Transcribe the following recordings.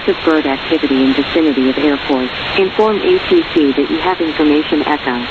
Extensive bird activity in vicinity of airport. Inform ATC that you have information echo.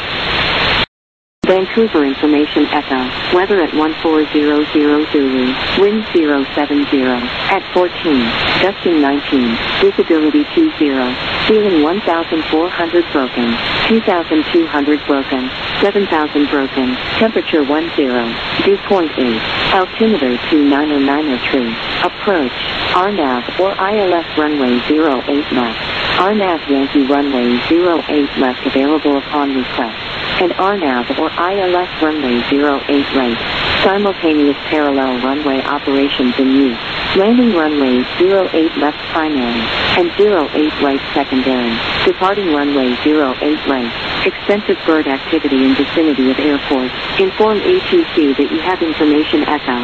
Vancouver Information Echo. Weather at 1400 Zulu. Wind 070. At 14. Gusting 19. Visibility 20. Ceiling 1,400 broken. 2,200 broken. 7,000 broken. Temperature 10. Dew point 8. Altimeter 290903. Approach. RNAV or ILS runway 08 left. RNAV Yankee runway 08 left available upon request. And RNAV or ILS runway 08 right. Simultaneous parallel runway operations in use. Landing runway 08 left primary and 08 right secondary. Departing runway 08 right. Extensive bird activity in vicinity of airport. Inform ATC that you have information echo.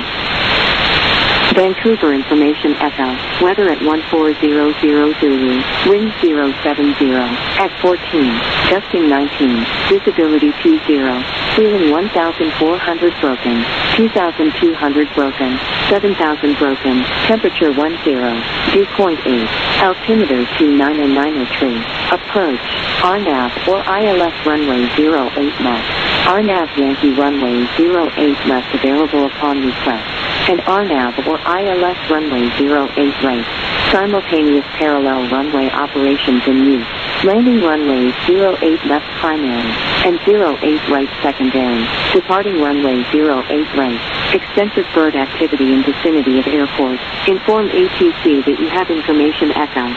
Vancouver Information Echo. Weather at 1400 Zulu. Wind 070. At 14. Gusting 19. Visibility 20. Ceiling 1,400 broken. 2,200 broken. 7,000 broken. Temperature 10. Dew point 8. Altimeter 290903. Approach. RNAV or ILS runway 08 left. RNAV Yankee runway 08 left available upon request. And RNAV or ILS runway 08 right. Simultaneous parallel runway operations in use. Landing runway 08 left primary and 08 right secondary. Departing runway 08 right. Extensive bird activity in vicinity of airport. Inform ATC that you have information echo.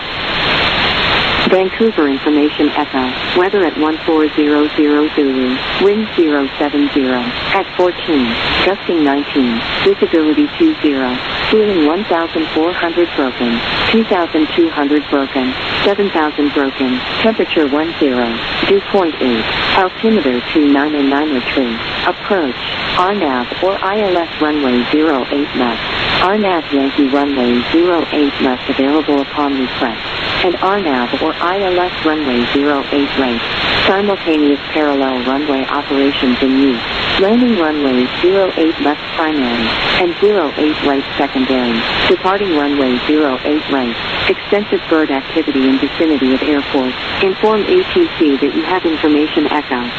Vancouver Information Echo. Weather at 1400 Zulu. Wind 070. At 14. Gusting 19. Visibility 20. Ceiling 1,400 broken. 2,200 broken. 7,000 broken. Temperature 10. Dew point 8. Altimeter 290903. Approach. RNAV or ILS runway 08 left. RNAV Yankee runway 08 left available upon request. And RNAV or ILS runway 08 right. Simultaneous parallel runway operations in use. Landing runway 08 left primary and 08 right secondary. Departing runway 08 right. Extensive bird activity in vicinity of airport. Inform ATC that you have information echo.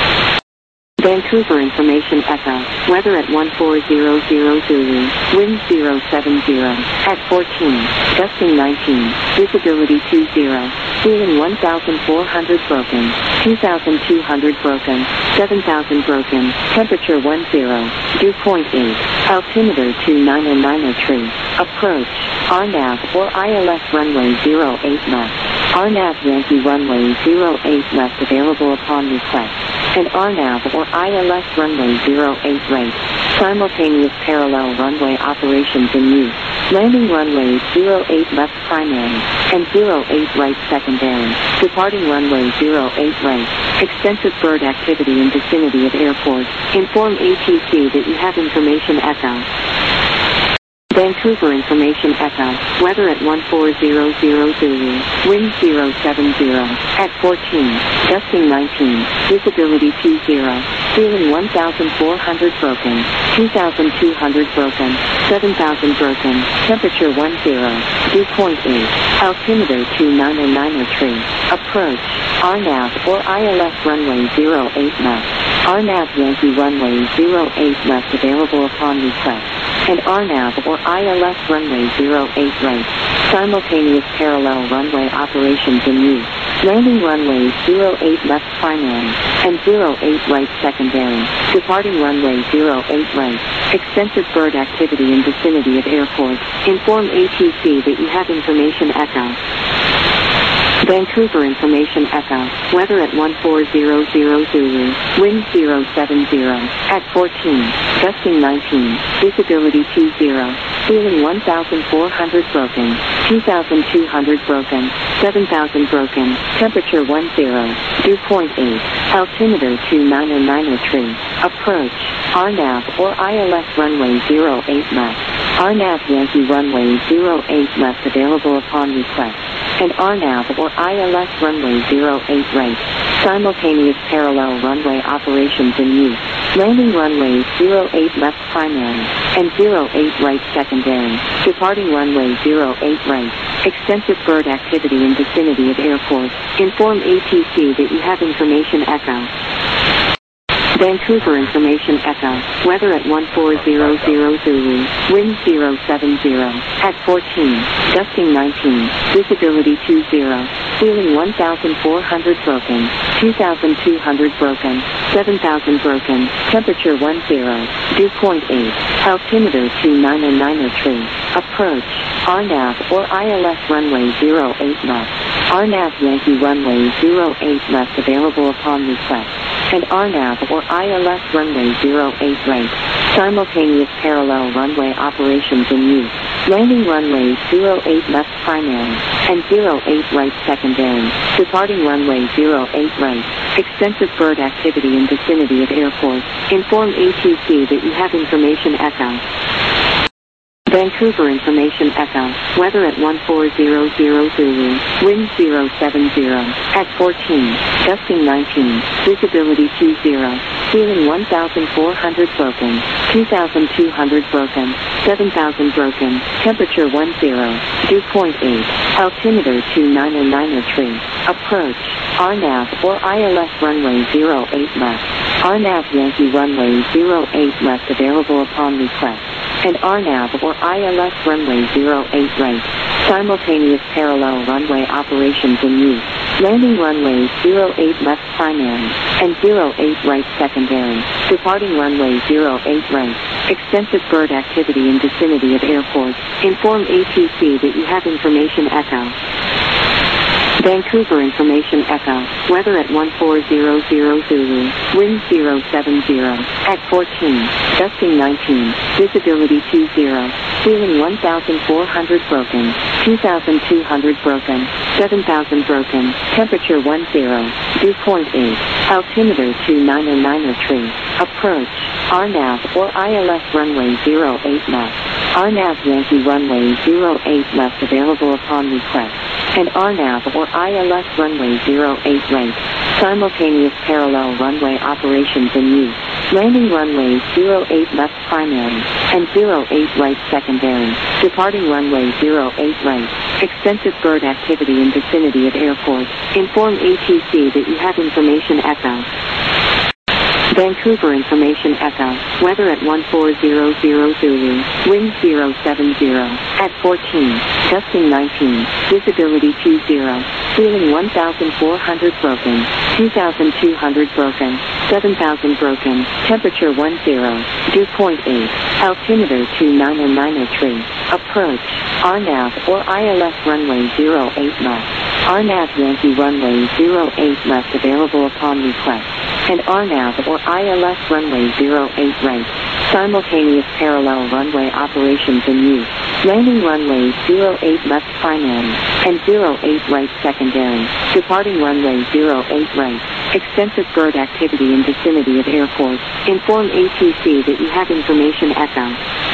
Vancouver Information Echo. Weather at 1400 Zulu. Wind 070. At 14. Gusting 19. Visibility 20. Ceiling 1,400 broken. 2,200 broken. 7,000 broken. Temperature 10. Dew point 8. Altimeter 290903. Approach. RNAV or ILS runway 08 left. RNAV Yankee runway 08 left available upon request. And RNAV or ILS runway 08 right. Simultaneous parallel runway operations in use. Landing runway 08 left primary and 08 right secondary. Departing runway 08 right. Extensive bird activity in vicinity of airport. Inform ATC that you have information echo. Vancouver Information Echo. Weather at 1400 Zulu. Wind 070. At 14. Gusting 19. Visibility 20. Ceiling 1,400 broken. 2,200 broken. 7,000 broken. Temperature 10. Dew point 8. Altimeter 290903. Approach. RNAV or ILS runway 08 left. RNAV Yankee runway 08 left available upon request. And RNAV or ILS runway 08 right. Simultaneous parallel runway operations in use. Landing runway 08 left primary and 08 right secondary. Departing runway 08 right. Extensive bird activity in vicinity of airport. Inform ATC that you have information echo. Vancouver Information Echo. Weather at 1400 Zulu. Wind 070. At 14. Gusting 19. Visibility 20. Ceiling 1,400 broken. 2,200 broken. 7,000 broken. Temperature 10. Dew point 8. Altimeter 290903. Approach. RNAV or ILS runway 08 left. RNAV Yankee runway 08 left available upon request. And RNAV or ILS runway 08 right. Simultaneous parallel runway operations in use. Landing runways 08 left primary and 08 right secondary. Departing runway 08 right. Extensive bird activity in vicinity of airport. Inform ATC that you have information echo. Vancouver information echo. Weather at 1400 Zulu. Wind 070. At 14. Gusting 19. Visibility 20. Ceiling 1,400 broken. 2,200 broken. 7,000 broken. Temperature 10. Dew point 8. Altimeter 2993. Approach. RNAV or ILS runway 08 left. RNAV Yankee runway 08 left available upon request. And RNAV or ILS runway 08 right. Simultaneous parallel runway operations in use. Landing runways 08 left primary and 08 right secondary. Departing runway 08 right. Extensive bird activity in vicinity of airport. Inform ATC that you have information echo. Vancouver information echo. Weather at 1400 Zulu. Wind 070. At 14. Gusting 19. Visibility 20. Ceiling 1,400 broken. 2,200 broken. 7,000 broken. Temperature 10. Dew point 8. Altimeter 2993. Approach. RNAV or ILS runway 08 left. RNAV Yankee runway 08 left available upon request. And RNAV or ILS runway 08 right. Simultaneous parallel runway operations in use. Landing runways 08 left primary and 08 right secondary. Departing runway 08 right. Extensive bird activity in vicinity of airport. Inform ATC that you have information echo. Vancouver information echo. Weather at 1400 Zulu. Wind 070. At 14. Gusting 19. Visibility 20. Ceiling 1,400 broken. 2,200 broken. 7,000 broken. Temperature 10. Dew point 8. Altimeter 2993. Approach. RNAV or ILS runway 08 left. RNAV Yankee runway 08 left available upon request. And RNAV or ILS runway 08 right. Simultaneous parallel runway operations in use. Landing runways 08 left primary and 08 right secondary. Departing runway 08 right. Extensive bird activity in vicinity of airport. Inform ATC that you have information echo. Vancouver information echo. Weather at 1400 Zulu. Wind 070. At 14. Gusting 19. Visibility 20. Ceiling 1,400 broken. 2,200 broken. 7,000 broken. Temperature 10. Dew point 8. Altimeter 2993. Approach. RNAV or ILS runway 08 left. RNAV Yankee runway 08 left available upon request. And RNAV or ILS runway 08 right. Simultaneous parallel runway operations in use. Landing runways 08 left primary and 08 right secondary. Departing runway 08 right. Extensive bird activity in vicinity of airport. Inform ATC that you have information echo.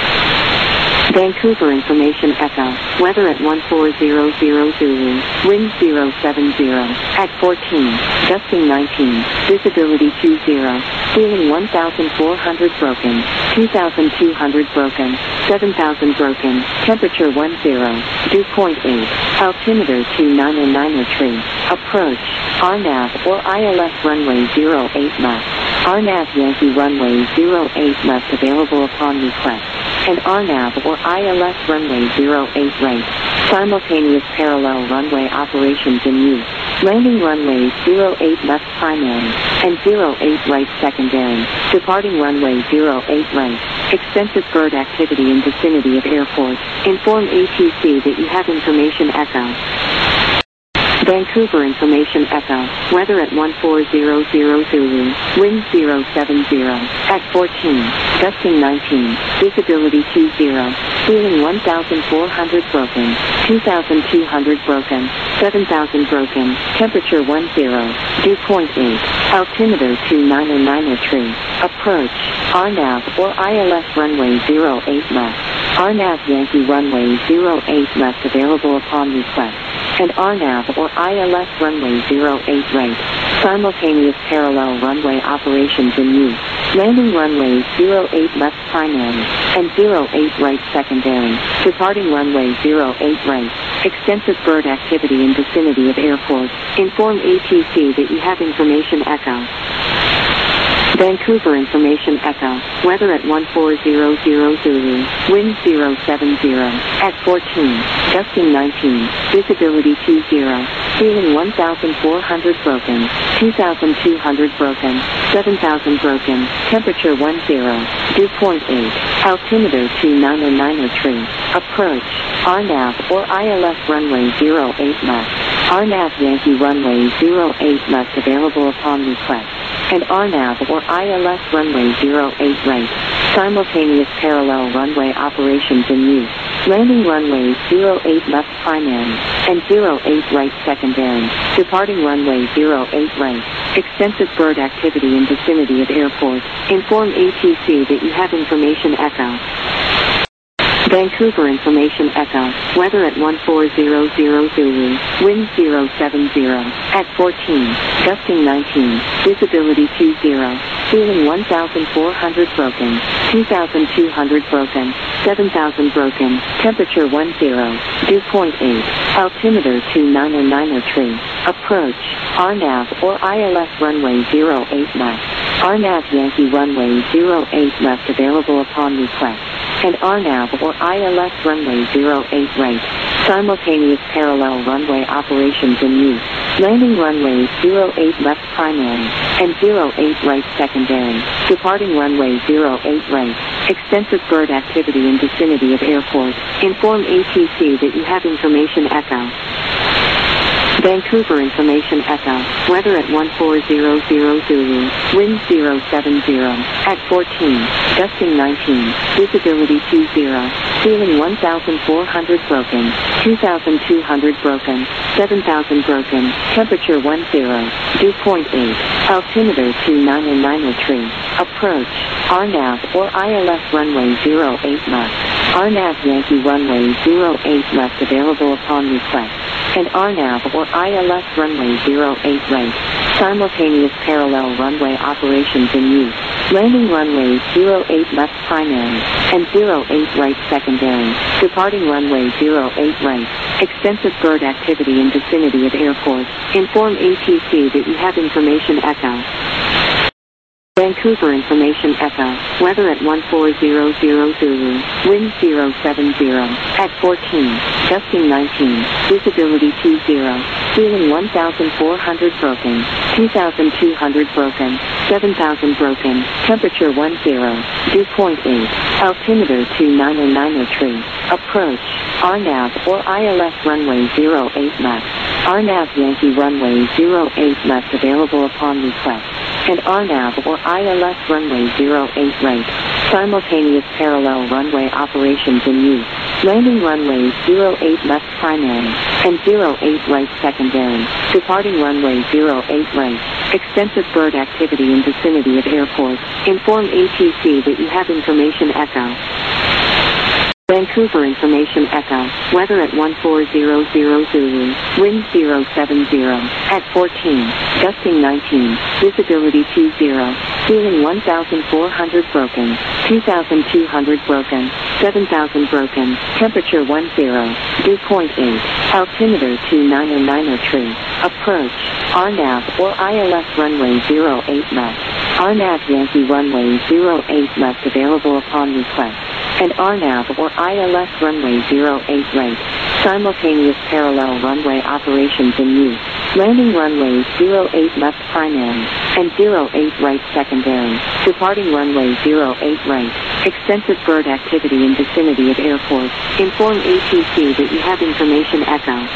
Vancouver information echo. Weather at 1400 Zulu. Wind 070. At 14. Gusting 19. Visibility 20. Ceiling 1,400 broken. 2,200 broken. 7,000 broken. Temperature 10. Dew point 8. Altimeter 2993. Approach. RNAV or ILS runway 08 left. RNAV Yankee runway 08 left available upon request. And RNAV or ILS runway 08 right. Simultaneous parallel runway operations in use. Landing runways 08 left primary and 08 right secondary. Departing runway 08 right. Extensive bird activity in vicinity of airport. Inform ATC that you have information echo. Vancouver information echo. Weather at 1400 Zulu. Wind 070. At 14. Gusting 19. Visibility 20. Ceiling 1,400 broken. 2,200 broken. 7,000 broken. Temperature 10. Dew point 8. Altimeter 2993. Approach. RNAV or ILS runway 08 left. RNAV Yankee runway 08 left available upon request. and RNAV or ILS runway 08 right. Simultaneous parallel runway operations in use. Landing runway 08 left primary and 08 right secondary. Departing runway 08 right. Extensive bird activity in vicinity of airport. Inform ATC that you have information echo. Vancouver Information Echo. Weather at 1400 Zulu. Wind 070. At 14. Gusting 19. Visibility 20. Ceiling 1,400 broken. 2,200 broken. 7,000 broken. Temperature 10. Dew point 8. Altimeter 2993. Approach. RNAV or ILS runway 08 left. RNAV Yankee runway 08 left available upon request. And RNAV or ILS runway 08 right. Simultaneous parallel runway operations in use. Landing runway 08 left primary and 08 right secondary. Departing runway 08 right. Extensive bird activity in vicinity of airport. Inform ATC that you have information echo. Vancouver Information Echo. Weather at 1400 Zulu. Wind 070. At 14. Gusting 19. Visibility 20. Ceiling 1,400 broken. 2,200 broken. 7,000 broken. Temperature 10. Dew point 8. Altimeter 2993. Approach. RNAV or ILS runway 08 left. RNAV Yankee runway 08 left available upon request. And RNAV or ILS runway 08 right. Simultaneous parallel runway operations in use. Landing runway 08 left primary and 08 right secondary. Departing runway 08 right. Extensive bird activity in vicinity of airport. Inform ATC that you have information echo. Vancouver Information Echo. Weather at 1400 Zulu. Wind 070. At 14. Gusting 19. Visibility 20. Ceiling 1,400 broken. 2,200 broken. 7,000 broken. Temperature 10. Dew point 8. Altimeter 2993. Approach. RNAV or ILS runway 08 left. RNAV Yankee runway 08 left available upon request. And RNAV or ILS runway 08 right. Simultaneous parallel runway operations in use. Landing runway 08 left primary and 08 right secondary. Departing runway 08 right. Extensive bird activity in vicinity of airport. Inform ATC that you have information echo. Vancouver Information Echo. Weather at 1400 Zulu. Wind 070. At 14. Gusting 19. Visibility 20. Ceiling 1,400 broken. 2,200 broken. 7,000 broken. Temperature 10. Dew point 8. Altimeter 2993. Approach. RNAV or ILS runway 08 left. RNAV Yankee runway 08 left available upon request. And RNAV or ILS runway 08 right. Simultaneous parallel runway operations in use. Landing runway 08 left primary and 08 right secondary. Departing runway 08 right. Extensive bird activity in vicinity of airport. Inform ATC that you have information echo. Vancouver Information Echo. Weather at 1400 Zulu. Wind 070. At 14. Gusting 19. Visibility 20. Ceiling 1,400 broken. 2,200 broken. 7,000 broken. Temperature 10. Dew point 8. Altimeter 2993. Approach. RNAV or ILS runway 08 left. RNAV Yankee runway 08 left available upon request. And RNAV or ILS runway 08 right. Simultaneous parallel runway operations in use. Landing runway 08 left primary and 08 right secondary. Departing runway 08 right. Extensive bird activity in vicinity of airport. Inform ATC that you have information echo.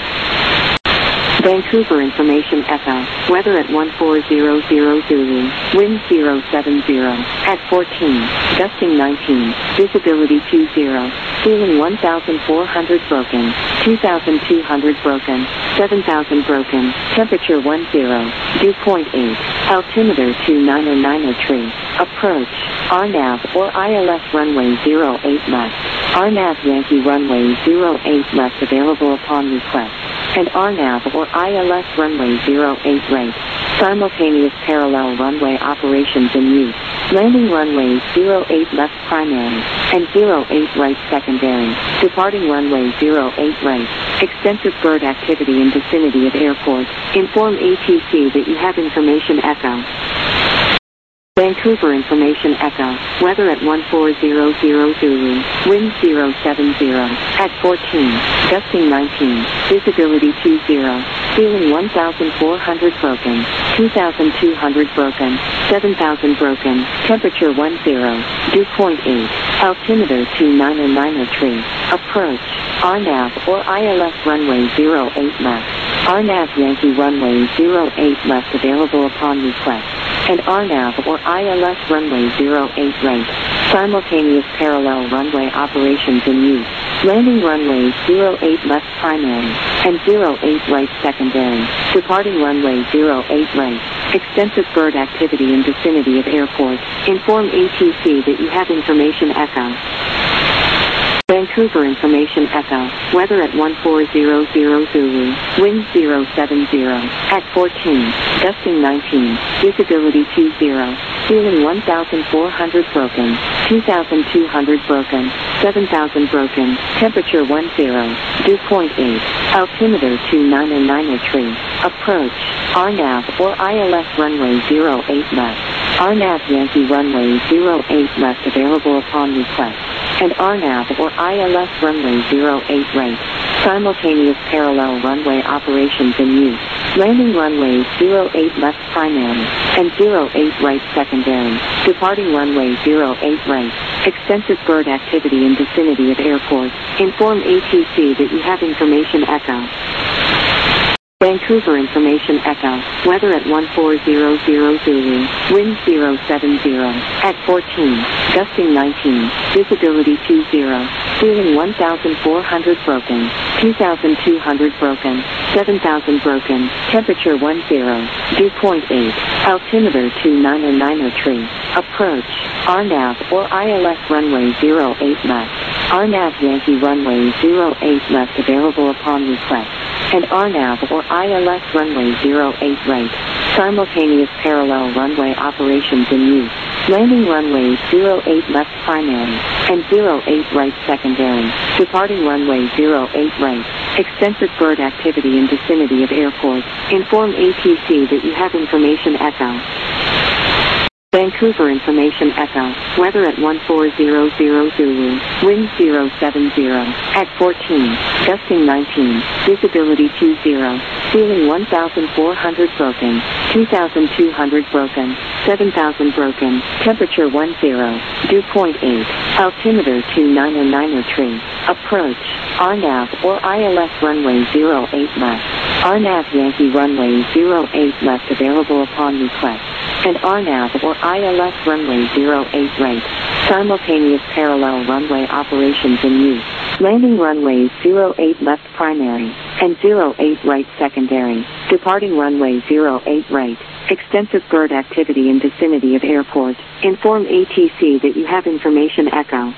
Vancouver Information Echo. Weather at 1400 Zulu. Wind 070. At 14. Gusting 19. Visibility 20. Ceiling 1,400 broken. 2,200 broken. 7,000 broken. Temperature 10. Dew point 8. Altimeter 2993. Approach. RNAV or ILS runway 08 left. RNAV Yankee runway 08 left available upon request. and RNAV or ILS runway 08 right. Simultaneous parallel runway operations in use. Landing runways 08 left primary and 08 right secondary. Departing runway 08 right. Extensive bird activity in vicinity of airport. Inform ATC that you have information echo. Vancouver Information Echo. Weather at 1400 Zulu. Wind 070. At 14. Gusting 19. Visibility 20. Ceiling 1,400 broken. 2,200 broken. 7,000 broken. Temperature 10. Dew point 8. Altimeter 29903. Approach. RNAV or ILS runway 08 left. RNAV Yankee runway 08 left available upon request. And RNAV or ILS runway 08 right. Simultaneous parallel runway operations in use. Landing runways 08 left primary and 08 right secondary. Departing runway 08 right. Extensive bird activity in vicinity of airport. Inform ATC that you have information echo. Vancouver Information Echo. Weather at 1400 Zulu. Wind 070. At 14. Gusting 19. Visibility 20. Ceiling 1,400 broken. 2,200 broken. 7,000 broken. Temperature 10. Dew point 8. Altimeter 29903. Approach. RNAV or ILS runway 08 left. RNAV Yankee runway 08 left available upon request. And RNAV or ILS runway 08 right. Simultaneous parallel runway operations in use. Landing runways 08 left primary and 08 right secondary. Departing runway 08 right. Extensive bird activity in vicinity of airport. Inform ATC that you have information echo. Vancouver Information Echo. Weather at 1400 Zulu. Wind 070. At 14. Gusting 19. Visibility 20. Ceiling 1,400 broken. 2,200 broken. 7,000 broken. Temperature 10. Dew point 8. Altimeter 29903. Approach. RNAV or ILS runway 08 left. RNAV Yankee runway 08 left available upon request. And RNAV or ILS runway 08 right. Simultaneous parallel runway operations in use. Landing runways 08 left primary and 08 right secondary. Departing runway 08 right. Extensive bird activity in vicinity of airport. Inform ATC that you have information echo. Vancouver Information Echo. Weather at 1400 Zulu. Wind 070. At 14. Gusting 19. Visibility 20. Ceiling 1,400 broken. 2,200 broken. 7,000 broken. Temperature 10. Dew point 8. Altimeter 29903. Approach. RNAV or ILS runway 08 left. RNAV Yankee runway 08 left available upon request. And RNAV or ILS runway 08 right. Simultaneous parallel runway operations in use. Landing runways 08 left primary and 08 right secondary. Departing runway 08 right. Extensive bird activity in vicinity of airport. Inform ATC that you have information echo.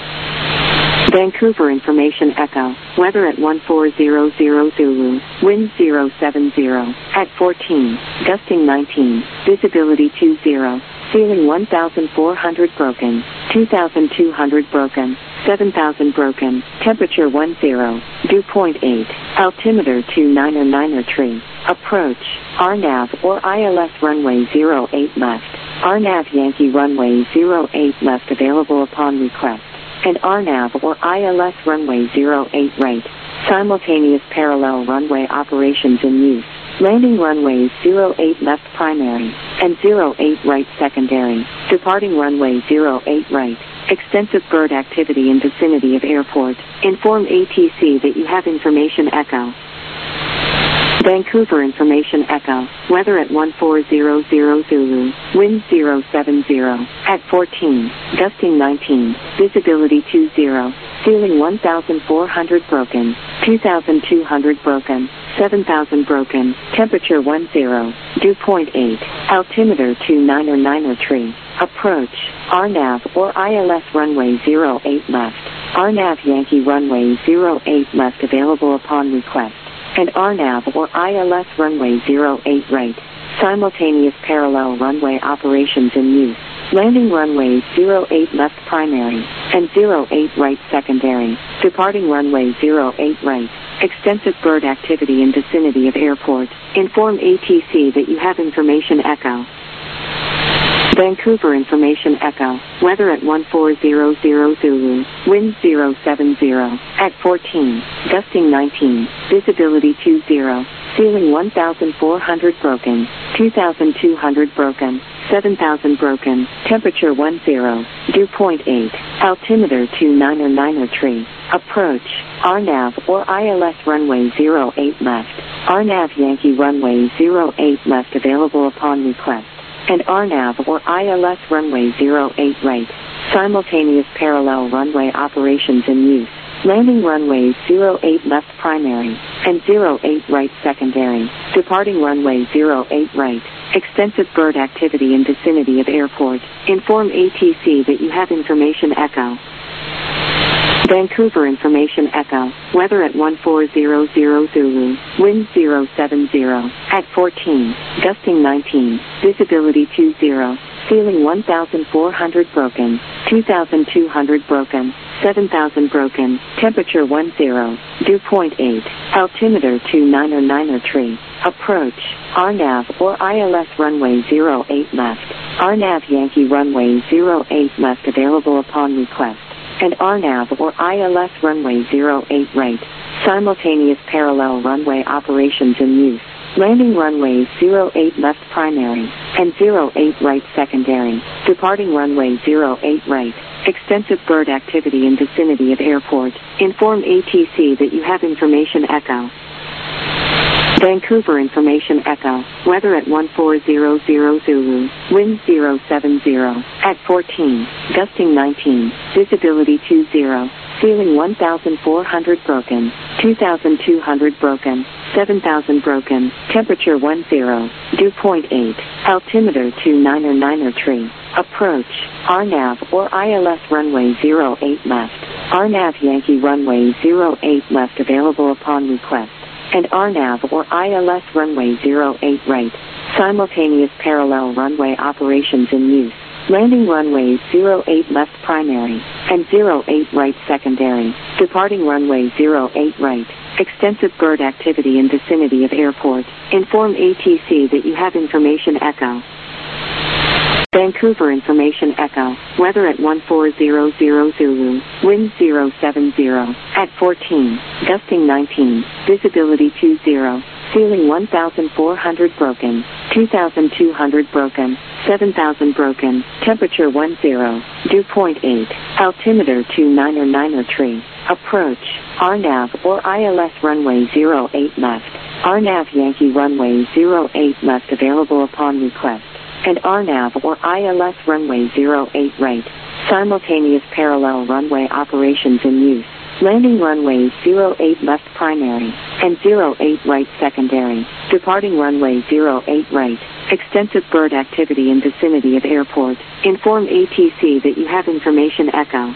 Vancouver Information Echo. Weather at 1400 Zulu. Wind 070. At 14. Gusting 19. Visibility 20. Ceiling 1,400 broken. 2,200 broken. 7,000 broken. Temperature 10. Dew point 8. Altimeter 29903. Approach. RNAV or ILS runway 08 left. RNAV Yankee runway 08 left available upon request. And RNAV or ILS runway 08 right. Simultaneous parallel runway operations in use. Landing runways 08 left primary and 08 right secondary. Departing runway 08 right. Extensive bird activity in vicinity of airport. Inform ATC that you have information echo. Vancouver Information Echo. Weather at 1400 Zulu. Wind 070. At 14. Gusting 19. Visibility 20. Ceiling 1,400 broken. 2,200 broken. 7,000 broken. Temperature 10. Dew point 8. Altimeter 29903. Approach. RNAV or ILS runway 08 left. RNAV Yankee runway 08 left available upon request. and RNAV or ILS runway 08 right. Simultaneous parallel runway operations in use. Landing runways 08 left primary and 08 right secondary. Departing runway 08 right. Extensive bird activity in vicinity of airport. Inform ATC that you have information echo. Vancouver information echo. Weather at 1400 Zulu. Wind 070. At 14. Gusting 19. Visibility 20. Ceiling 1,400 broken. 2,200 broken. 7,000 broken. Temperature 10. Dew point 8. Altimeter 2909 tree. Approach. RNAV or ILS runway 08 left. RNAV Yankee runway 08 left available upon request. And RNAV or ILS runway 08 right. Simultaneous parallel runway operations in use. Landing runways 08 left primary and 08 right secondary. Departing runway 08 right. Extensive bird activity in vicinity of airport. Inform ATC that you have information echo. Vancouver information echo. Weather at 1400 Zulu. Wind 070. At 14. Gusting 19. Visibility 20. Ceiling 1,400 broken. 2,200 broken. 7,000 broken. Temperature 10. Dew point 8. Altimeter 2909 tree. Approach. RNAV or ILS runway 08 left. RNAV Yankee runway 08 left available upon request. And RNAV or ILS runway 08 right. Simultaneous parallel runway operations in use. Landing runways 08 left primary and 08 right secondary. Departing runway 08 right. Extensive bird activity in vicinity of airport. Inform ATC that you have information echo. Vancouver information echo. Weather at 1400 Zulu. Wind 070. At 14. Gusting 19. Visibility 20. Ceiling 1,400 broken. 2,200 broken. 7,000 broken. Temperature 10. Dew point 8. Altimeter 2909 tree. Approach. RNAV or ILS runway 08 left. RNAV Yankee runway 08 left available upon request. And RNAV or ILS runway 08 right. Simultaneous parallel runway operations in use. Landing runways 08 left primary and 08 right secondary. Departing runway 08 right. Extensive bird activity in vicinity of airport. Inform ATC that you have information echo. Vancouver information echo. Weather at 1400 Zulu. Wind 070. At 14. Gusting 19. Visibility 20. Ceiling 1,400 broken. 2,200 broken. 7,000 broken. Temperature 10. Dew point 8. Altimeter 2909 tree. Approach. RNAV or ILS runway 08 left. RNAV Yankee runway 08 left available upon request. And RNAV or ILS runway 08 right. Simultaneous parallel runway operations in use. Landing runways 08 left primary and 08 right secondary. Departing runway 08 right. Extensive bird activity in vicinity of airport. Inform ATC that you have information echo.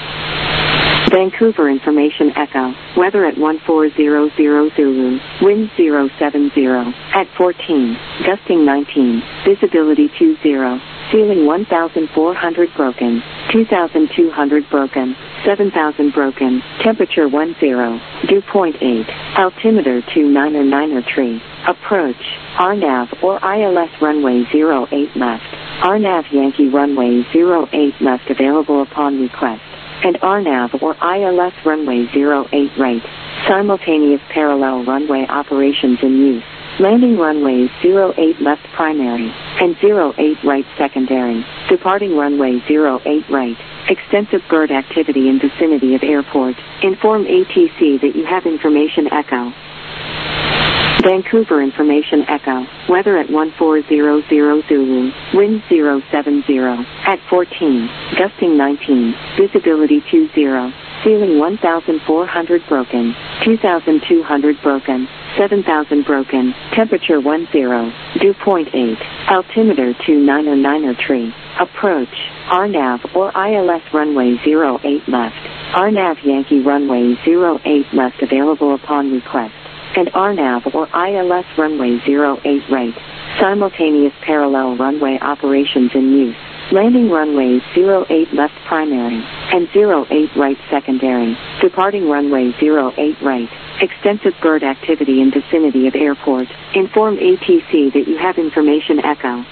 Vancouver information echo. Weather at 1400 Zulu. Wind 070. At 14. Gusting 19. Visibility 20. Ceiling 1,400 broken. 2,200 broken. 7,000 broken. Temperature 10. Dew point 8. Altimeter 2909 tree. Approach. RNAV or ILS runway 08 left. RNAV Yankee runway 08 left available upon request. And RNAV or ILS runway 08 right. Simultaneous parallel runway operations in use. Landing runways 08 left primary and 08 right secondary. Departing runway 08 right. Extensive bird activity in vicinity of airport. Inform ATC that you have information echo. Vancouver information echo. Weather at 1400 Zulu. Wind 070. At 14. Gusting 19. Visibility 20. Ceiling 1,400 broken. 2,200 broken. 7,000 broken. Temperature 10. Dew point 8. Altimeter 2909 tree. Approach. RNAV or ILS runway 08 left. RNAV Yankee runway 08 left available upon request. and RNAV or ILS runway 08 right. Simultaneous parallel runway operations in use. Landing runways 08 left primary and 08 right secondary. Departing runway 08 right. Extensive bird activity in vicinity of airport. Inform ATC that you have information echo.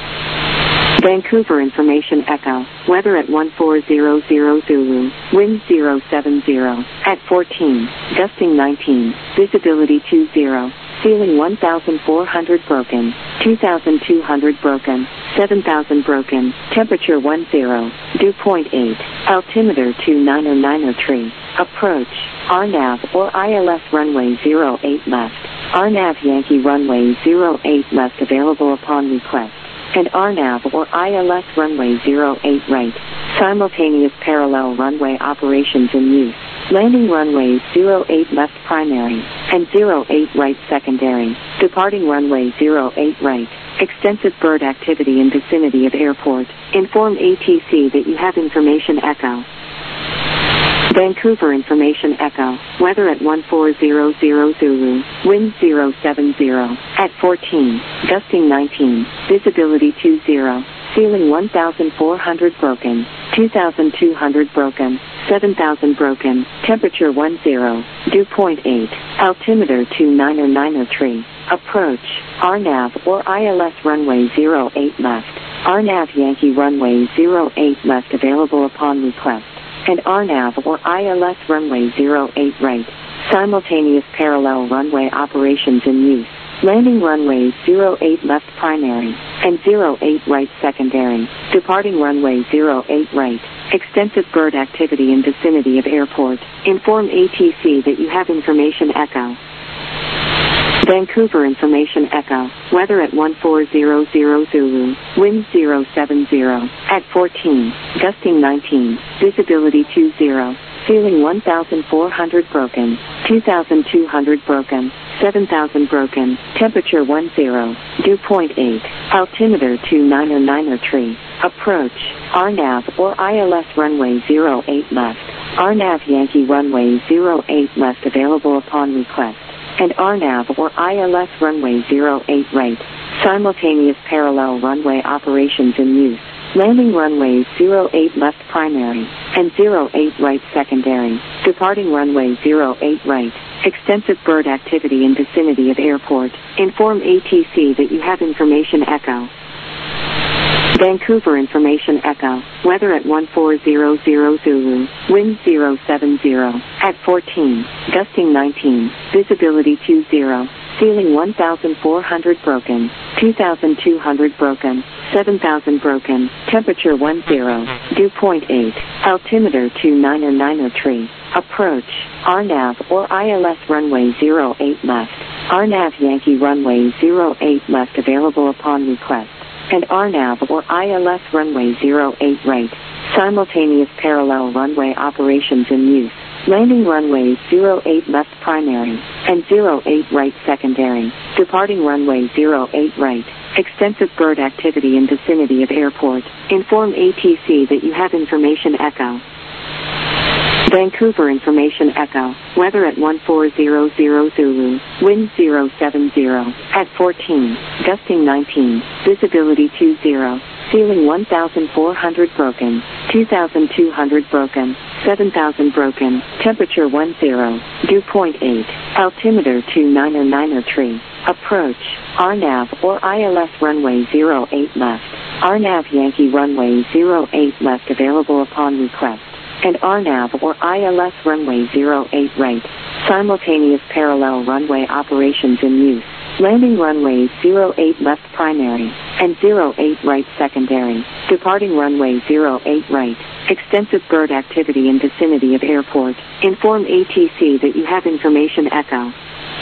Vancouver information echo. Weather at 1400 Zulu. Wind 070. At 14. Gusting 19. Visibility 20. Ceiling 1,400 broken. 2,200 broken. 7,000 broken. Temperature 10. Dew point 8. Altimeter 290903. Approach. RNAV or ILS runway 08 left. RNAV Yankee runway 08 left available upon request. And RNAV or ILS runway 08 right. Simultaneous parallel runway operations in use. Landing runways 08 left primary and 08 right secondary. Departing runway 08 right. Extensive bird activity in vicinity of airport. Inform ATC that you have information echo. Vancouver information echo. Weather at 1400 Zulu. Wind 070. At 14. Gusting 19. Visibility 20. Ceiling 1,400 broken. 2,200 broken. 7,000 broken. Temperature 10. Dew point 8. Altimeter 290903. Approach. RNAV or ILS runway 08 left. RNAV Yankee runway 08 left available upon request. And RNAV or ILS runway 08 right. Simultaneous parallel runway operations in use. Landing runways 08 left primary and 08 right secondary. Departing runway 08 right. Extensive bird activity in vicinity of airport. Inform ATC that you have information echo. Vancouver information echo. Weather at 1400 Zulu. Wind 070. At 14. Gusting 19. Visibility 20. Ceiling 1,400 broken. 2,200 broken. 7,000 broken. Temperature 10. Dew point 8. Altimeter 290903. Approach. RNAV or ILS runway 08 left. RNAV Yankee runway 08 left available upon request. And RNAV or ILS runway 08 right. Simultaneous parallel runway operations in use. Landing runways 08 left primary and 08 right secondary. Departing runway 08 right. Extensive bird activity in vicinity of airport. Inform ATC that you have information echo. Vancouver information echo. Weather at 1400 Zulu. Wind 070. At 14. Gusting 19. Visibility 20. Ceiling 1,400 broken. 2,200 broken. 7,000 broken. Temperature 10. Dew point 8. Altimeter 290903. Approach. RNAV or ILS runway 08 left. RNAV Yankee runway 08 left available upon request. And RNAV or ILS runway 08 right. Simultaneous parallel runway operations in use. Landing runways 08 left primary and 08 right secondary. Departing runway 08 right. Extensive bird activity in vicinity of airport. Inform ATC that you have information echo. Vancouver information echo. Weather at 1400 Zulu. Wind 070. At 14. Gusting 19. Visibility 20. Ceiling 1,400 broken. 2,200 broken. 7,000 broken. Temperature 10. Dew point 8. Altimeter 290903. Approach. RNAV or ILS runway 08 left. RNAV Yankee runway 08 left available upon request. And RNAV or ILS runway 08 right. Simultaneous parallel runway operations in use. Landing runways 08 left primary and 08 right secondary. Departing runway 08 right. Extensive bird activity in vicinity of airport. Inform ATC that you have information echo.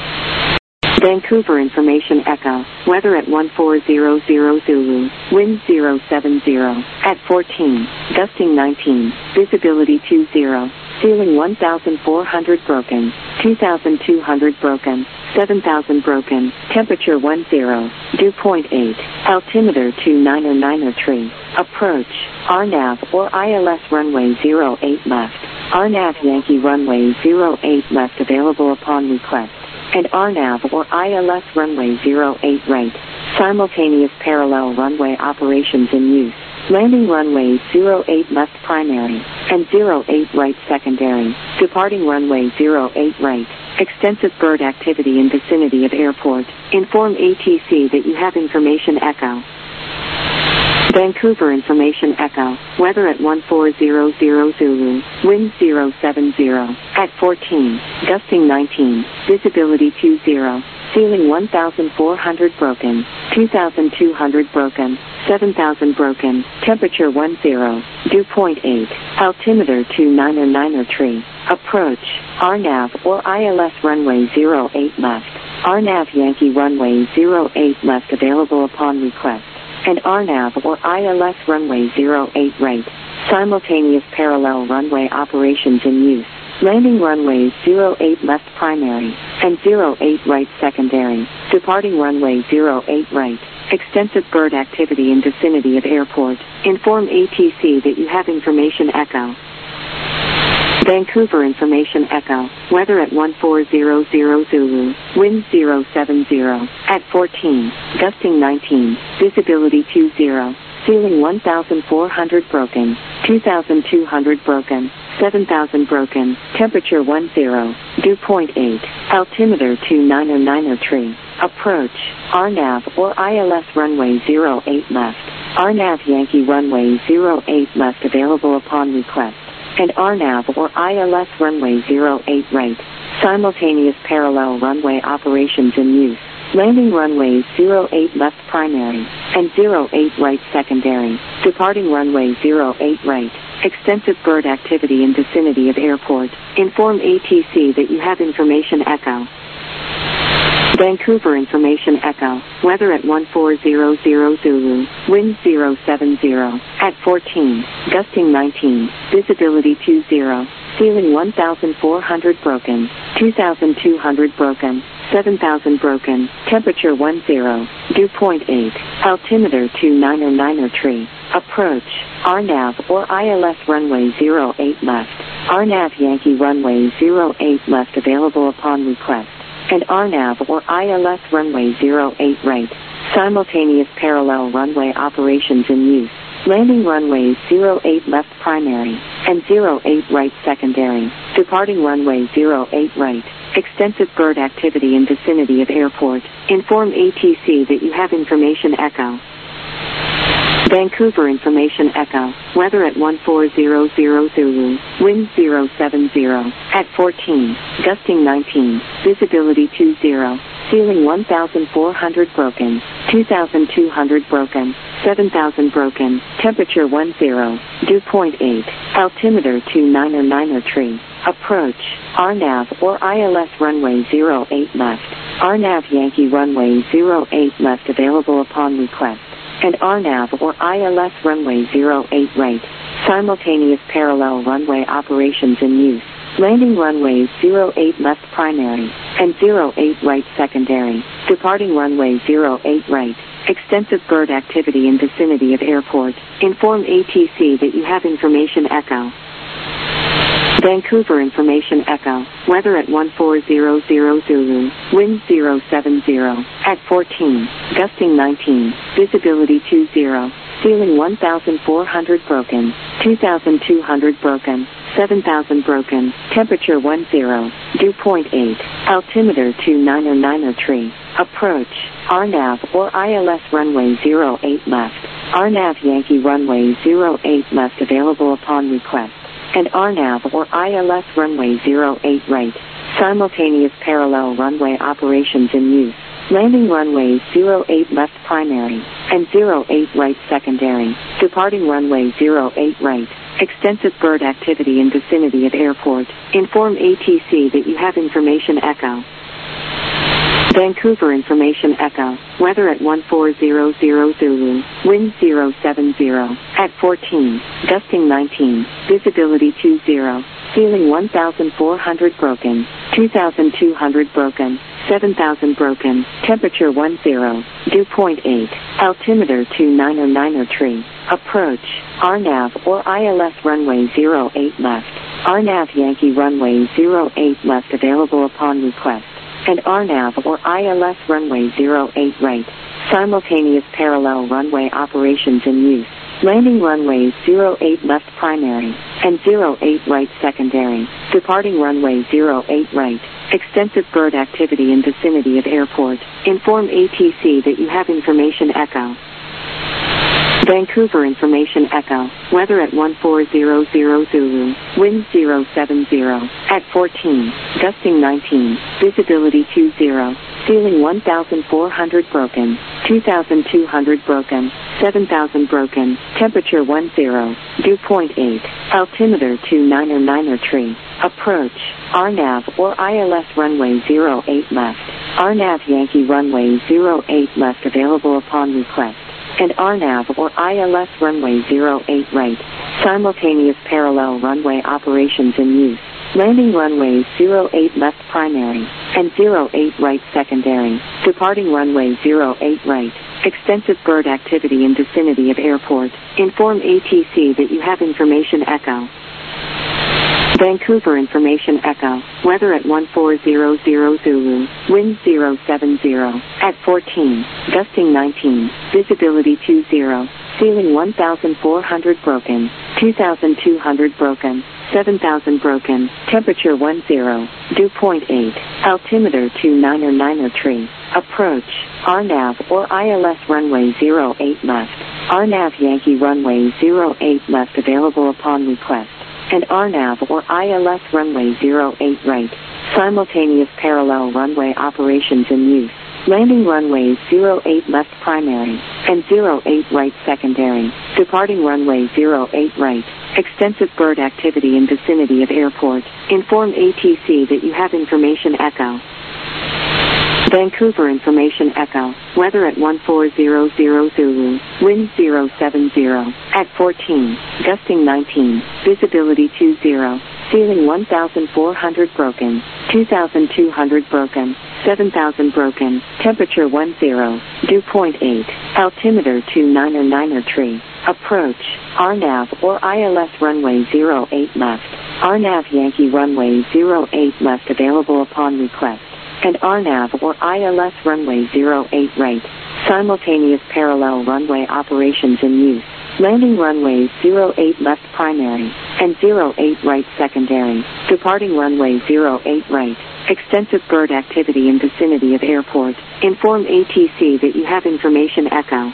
Vancouver information echo. Weather at 1400 Zulu. Wind 070. At 14. Gusting 19. Visibility 20. Ceiling 1,400 broken. 2,200 broken. 7,000 broken. Temperature 10. Dew point 8. Altimeter 290903. Approach. RNAV or ILS runway 08 left. RNAV Yankee runway 08 left available upon request. and RNAV or ILS runway 08 right. Simultaneous parallel runway operations in use. Landing runway 08 left primary, and 08 right secondary. Departing runway 08 right. Extensive bird activity in vicinity of airport. Inform ATC that you have information echo. Vancouver information echo. Weather at 1400 Zulu. Wind 070. At 14. Gusting 19. Visibility 20. Ceiling 1,400 broken. 2,200 broken. 7,000 broken. Temperature 10. Dew point 8. Altimeter 29er tree. Approach. RNAV or ILS runway 08 left. RNAV Yankee runway 08 left available upon request. And RNAV or ILS runway 08 right. Simultaneous parallel runway operations in use. Landing runway 08 left primary, and 08 right secondary. Departing runway 08 right. Extensive bird activity in vicinity of airport. Inform ATC that you have information echo. Vancouver information echo. Weather at 1400 Zulu. Wind 070. At 14. Gusting 19. Visibility 20. Ceiling 1,400 broken. 2,200 broken. 7,000 broken. Temperature 10. Dew point 8. Altimeter 29er tree. Approach. RNAV or ILS runway 08 left. RNAV Yankee runway 08 left available upon request. And RNAV or ILS runway 08 right. Simultaneous parallel runway operations in use. Landing runway 08 left primary, and 08 right secondary. Departing runway 08 right. Extensive bird activity in vicinity of airport. Inform ATC that you have information echo. Vancouver information echo. Weather at 1400 Zulu. Wind 070. At 14. Gusting 19. Visibility 20. Ceiling 1,400 broken. 2,200 broken. 7,000 broken. Temperature 10. Dew point 8. Altimeter 29er tree. Approach. RNAV or ILS runway 08 left. RNAV Yankee runway 08 left available upon request. And RNAV or ILS runway 08 right. Simultaneous parallel runway operations in use. Landing runway 08 left primary, and 08 right secondary. Departing runway 08 right. Extensive bird activity in vicinity of airport. Inform ATC that you have information echo. Vancouver information echo. Weather at 1400 Zulu. Wind 070. At 14. Gusting 19. Visibility 20. Ceiling 1,400 broken. 2,200 broken. 7,000 broken. Temperature 10. Dew point 8. Altimeter 29er tree. Approach. RNAV or ILS runway 08 left. RNAV Yankee runway 08 left available upon request. And RNAV or ILS runway 08 right. Simultaneous parallel runway operations in use. Landing runway 08 left primary, and 08 right secondary. Departing runway 08 right. Extensive bird activity in vicinity of airport. Inform ATC that you have information echo. Vancouver information echo. Weather at 1400 Zulu. Wind 070. At 14. Gusting 19. Visibility 20. Ceiling 1,400 broken. 2,200 broken. 7,000 broken. Temperature 10. Dew point 8. Altimeter 29er tree. Approach. RNAV or ILS runway 08 left. RNAV Yankee runway 08 left available upon request. And RNAV or ILS runway 08 right. Simultaneous parallel runway operations in use. Landing runway 08 left primary, and 08 right secondary. Departing runway 08 right. Extensive bird activity in vicinity of airport. Inform ATC that you have information echo. Vancouver information echo. Weather at 1400 Zulu. Wind 070. At 14. Gusting 19. Visibility 20. Ceiling 1,400 broken. 2,200 broken. 7,000 broken. Temperature 10. Dew point 8. Altimeter 29er tree. Approach. RNAV or ILS runway 08 left. RNAV Yankee runway 08 left available upon request. and RNAV or ILS runway 08 right. Simultaneous parallel runway operations in use. Landing runways 08 left primary and 08 right secondary. Departing runway 08 right. Extensive bird activity in vicinity of airport. Inform ATC that you have information echo. Vancouver information echo. Weather at 1400 Zulu. Wind 070. At 14. Gusting 19. Visibility 20. Ceiling 1,400 broken. 2,200 broken. 7,000 broken. Temperature 10. Dew point 8. Altimeter 29er tree. Approach. RNAV or ILS runway 08 left. RNAV Yankee runway 08 left available upon request. And RNAV or ILS runway 08 right. Simultaneous parallel runway operations in use. Landing runways 08 left primary and 08 right secondary. Departing runway 08 right. Extensive bird activity in vicinity of airport. Inform ATC that you have information echo. Vancouver information echo. Weather at 1400 Zulu. Wind 070. At 14. Gusting 19. Visibility 20. Ceiling 1,400 broken. 2,200 broken. 7,000 broken. Temperature 10. Dew point 8. Altimeter 29er tree. Approach. RNAV or ILS runway 08 left. RNAV Yankee runway 08 left available upon request. And RNAV or ILS runway 08 right. Simultaneous parallel runway operations in use. Landing runways 08 left primary and 08 right secondary. Departing runway 08 right. Extensive bird activity in vicinity of airport. Inform ATC that you have information echo. Vancouver information echo. Weather at 1400 Zulu. Wind 070. At 14. Gusting 19. Visibility 20. Ceiling 1,400 broken. 2,200 broken. 7,000 broken. Temperature 10. Dew point 8. Altimeter 29er tree. Approach. RNAV or ILS runway 08 left. RNAV Yankee runway 08 left available upon request. And RNAV or ILS runway 08 right. Simultaneous parallel runway operations in use. Landing runways 08 left primary and 08 right secondary. Departing runway 08 right. Extensive bird activity in vicinity of airport. Inform ATC that you have information echo.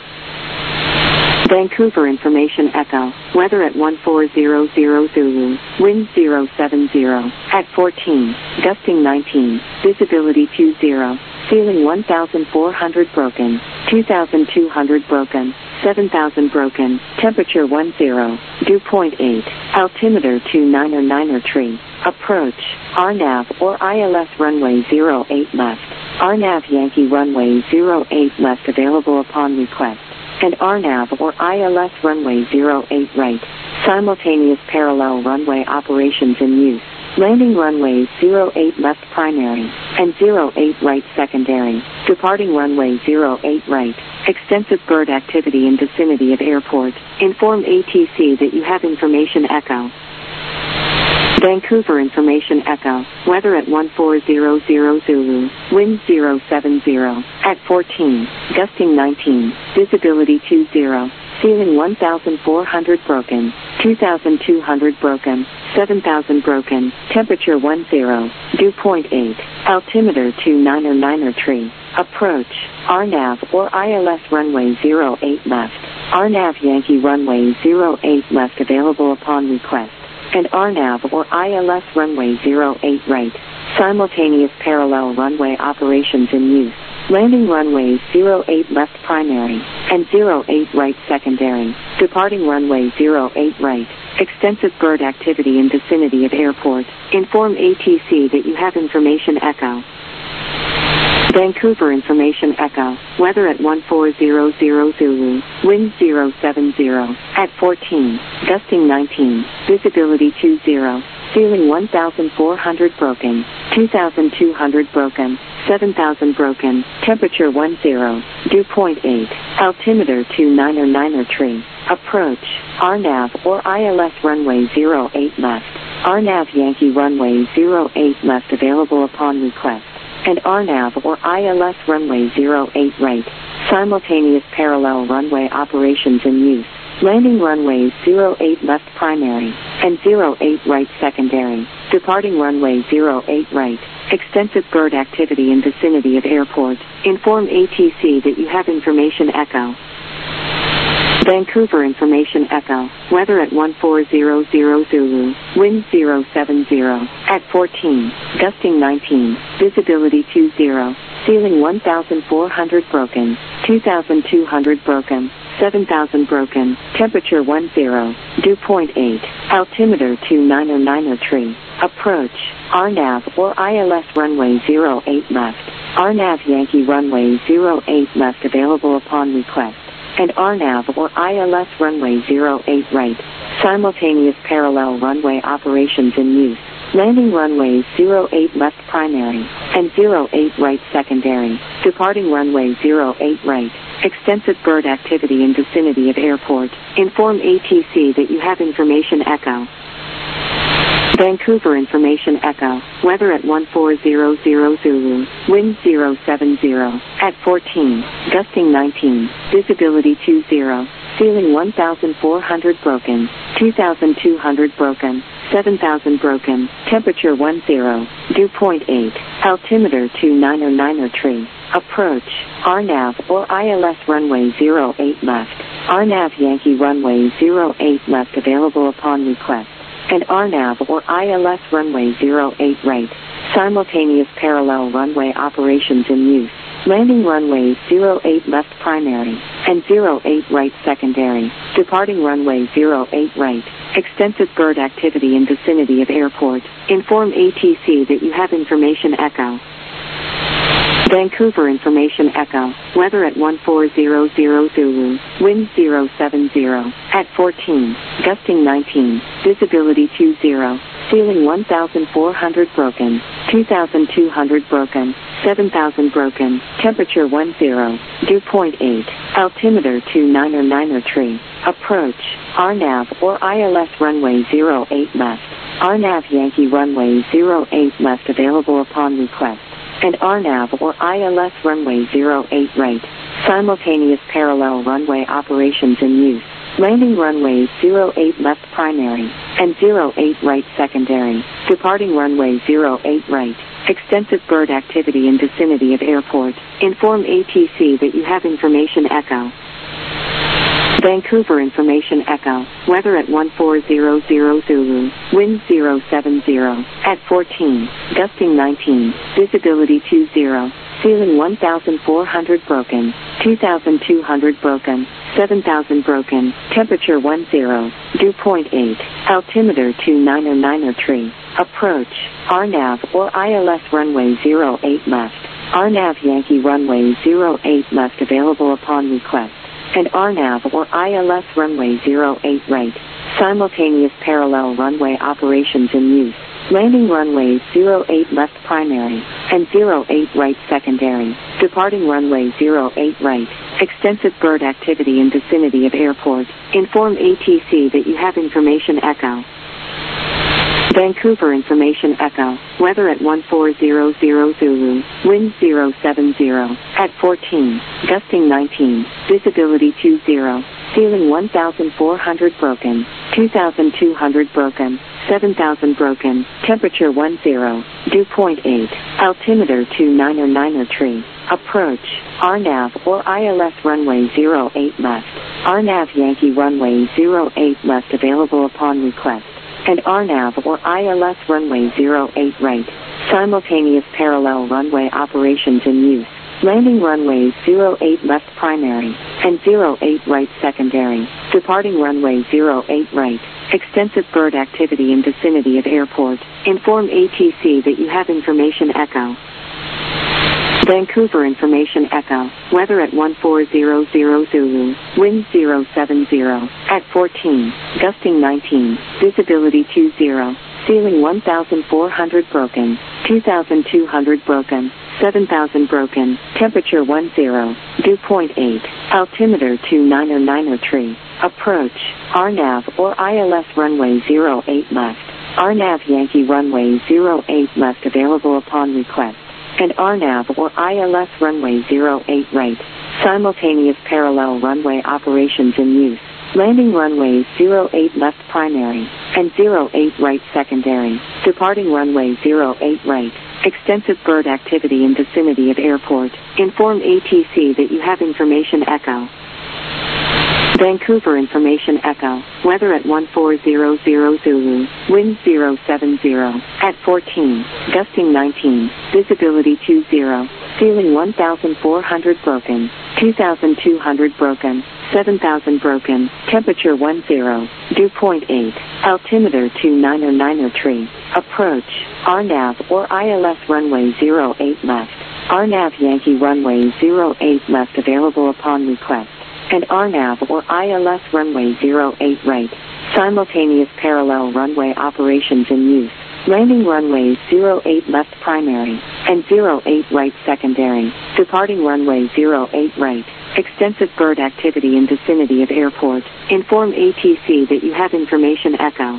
Vancouver information echo. Weather at 1400 Zulu. Wind 070. At 14. Gusting 19. Visibility 20. Ceiling 1,400 broken. 2,200 broken. 7,000 broken. Temperature 10. Dew point 8. Altimeter 29er tree. Approach. RNAV or ILS runway 08 left. RNAV Yankee runway 08 left available upon request. And RNAV or ILS runway 08 right. Simultaneous parallel runway operations in use. Landing runways 08 left primary and 08 right secondary. Departing runway 08 right. Extensive bird activity in vicinity of airport. Inform ATC that you have information echo. Vancouver information echo. Weather at 1400 Zulu. Wind 070. At 14. Gusting 19. Visibility 20. Ceiling 1,400 broken. 2,200 broken. 7,000 broken. Temperature 10. Dew point 8. Altimeter 29er tree. Approach. RNAV or ILS runway 08 left. RNAV Yankee runway 08 left available upon request. And RNAV or ILS runway 08 right. Simultaneous parallel runway operations in use. Landing runways 08 left primary and 08 right secondary. Departing runway 08 right. Extensive bird activity in vicinity of airport. Inform ATC that you have information echo. Vancouver information echo. Weather at 1400 Zulu. Wind 070. At 14. Gusting 19. Visibility 20. Ceiling 1,400 broken. 2,200 broken. 7,000 broken. Temperature 10. Dew point 8. Altimeter 29er tree. Approach. RNAV or ILS runway 08 left. RNAV Yankee runway 08 left available upon request. and RNAV or ILS runway 08 right. Simultaneous parallel runway operations in use. Landing runways 08 left primary and 08 right secondary. Departing runway 08 right. Extensive bird activity in vicinity of airport. Inform ATC that you have information echo. Vancouver information echo. Weather at 1400 Zulu. Wind 070. At 14. Gusting 19. Visibility 20. Ceiling 1,400 broken. 2,200 broken. 7,000 broken. Temperature 10. Dew point 8. Altimeter 290903. Approach. RNAV or ILS runway 08 left. RNAV Yankee runway 08 left available upon request. And RNAV or ILS runway 08 right. Simultaneous parallel runway operations in use. Landing runways 08 left primary and 08 right secondary. Departing runway 08 right. Extensive bird activity in vicinity of airport. Inform ATC that you have information echo. Vancouver information echo. Weather at 1400 Zulu. Wind 070. At 14. Gusting 19. Visibility 20. Ceiling 1,400 broken. 2,200 broken. 7,000 broken. Temperature 10. Dew point 8. Altimeter 290903. Approach. RNAV or ILS runway 08 left. RNAV Yankee runway 08 left available upon request. And RNAV or ILS runway 08 right. Simultaneous parallel runway operations in use. Landing runways 08 left primary and 08 right secondary. Departing runway 08 right. Extensive bird activity in vicinity of airport. Inform ATC that you have information echo. Vancouver information echo. Weather at 1400 Zulu. Wind 070. At 14. Gusting 19. Visibility 20. Ceiling 1,400 broken. 2,200 broken. 7,000 broken. Temperature 10. Dew point 8. Altimeter 290903. Approach. RNAV or ILS runway 08 left. RNAV Yankee runway 08 left available upon request. And RNAV or ILS runway 08 right. Simultaneous parallel runway operations in use. Landing runways 08 left primary and 08 right secondary. Departing runway 08 right. Extensive bird activity in vicinity of airport. Inform ATC that you have information echo. Vancouver information echo. Weather at 1400 Zulu. Wind 070. At 14. Gusting 19. Visibility 20. Ceiling 1,400 broken. 2,200 broken. 7,000 broken. Temperature 10. Dew point 8. Altimeter 290903. Approach. RNAV or ILS runway 08 left. RNAV Yankee runway 08 left available upon request. And RNAV or ILS runway 08 right. Simultaneous parallel runway operations in use. Landing runways 08 left primary and 08 right secondary. Departing runway 08 right. Extensive bird activity in vicinity of airport. Inform ATC that you have information echo. Vancouver information echo. Weather at 1400 Zulu. Wind 070. At 14. Gusting 19. Visibility 20. Ceiling 1,400 broken. 2,200 broken. 7,000 broken. Temperature 10. Dew point 8. Altimeter 290903. Approach. RNAV or ILS runway 08 left. RNAV Yankee runway 08 left available upon request. And RNAV or ILS runway 08 right. Simultaneous parallel runway operations in use. Landing runways 08 left primary and 08 right secondary. Departing runway 08 right. Extensive bird activity in vicinity of airport. Inform ATC that you have information echo. Vancouver information echo. Weather at 1400 Zulu. Wind 070. At 14. Gusting 19. Visibility 20. Ceiling 1,400 broken. 2,200 broken. 7,000 broken. Temperature 10. Dew point 8. Altimeter 290903. Approach. RNAV or ILS runway 08 left. RNAV Yankee runway 08 left available upon request. and RNAV or ILS runway 08 right. Simultaneous parallel runway operations in use. Landing runways 08 left primary and 08 right secondary. Departing runway 08 right. Extensive bird activity in vicinity of airport. Inform ATC that you have information echo. Vancouver information echo. Weather at 1400 Zulu. Wind 070. At 14. Gusting 19. Visibility 20. Ceiling 1,400 broken. 2,200 broken. 7,000 broken. Temperature 10. Dew point 8. Altimeter 2909 tree. Approach. RNAV or ILS runway 08 left. RNAV Yankee runway 08 left available upon request. And RNAV or ILS runway 08 right. Simultaneous parallel runway operations in use. Landing runways 08 left primary and 08 right secondary. Departing runway 08 right. Extensive bird activity in vicinity of airport. Inform ATC that you have information echo.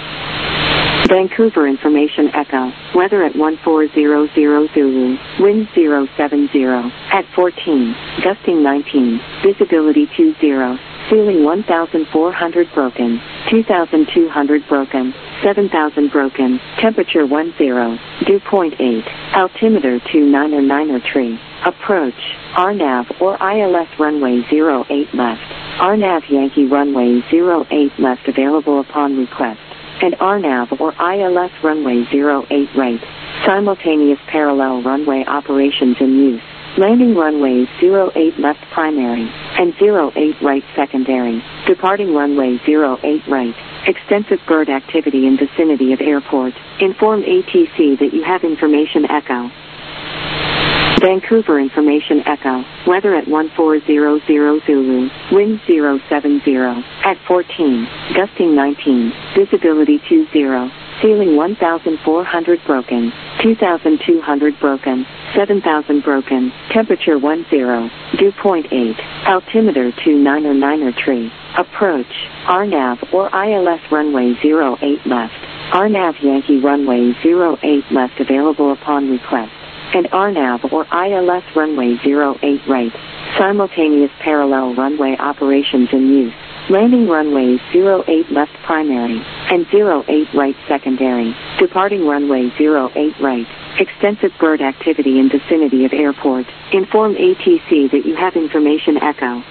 Vancouver information echo. Weather at 1400 Zulu. Wind 070. At 14. Gusting 19. Visibility 20. Ceiling 1,400 broken. 2,200 broken. 7,000 broken. Temperature 10. Dew point 8. Altimeter 2909 tree. Approach. RNAV or ILS runway 08 left. RNAV Yankee runway 08 left available upon request. And RNAV or ILS runway 08 right. Simultaneous parallel runway operations in use. Landing runways 08 left primary and 08 right secondary. Departing runway 08 right. Extensive bird activity in vicinity of airport. Inform ATC that you have information echo. Vancouver information echo. Weather at 1400 Zulu. Wind 070. At 14. Gusting 19. Visibility 20. Ceiling 1,400 broken. 2,200 broken. 7,000 broken. Temperature 10. Dew point 8. Altimeter 2909 tree. Approach. RNAV or ILS runway 08 left. RNAV Yankee runway 08 left available upon request. And RNAV or ILS runway 08 right. Simultaneous parallel runway operations in use. Landing runways 08 left primary and 08 right secondary. Departing runway 08 right. Extensive bird activity in vicinity of airport. Inform ATC that you have information echo.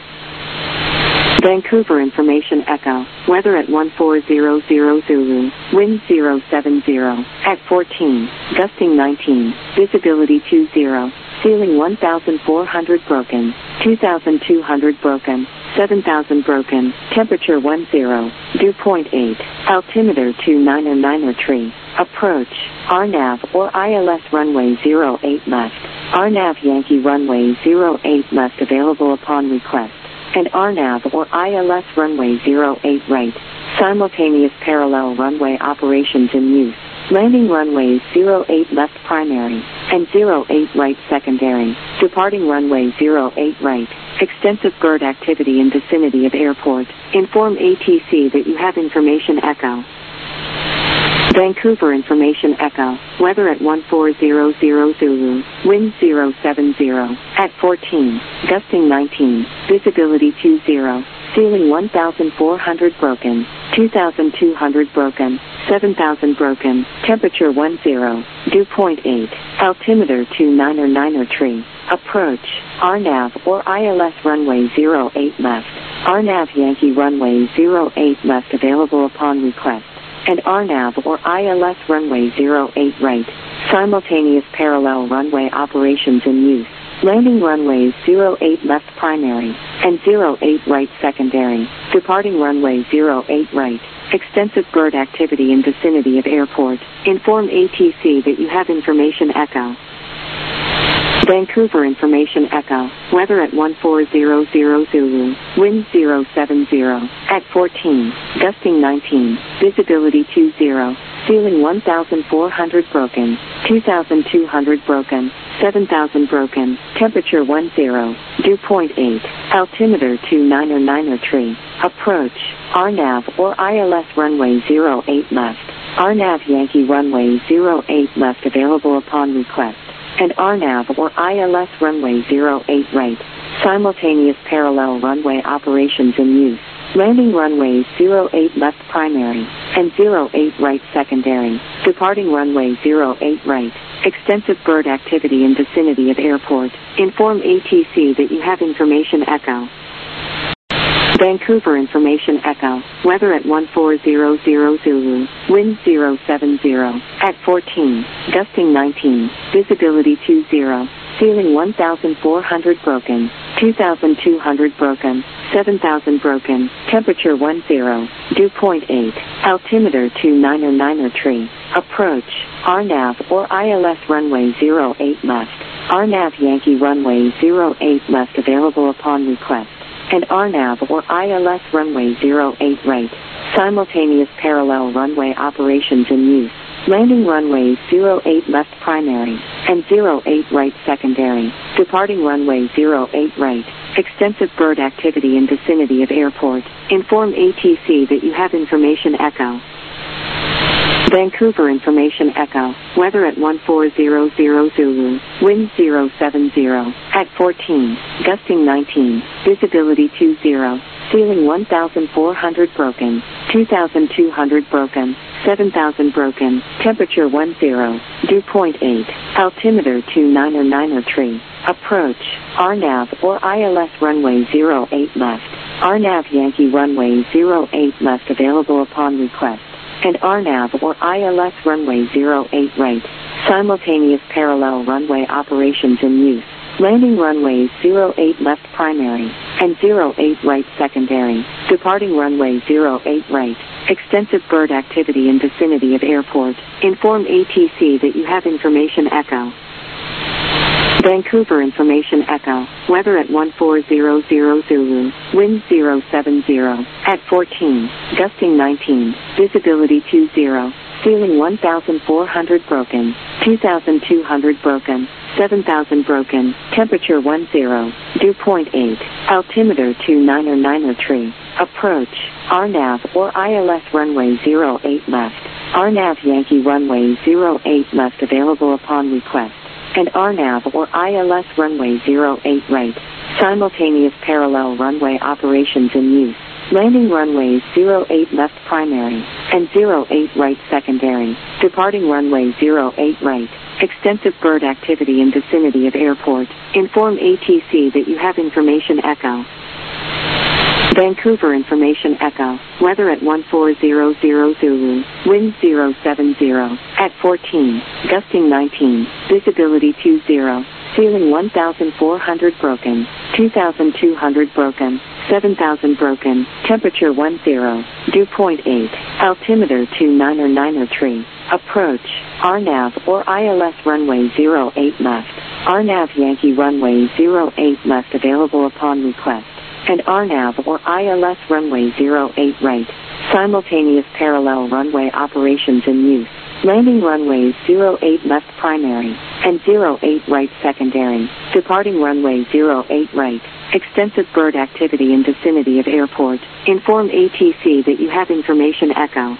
Vancouver information echo. Weather at 1400 Zulu. Wind 070. At 14. Gusting 19. Visibility 20. Ceiling 1,400 broken. 2,200 broken. 7,000 broken. Temperature 10. Dew point 8. Altimeter 2909 tree. Approach. RNAV or ILS runway 08 left. RNAV Yankee runway 08 left available upon request. And RNAV or ILS runway 08 right. Simultaneous parallel runway operations in use. Landing runways 08 left primary and 08 right secondary. Departing runway 08 right. Extensive bird activity in vicinity of airport. Inform ATC that you have information echo. Vancouver information echo. Weather at 1400 Zulu. Wind 070. At 14. Gusting 19. Visibility 20. Ceiling 1,400 broken. 2,200 broken. 7,000 broken. Temperature 10. Dew point 8. Altimeter 2909 tree. Approach. RNAV or ILS runway 08 left. RNAV Yankee runway 08 left available upon request. And RNAV or ILS runway 08 right. Simultaneous parallel runway operations in use. Landing runways 08 left primary and 08 right secondary. Departing runway 08 right. Extensive bird activity in vicinity of airport. Inform ATC that you have information echo. Vancouver information echo. Weather at 1400 Zulu. Wind 070. At 14. Gusting 19. Visibility 20. Ceiling 1,400 broken. 2,200 broken. 7,000 broken. Temperature 10. Dew point 8. Altimeter 2909 tree. Approach. RNAV or ILS runway 08 left. RNAV Yankee runway 08 left available upon request. and RNAV or ILS runway 08 right. Simultaneous parallel runway operations in use. Landing runways 08 left primary and 08 right secondary. Departing runway 08 right. Extensive bird activity in vicinity of airport. Inform ATC that you have information echo. Vancouver information echo. Weather at 1400 Zulu. Wind 070. At 14. Gusting 19. Visibility 20. Ceiling 1,400 broken. 2,200 broken. 7,000 broken. Temperature 10. Dew point 8. Altimeter 29er tree. Approach. RNAV or ILS runway 08 left. RNAV Yankee runway 08 left available upon request. And RNAV or ILS runway 08 right. Simultaneous parallel runway operations in use. Landing runways 08 left primary and 08 right secondary. Departing runway 08 right. Extensive bird activity in vicinity of airport. Inform ATC that you have information echo. Vancouver information echo. Weather at 1400 Zulu. Wind 070. At 14. Gusting 19. Visibility 20. Ceiling 1,400 broken. 2,200 broken. 7,000 broken. Temperature 10. Dew point 8. Altimeter 29er tree. Approach. RNAV or ILS runway 08 left. RNAV Yankee runway 08 left available upon request. And RNAV or ILS runway 08 right. Simultaneous parallel runway operations in use. Landing runways 08 left primary and 08 right secondary. Departing runway 08 right. Extensive bird activity in vicinity of airport. Inform ATC that you have information echo. Vancouver information echo. Weather at 1400 Zulu. Wind 070. At 14. Gusting 19. Visibility 20. Ceiling 1,400 broken. 2,200 broken. 7,000 broken. Temperature 10. Dew point 8. Altimeter 29er tree. Approach. RNAV or ILS runway 08 left. RNAV Yankee runway 08 left available upon request. And RNAV or ILS runway 08 right. Simultaneous parallel runway operations in use. Landing runways 08 left primary and 08 right secondary. Departing runway 08 right. Extensive bird activity in vicinity of airport. Inform ATC that you have information echo. Vancouver information echo. Weather at 1400 Zulu. Wind 070. At 14. Gusting 19. Visibility 20. Ceiling 1,400 broken. 2,200 broken. 7,000 broken. Temperature 10. Dew point 8. Altimeter 29er tree. Approach. RNAV or ILS runway 08 left. RNAV Yankee runway 08 left available upon request. And RNAV or ILS runway 08 right. Simultaneous parallel runway operations in use. Landing runways 08 left primary and 08 right secondary. Departing runway 08 right. Extensive bird activity in vicinity of airport. Inform ATC that you have information echo.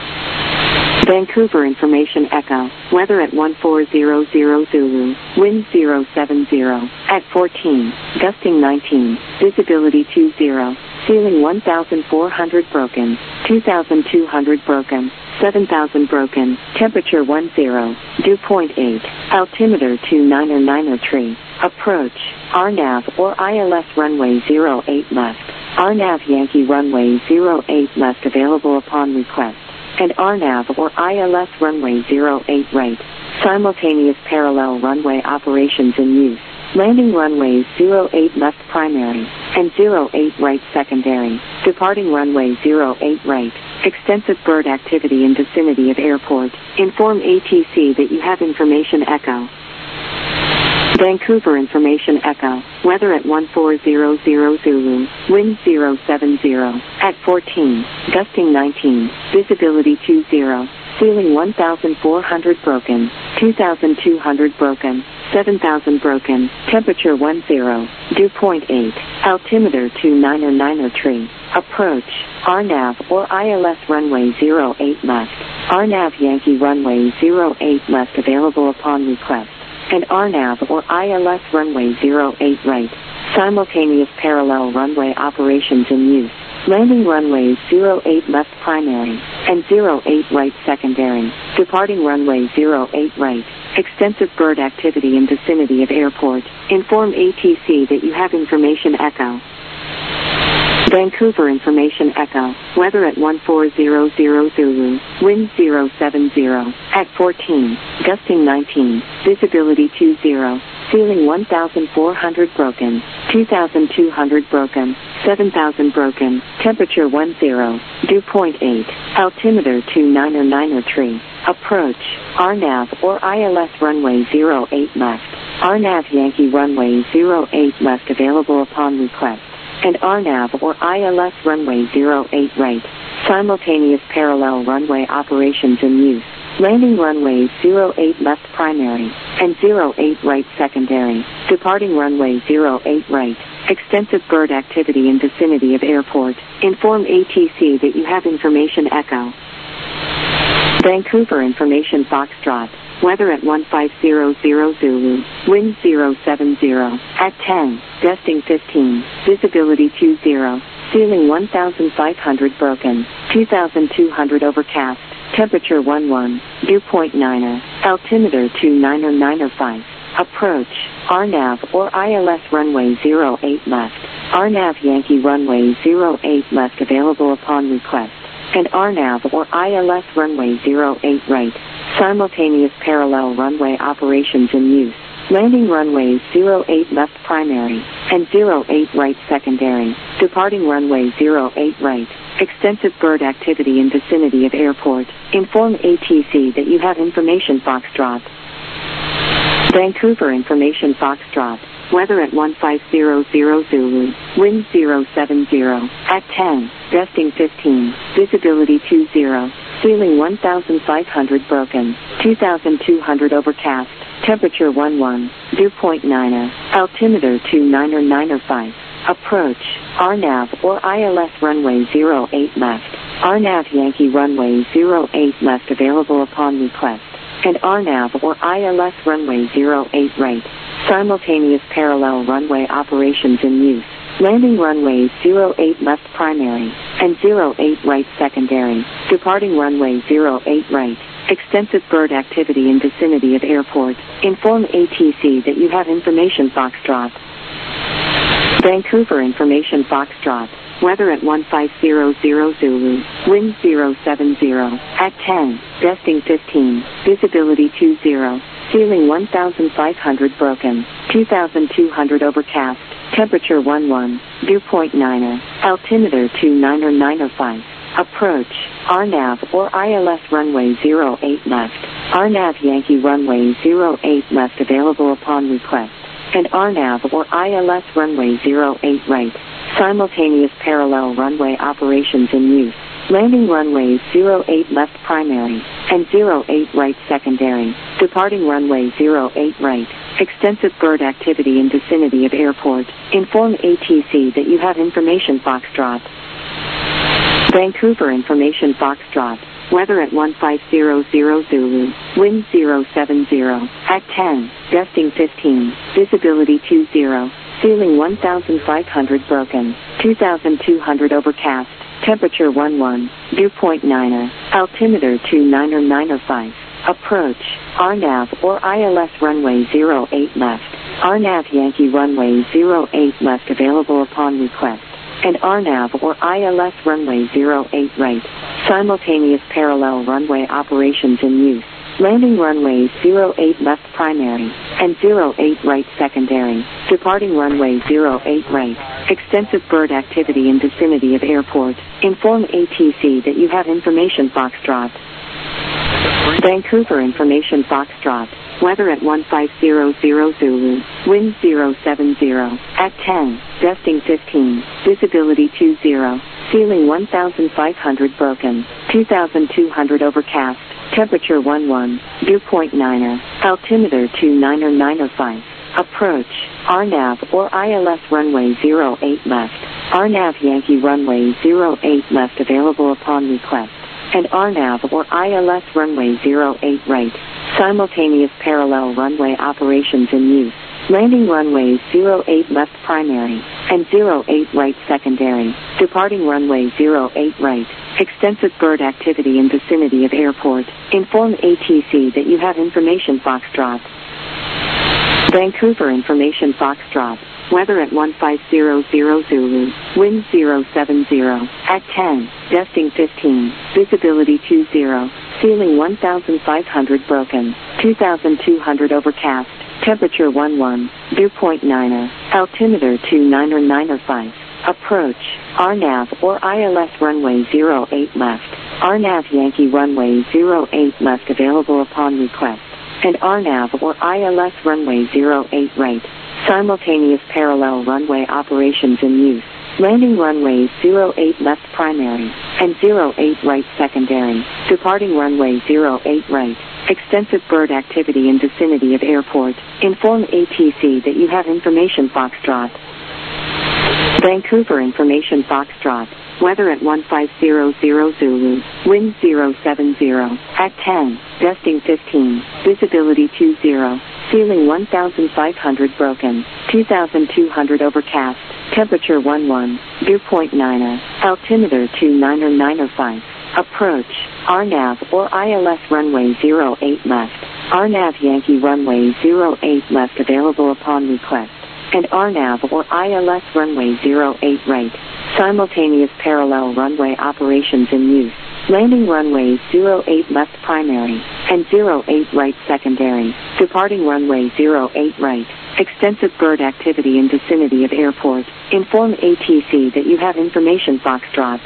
Vancouver information echo. Weather at 1400 Zulu. Wind 070. At 14. Gusting 19. Visibility 20. Ceiling 1,400 broken. 2,200 broken. 7,000 broken. Temperature 10. Dew point 8. Altimeter 29er tree. Approach. RNAV or ILS runway 08 left. RNAV Yankee runway 08 left available upon request. And RNAV or ILS runway 08 right. Simultaneous parallel runway operations in use. Landing runways 08 left primary and 08 right secondary. Departing runway 08 right. Extensive bird activity in vicinity of airport. Inform ATC that you have information echo. Vancouver information echo. Weather at 1400 Zulu. Wind 070. At 14. Gusting 19. Visibility 20. Ceiling 1,400 broken. 2,200 broken. 7,000 broken. Temperature 10. Dew point 8. Altimeter 29er tree. Approach. RNAV or ILS runway 08 left. RNAV Yankee runway 08 left available upon request. and RNAV or ILS runway 08 right. Simultaneous parallel runway operations in use. Landing runways 08 left primary and 08 right secondary. Departing runway 08 right. Extensive bird activity in vicinity of airport. Inform ATC that you have information echo. Vancouver information echo. Weather at 1400 Zulu. Wind 070. At 14. Gusting 19. Visibility 20. Ceiling 1,400 broken. 2,200 broken. 7,000 broken. Temperature 10. Dew point 8. Altimeter 2909 Approach. RNAV or ILS runway 08 left. RNAV Yankee runway 08 left available upon request. And RNAV or ILS runway 08 right. Simultaneous parallel runway operations in use. Landing runways 08 left primary and 08 right secondary. Departing runway 08 right. Extensive bird activity in vicinity of airport. Inform ATC that you have information echo. Vancouver information Foxtrot. Weather at 1500 Zulu. Wind 070. At 10. Gusting 15. Visibility 20. Ceiling 1,500 broken. 2,200 overcast. Temperature 11. Dew point 9. Altimeter 2909 Approach. RNAV or ILS runway 08 left. RNAV Yankee runway 08 left available upon request. And RNAV or ILS runway 08 right. Simultaneous parallel runway operations in use. Landing runways 08 left primary and 08 right secondary. Departing runway 08 right. Extensive bird activity in vicinity of airport. Inform ATC that you have information Foxtrot. Vancouver information Foxtrot. Weather at 1500 Zulu. Wind 070. At 10. Gusting 15. Visibility 20. Ceiling 1,500 broken. 2,200 overcast. Temperature 11. Dew point 9. Altimeter 2909 Approach. RNAV or ILS runway 08 left. RNAV Yankee runway 08 left available upon request. And RNAV or ILS runway 08 right. Simultaneous parallel runway operations in use. Landing runways 08 left primary and 08 right secondary. Departing runway 08 right. Extensive bird activity in vicinity of airport. Inform ATC that you have information Foxtrot. Vancouver information Foxtrot. Weather at 1500 Zulu. Wind 070. At 10. Gusting 15. Visibility 20. Ceiling 1,500 broken. 2,200 overcast. Temperature 11. Dew point 9. Altimeter 2909 Approach. RNAV or ILS runway 08 left. RNAV Yankee runway 08 left available upon request. And RNAV or ILS runway 08 right. Simultaneous parallel runway operations in use. Landing runways 08 left primary and 08 right secondary. Departing runway 08 right. Extensive bird activity in vicinity of airport. Inform ATC that you have information Foxtrot. Vancouver information Foxtrot. Weather at 1500 Zulu. Wind 070. At 10. Gusting 15. Visibility 20. Ceiling 1,500 broken. 2,200 overcast. Temperature 11. Dew point 9. Altimeter 2909 Approach. RNAV or ILS runway 08 left. RNAV Yankee runway 08 left available upon request. And RNAV or ILS runway 08 right. Simultaneous parallel runway operations in use. Landing runways 08 left primary and 08 right secondary. Departing runway 08 right. Extensive bird activity in vicinity of airport. Inform ATC that you have information Foxtrot. Vancouver information Foxtrot. Weather at 1500 Zulu. Wind 070. At 10. Gusting 15. Visibility 20. Ceiling 1,500 broken. 2,200 overcast. Temperature 11. Dew point 9. Altimeter 2909 Approach. RNAV or ILS runway 08 left. RNAV Yankee runway 08 left available upon request. And RNAV or ILS runway 08 right. Simultaneous parallel runway operations in use. Landing runways 08 left primary and 08 right secondary. Departing runway 08 right. Extensive bird activity in vicinity of airport. Inform ATC that you have information Foxtrot. Vancouver information Foxtrot. Weather at 1500 Zulu. Wind 070. At 10. Gusting 15. Visibility 20. Ceiling 1500 broken. 2200 overcast. Temperature 11. Dew point 9. Altimeter 29905. Approach. RNAV or ILS runway 08 left. RNAV Yankee runway 08 left available upon request. And RNAV or ILS runway 08 right. Simultaneous parallel runway operations in use. Landing runways 08 left primary and 08 right secondary. Departing runway 08 right. Extensive bird activity in vicinity of airport. Inform ATC that you have information Foxtrot. Vancouver information Foxtrot. Weather at 1500 Zulu. Wind 070. At 10. Gusting 15. Visibility 20. Ceiling 1500 broken. 2200 overcast. Temperature 11. Dew point 9. Altimeter 29905. Approach. RNAV or ILS runway 08 left. RNAV Yankee runway 08 left available upon request. And RNAV or ILS runway 08 right. Simultaneous parallel runway operations in use. Landing runways 08 left primary and 08 right secondary. Departing runway 08 right. Extensive bird activity in vicinity of airport. Inform ATC that you have information Foxtrot.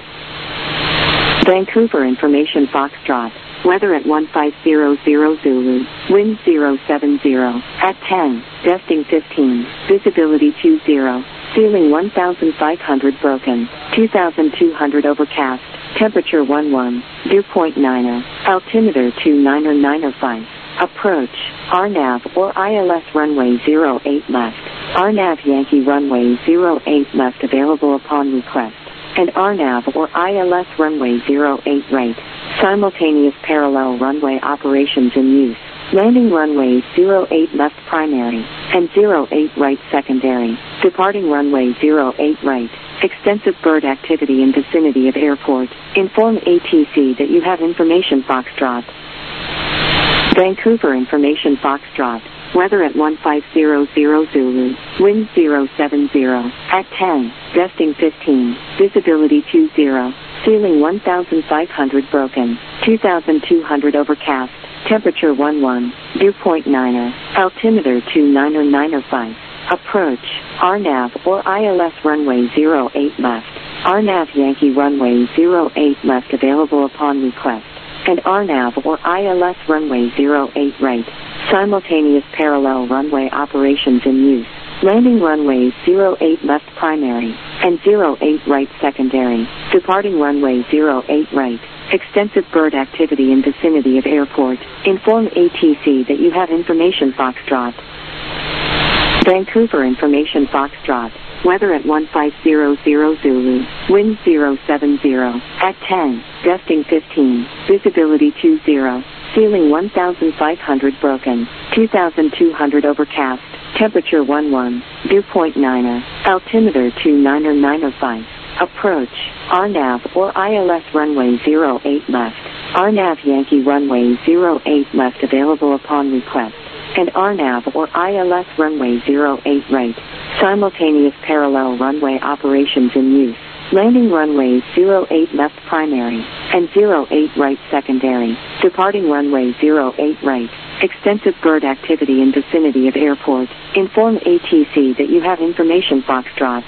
Vancouver information Foxtrot. Weather at 1500 Zulu. Wind 070. At 10. Gusting 15. Visibility 20. Ceiling 1500 broken. 2200 overcast. Temperature 11. Dew point 9. Altimeter 29905. Approach. RNAV or ILS runway 08 left. RNAV Yankee runway 08 left available upon request. And RNAV or ILS runway 08 right. Simultaneous parallel runway operations in use. Landing runways 08 left primary and 08 right secondary. Departing runway 08 right. Extensive bird activity in vicinity of airport. Inform ATC that you have information Foxtrot. Vancouver information Foxtrot. Weather at 1500 Zulu. Wind 070. At 10. Gusting 15. Visibility 20. Ceiling 1500 broken. 2200 overcast. Temperature 11. Dew point 9. Altimeter 29905. Approach. RNAV or ILS runway 08 left. RNAV Yankee runway 08 left available upon request. And RNAV or ILS runway 08 right. Simultaneous parallel runway operations in use. Landing runways 08 left primary and 08 right secondary. Departing runway 08 right. Extensive bird activity in vicinity of airport. Inform ATC that you have information Foxtrot. Vancouver information Foxtrot. Weather at 1500 Zulu. Wind 070. At 10. Gusting 15. Visibility 20. Ceiling 1500 broken. 2200 overcast. Temperature 11. Dew point 9. Altimeter 29905. Approach. RNAV or ILS runway 08 left. RNAV Yankee runway 08 left available upon request. And RNAV or ILS runway 08 right. Simultaneous parallel runway operations in use. Landing runways 08 left primary and 08 right secondary. Departing runway 08 right. Extensive bird activity in vicinity of airport. Inform ATC that you have information Foxtrot.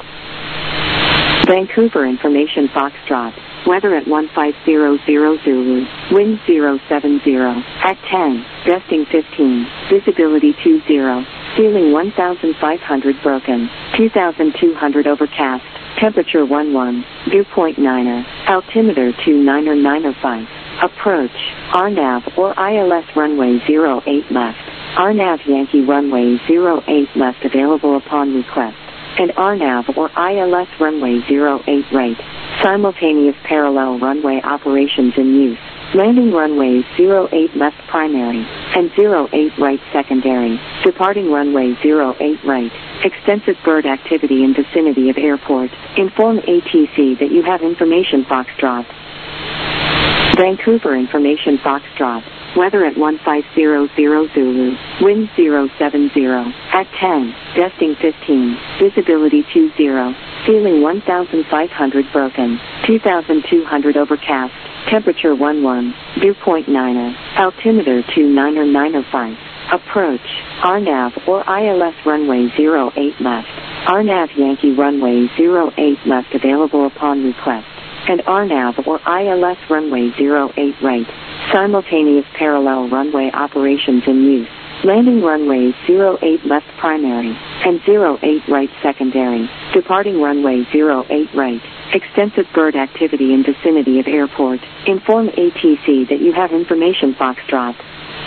Vancouver information Foxtrot. Weather at 1500 Zulu. Wind 070. At 10. Gusting 15. Visibility 20. Ceiling 1500 broken. 2200 overcast. Temperature 11. Dew point 9. Altimeter 29905. Approach. RNAV or ILS runway 08 left. RNAV Yankee runway 08 left available upon request. And RNAV or ILS runway 08 right. Simultaneous parallel runway operations in use. Landing runways 08 left primary and 08 right secondary, departing runway 08 right. Extensive bird activity in vicinity of airport. Inform ATC that you have information Foxtrot. Vancouver information Foxtrot. Weather at 1500 Zulu, wind 070, at 10, gusting 15, visibility 20, ceiling 1500 broken, 2200 overcast, temperature 11, dew point 9, altimeter 29905, approach, RNAV or ILS runway 08 left, RNAV Yankee runway 08 left available upon request, and RNAV or ILS runway 08 right. Simultaneous parallel runway operations in use. Landing runways 08 left primary and 08 right secondary. Departing runway 08 right. Extensive bird activity in vicinity of airport. Inform ATC that you have information Foxtrot.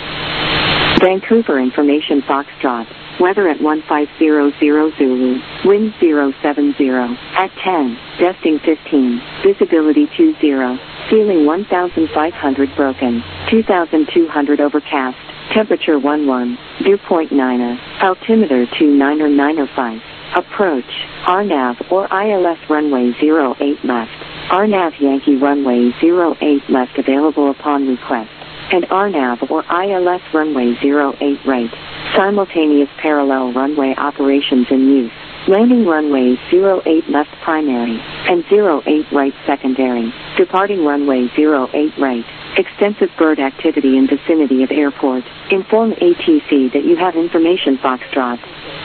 Vancouver information Foxtrot. Weather at 1500 Zulu, wind 070, at 10, gusting 15, visibility 20, ceiling 1500 broken, 2200 overcast, temperature 11, dew point 9, altimeter 29905, approach, RNAV or ILS runway 08 left, RNAV Yankee runway 08 left available upon request, and RNAV or ILS runway 08 right. Simultaneous parallel runway operations in use. Landing runways 08 left primary and 08 right secondary. Departing runway 08 right. Extensive bird activity in vicinity of airport. Inform ATC that you have information Foxtrot.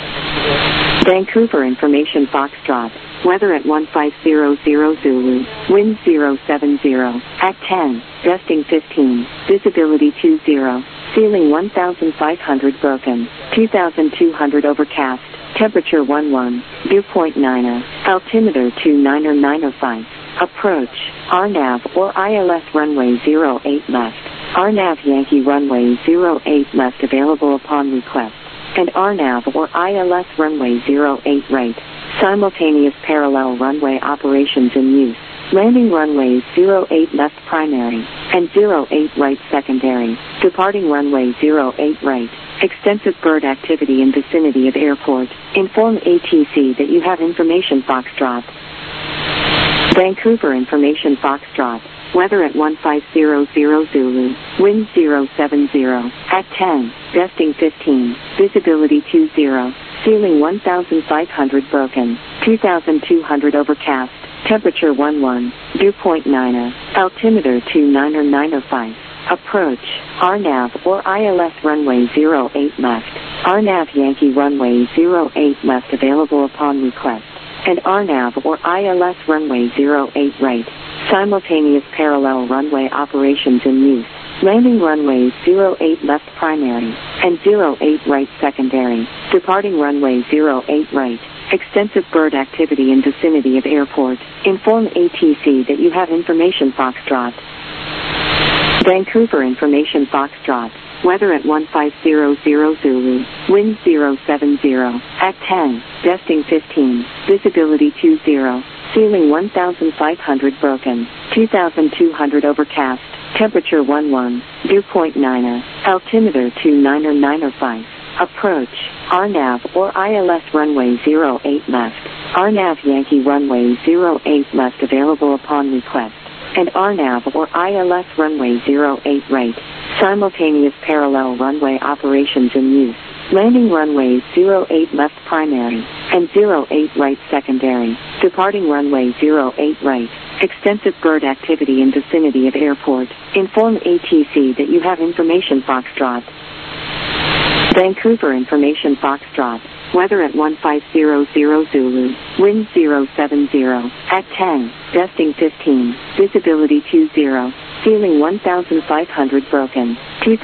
Vancouver information Foxtrot. Weather at 1500 Zulu, wind 070, at 10, gusting 15, visibility 20, ceiling 1500 broken, 2200 overcast, temperature 11, dew point 9, altimeter 29905, approach, RNAV or ILS runway 08 left, RNAV Yankee runway 08 left available upon request, and RNAV or ILS runway 08 right. Simultaneous parallel runway operations in use. Landing runways 08 left primary and 08 right secondary. Departing runway 08 right. Extensive bird activity in vicinity of airport. Inform ATC that you have information Foxtrot. Vancouver information Foxtrot. Weather at 1500 Zulu, wind 070, at 10, gusting 15, visibility 20, ceiling 1500 broken, 2200 overcast, temperature 11, dew point 9, altimeter 29905, approach, RNAV or ILS runway 08 left, RNAV Yankee runway 08 left available upon request, and RNAV or ILS runway 08 right. Simultaneous parallel runway operations in use. Landing runways 08 left primary and 08 right secondary. Departing runway 08 right. Extensive bird activity in vicinity of airport. Inform ATC that you have information Foxtrot. Vancouver information Foxtrot. Weather at 1500 Zulu, wind 070, at 10, gusting 15, visibility 20, ceiling 1500 broken, 2200 overcast, temperature 11, dew point 9, altimeter 29905, approach, RNAV or ILS runway 08 left, RNAV Yankee runway 08 left available upon request, and RNAV or ILS runway 08 right. Simultaneous parallel runway operations in use. Landing runways 08 left primary and 08 right secondary. Departing runway 08 right. Extensive bird activity in vicinity of airport. Inform ATC that you have information Foxtrot. Vancouver information Foxtrot. Weather at 1500 Zulu, wind 070, at 10, gusting 15, visibility 20, ceiling 1500 broken,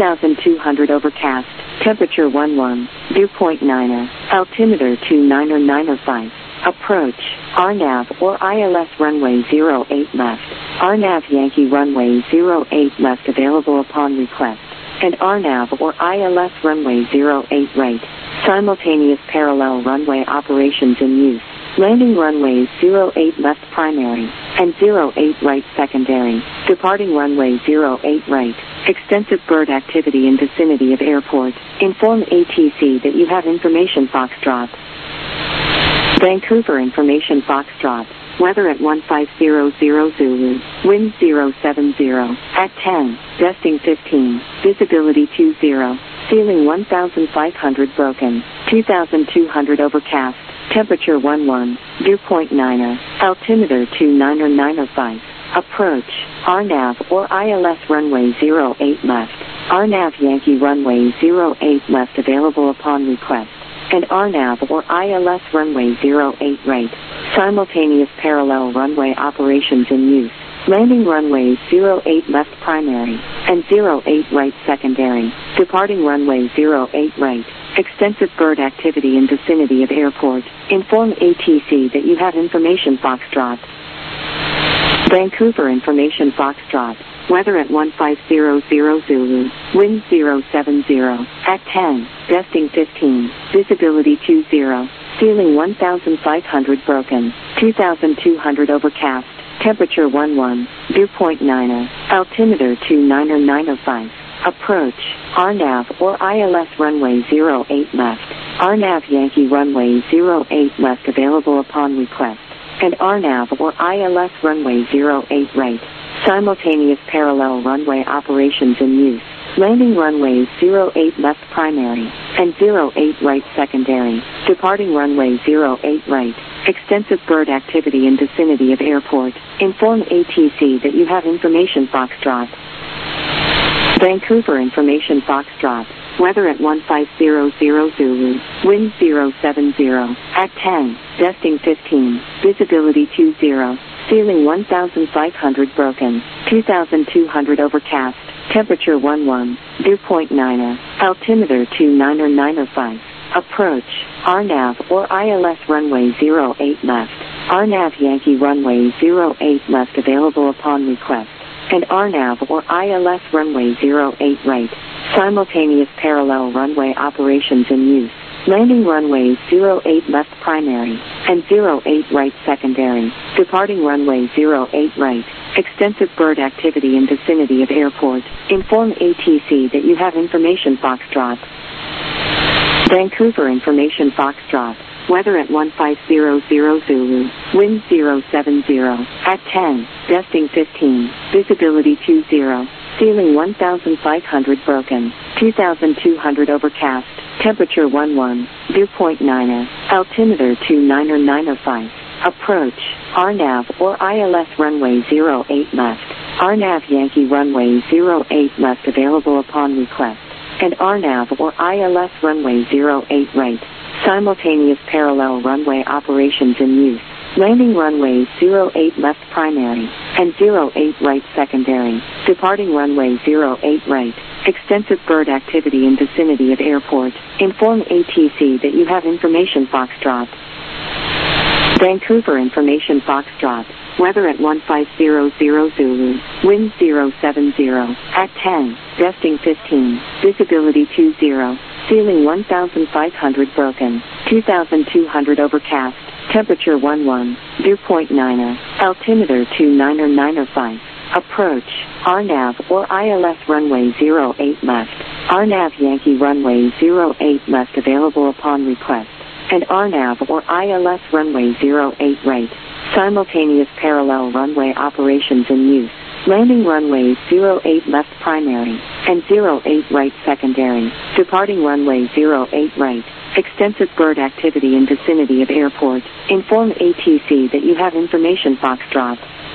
2200 overcast, temperature 11, dew point 9, altimeter 29905, approach, RNAV or ILS runway 08 left, RNAV Yankee runway 08 left available upon request, and RNAV or ILS runway 08 right. Simultaneous parallel runway operations in use. Landing runways 08 left primary and 08 right secondary. Departing runway 08 right. Extensive bird activity in vicinity of airport. Inform ATC that you have information Foxtrot. Vancouver information Foxtrot. Weather at 1500 Zulu. Wind 070. At 10. Gusting 15. Visibility 20. Ceiling 1,500 broken. 2,200 overcast. Temperature 11. Dew point 9er. Altimeter 29905. Approach. RNAV or ILS runway 08 left. RNAV Yankee runway 08 left available upon request. And RNAV or ILS runway 08 right. Simultaneous parallel runway operations in use. Landing runways 08 left primary and 08 right secondary. Departing runway 08 right. Extensive bird activity in vicinity of airport. Inform ATC that you have information Foxtrot. Vancouver information Foxtrot. Weather at 1500 Zulu. Wind 070. At 10. Gusting 15. Visibility 20. Ceiling 1,500 broken. 2,200 overcast. Temperature 11. Dew point 9er. Altimeter 29905. Approach. RNAV or ILS runway 08 left. RNAV Yankee runway 08 left available upon request. And RNAV or ILS runway 08 right. Simultaneous parallel runway operations in use. Landing runways 08 left primary and 08 right secondary. Departing runway 08 right. Extensive bird activity in vicinity of airport. Inform ATC that you have information Foxtrot. Vancouver information Foxtrot. Weather at 1500 Zulu. Wind 070. At 10. Gusting 15. Visibility 20. Ceiling 1,500 broken. 2,200 overcast. Temperature 11. Dew point 9er. Altimeter 29905. Approach. RNAV or ILS runway 08 left. RNAV Yankee runway 08 left available upon request. And RNAV or ILS runway 08 right. Simultaneous parallel runway operations in use. Landing runways 08 left primary and 08 right secondary. Departing runway 08 right. Extensive bird activity in vicinity of airport. Inform ATC that you have information Foxtrot. Vancouver information Foxtrot. Weather at 1500 Zulu. Wind 070. At 10. Gusting 15. Visibility 20. Ceiling 1,500 broken. 2,200 overcast. Temperature 11. Dew point 9er. Altimeter 29905. Approach. RNAV or ILS runway 08 left. RNAV Yankee runway 08 left available upon request. And RNAV or ILS runway 08 right. Simultaneous parallel runway operations in use. Landing runways 08 left primary and 08 right secondary. Departing runway 08 right. Extensive bird activity in vicinity of airport. Inform ATC that you have information Foxtrot. Vancouver information Foxtrot. Weather at 1500 Zulu. Wind 070. At 10. Gusting 15. Visibility 20. Ceiling 1,500 broken. 2,200 overcast. Temperature 11. Dew point 9er. Altimeter 29905. Approach. RNAV or ILS runway 08 left. RNAV Yankee runway 08 left available upon request. And RNAV or ILS runway 08 right. Simultaneous parallel runway operations in use. Landing runways 08 left primary and 08 right secondary. Departing runway 08 right. Extensive bird activity in vicinity of airport. Inform ATC that you have information Foxtrot.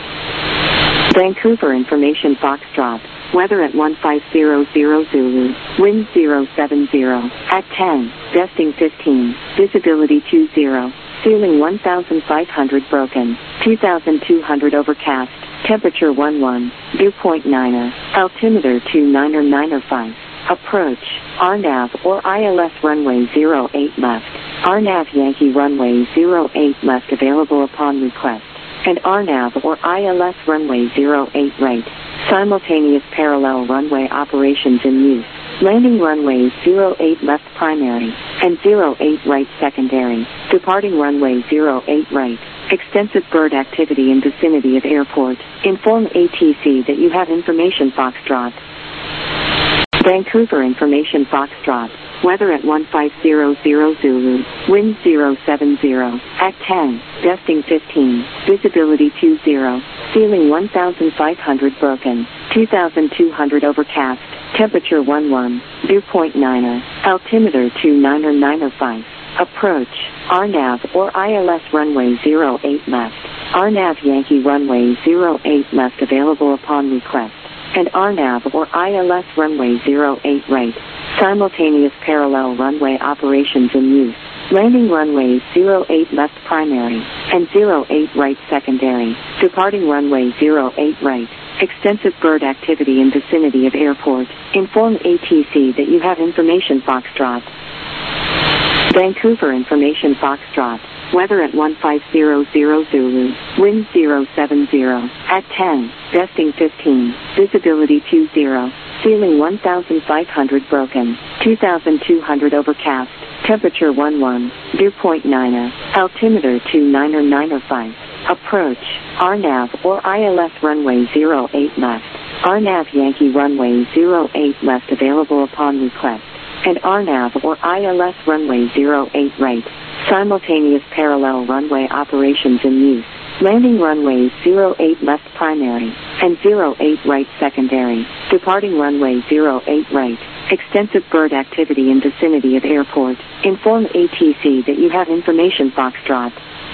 Vancouver information Foxtrot. Weather at 1500 Zulu. Wind 070. At 10. Gusting 15. Visibility 20. Ceiling 1,500 broken. 2,200 overcast. Temperature 11. Dew point 9er. Altimeter 29905. Approach. RNAV or ILS runway 08 left. RNAV Yankee runway 08 left available upon request. And RNAV or ILS runway 08 right. Simultaneous parallel runway operations in use. Landing runways 08 left primary and 08 right secondary. Departing runway 08 right. Extensive bird activity in vicinity of airport. Inform ATC that you have information Foxtrot. Vancouver Information Foxtrot. Weather at 1500 Zulu. Wind 070. At 10. Gusting 15. Visibility 20. Ceiling 1500 broken. 2200 overcast. Temperature 11. Dew point 9er. Altimeter 29905. Approach. RNAV or ILS runway 08 left. RNAV Yankee runway 08 left available upon request. And RNAV or ILS runway 08 right. Simultaneous parallel runway operations in use. Landing runways 08 left primary and 08 right secondary. Departing runway 08 right. Extensive bird activity in vicinity of airport. Inform ATC that you have information Foxtrot. Vancouver Information Foxtrot. Weather at 1500 Zulu. Wind 070. At 10. Gusting 15. Visibility 20. Ceiling 1500 broken. 2200 overcast. Temperature 11. Dew point 9er. Altimeter 29905. Approach. RNAV or ILS runway 08 left. RNAV Yankee runway 08 left available upon request. And RNAV or ILS runway 08 right. Simultaneous parallel runway operations in use. Landing runways 08 left primary and 08 right secondary. Departing runway 08 right. Extensive bird activity in vicinity of airport. Inform ATC that you have information Foxtrot.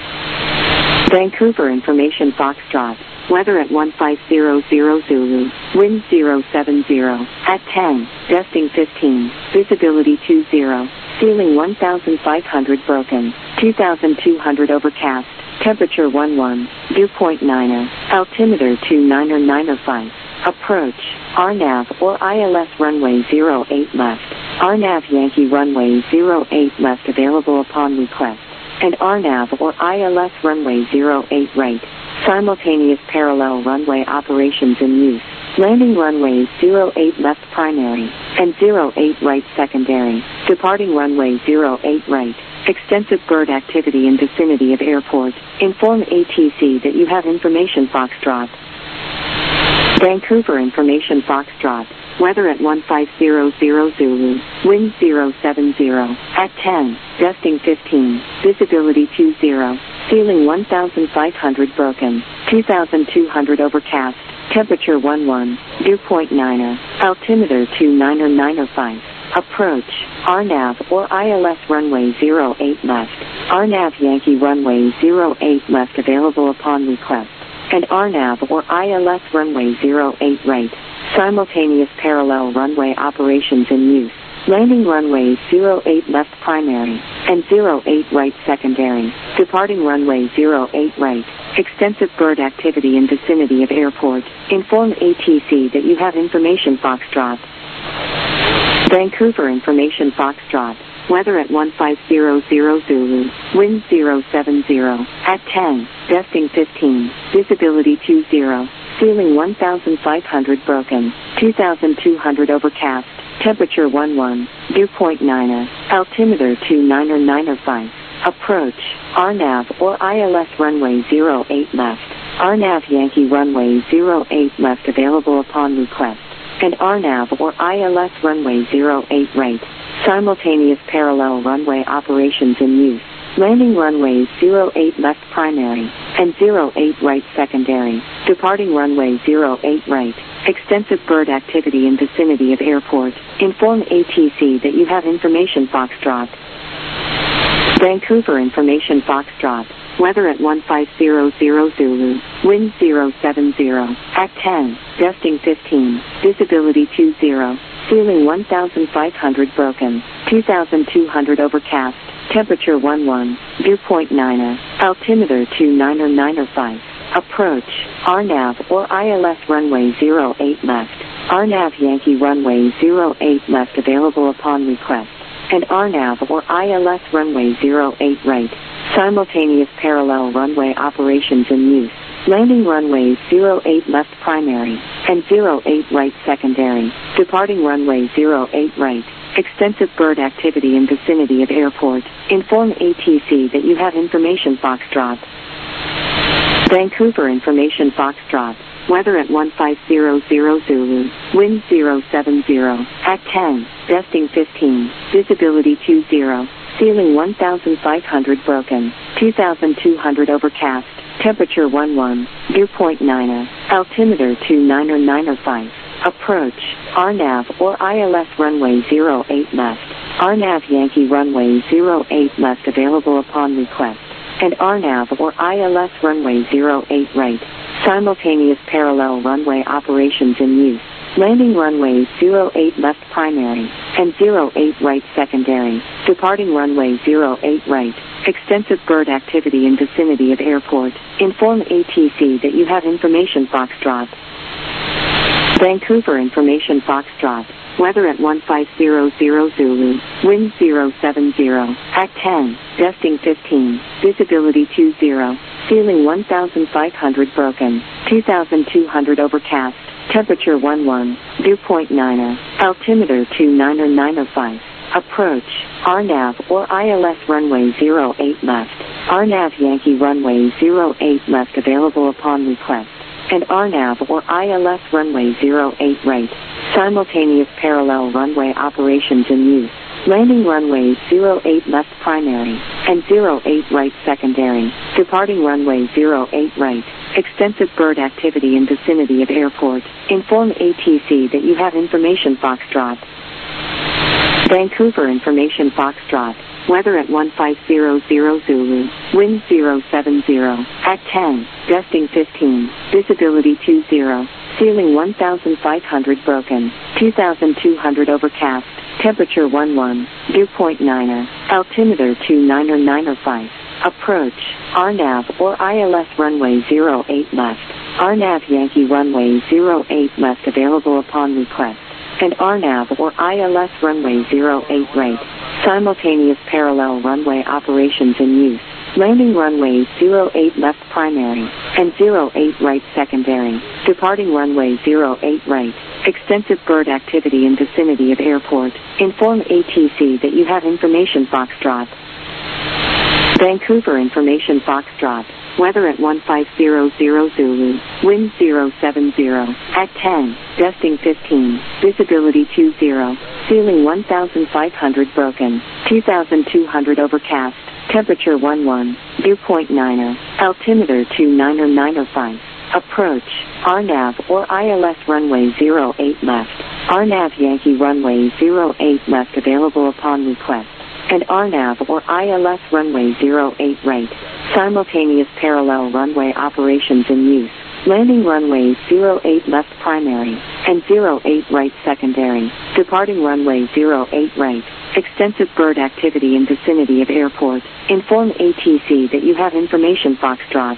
Vancouver Information Foxtrot. Weather at 1500 Zulu. Wind 070. At 10. Gusting 15. Visibility 20. Ceiling 1500 broken. 2200 overcast. Temperature 11. Dew point 9er. Altimeter 29905. Approach. RNAV or ILS runway 08 left. RNAV Yankee runway 08 left available upon request. And RNAV or ILS runway 08 right. Simultaneous parallel runway operations in use. Landing runways 08 left primary and 08 right secondary. Departing runway 08 right. Extensive bird activity in vicinity of airport. Inform ATC that you have information Foxtrot. Vancouver Information Foxtrot. Weather at 1500 Zulu. Wind 070. At 10. Gusting 15. Visibility 20. Ceiling 1500 broken. 2200 overcast. Temperature 11. Dew point 9er. Altimeter 29905. Approach. RNAV or ILS runway 08 left. RNAV Yankee runway 08 left available upon request. And RNAV or ILS runway 08 right. Simultaneous parallel runway operations in use. Landing runways 08 left primary and 08 right secondary. Departing runway 08 right. Extensive bird activity in vicinity of airport. Inform ATC that you have information Foxtrot. Vancouver Information Foxtrot. Weather at 1500 Zulu. Wind 070. At 10. Gusting 15. Visibility 20. Ceiling 1500 broken. 2200 overcast. Temperature 11. Dew point 9er. Altimeter 29905. Approach. RNAV or ILS runway 08 left. RNAV Yankee runway 08 left available upon request. And RNAV or ILS runway 08 right. Simultaneous parallel runway operations in use. Landing runways 08 left primary and 08 right secondary. Departing runway 08 right. Extensive bird activity in vicinity of airport. Inform ATC that you have information Foxtrot. Vancouver Information Foxtrot. Weather at 1500 Zulu. Wind 070. At 10. Gusting 15. Visibility 20. Ceiling 1500 broken. 2200 overcast. Temperature 11. Dew point 9er. Altimeter 29905. Approach. RNAV or ILS runway 08 left. RNAV Yankee runway 08 left available upon request. And RNAV or ILS runway 08 right. Simultaneous parallel runway operations in use. Landing runways 08 left primary and 08 right secondary. Departing runway 08 right. Extensive bird activity in vicinity of airport. Inform ATC that you have information Foxtrot. Vancouver Information Foxtrot. weather at 1500 Zulu, wind 070, at 10, gusting 15, visibility 20, ceiling 1500 broken, 2200 overcast, temperature 11, dew point 9, altimeter 29905. Approach, RNAV or ILS runway 08 left, RNAV Yankee runway 08 left available upon request, and RNAV or ILS runway 08 right, simultaneous parallel runway operations in use, landing runway 08 left primary, and 08 right secondary, departing runway 08 right, extensive bird activity in vicinity of airport, inform ATC that you have information Foxtrot. Vancouver information Foxtrot, weather at 1500 Zulu, wind 070, at 10, gusting 15, visibility 20, ceiling 1500 broken, 2200 overcast, temperature 11, dew point 9, altimeter 29905. Approach, RNAV or ILS runway 08 left, RNAV Yankee runway 08 left available upon request, and RNAV or ILS runway 08 right, simultaneous parallel runway operations in use, landing runway 08 left primary, and 08 right secondary, departing runway 08 right, extensive bird activity in vicinity of airport, inform ATC that you have information Foxtrot. Vancouver information Foxtrot, weather at 1500 Zulu, wind 070, at 10, gusting 15, visibility 20, ceiling 1500 broken, 2200 overcast, temperature 11, dew point 9, altimeter 29905. Approach, RNAV or ILS runway 08 left, RNAV Yankee runway 08 left available upon request, and RNAV or ILS runway 08 right, simultaneous parallel runway operations in use, landing runway 08 left primary, and 08 right secondary, departing runway 08 right, extensive bird activity in vicinity of airport, inform ATC that you have information Foxtrot. Vancouver information Foxtrot, weather at 1500 Zulu, wind 070, at 10, gusting 15, visibility 20, ceiling 1500 broken, 2200 overcast, temperature 11, dew point 9, altimeter 29905. Approach, RNAV or ILS runway 08 left, RNAV Yankee runway 08 left available upon request, and RNAV or ILS runway 08 right, simultaneous parallel runway operations in use, landing runway 08 left primary, and 08 right secondary, departing runway 08 right, extensive bird activity in vicinity of airport, inform ATC that you have information Foxtrot.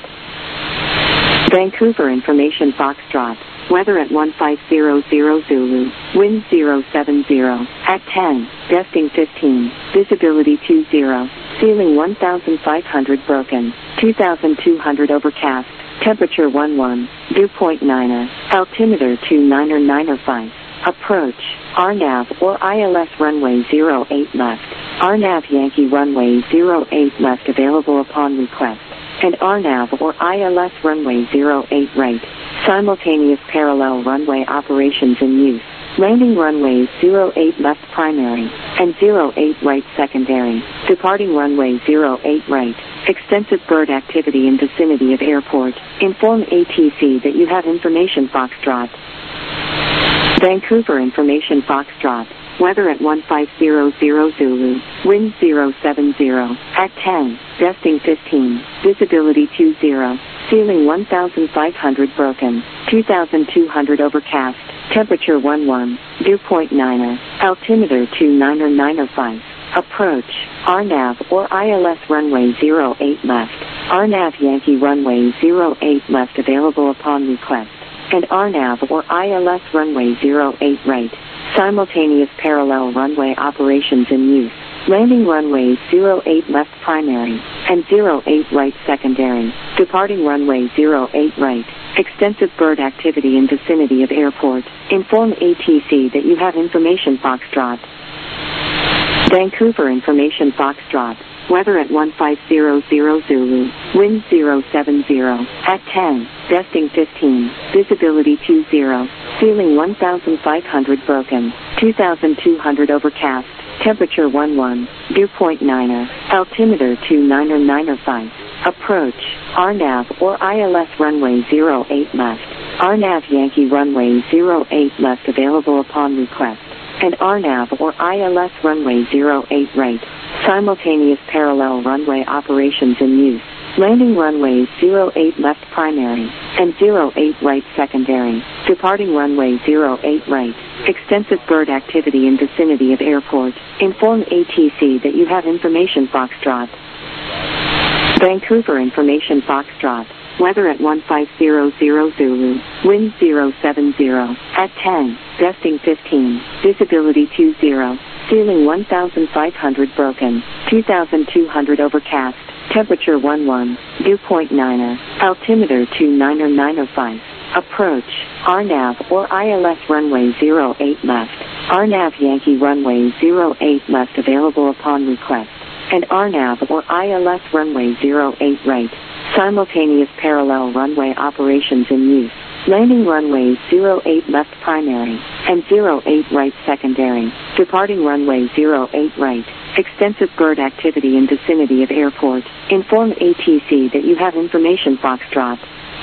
Vancouver information Foxtrot, weather at 1500 Zulu, wind 070, at 10, gusting 15, visibility 20, ceiling 1500 broken, 2200 overcast, temperature 11, dew point 9, altimeter 29905. Approach, RNAV or ILS runway 08 left, RNAV Yankee runway 08 left available upon request, and RNAV or ILS runway 08 right, simultaneous parallel runway operations in use, landing runway 08 left primary, and 08 right secondary, departing runway 08 right, extensive bird activity in vicinity of airport, inform ATC that you have information Foxtrot. Vancouver information Foxtrot, weather at 1500 Zulu, wind 070, at 10, gusting 15, visibility 20, ceiling 1500 broken, 2200 overcast, temperature 11, dew point 9, altimeter 29905. Approach, RNAV or ILS runway 08 left, RNAV Yankee runway 08 left available upon request, and RNAV or ILS runway 08 right, simultaneous parallel runway operations in use, landing runway 08 left primary, and 08 right secondary, departing runway 08 right, extensive bird activity in vicinity of airport, inform ATC that you have information Foxtrot. Vancouver information Foxtrot, weather at 1500 Zulu, wind 070, at 10, gusting 15, visibility 20, ceiling 1500 broken, 2200 overcast, temperature 11, dew point 9er, altimeter 29905. Approach, RNAV or ILS runway 08 left, RNAV Yankee runway 08 left available upon request, and RNAV or ILS runway 08 right, simultaneous parallel runway operations in use, landing runways 08 left primary, and 08 right secondary, departing runway 08 right, extensive bird activity in vicinity of airport, inform ATC that you have information Foxtrot. Vancouver information Foxtrot, weather at 1500 Zulu, wind 070, at 10, gusting 15, visibility 20, ceiling 1500 broken, 2200 overcast, temperature 11, dew point 9er, altimeter 29905. Approach, RNAV or ILS runway 08 left, RNAV Yankee runway 08 left available upon request, and RNAV or ILS runway 08 right, simultaneous parallel runway operations in use, landing runways 08 left primary, and 08 right secondary, departing runway 08 right, extensive bird activity in vicinity of airport, inform ATC that you have information Foxtrot.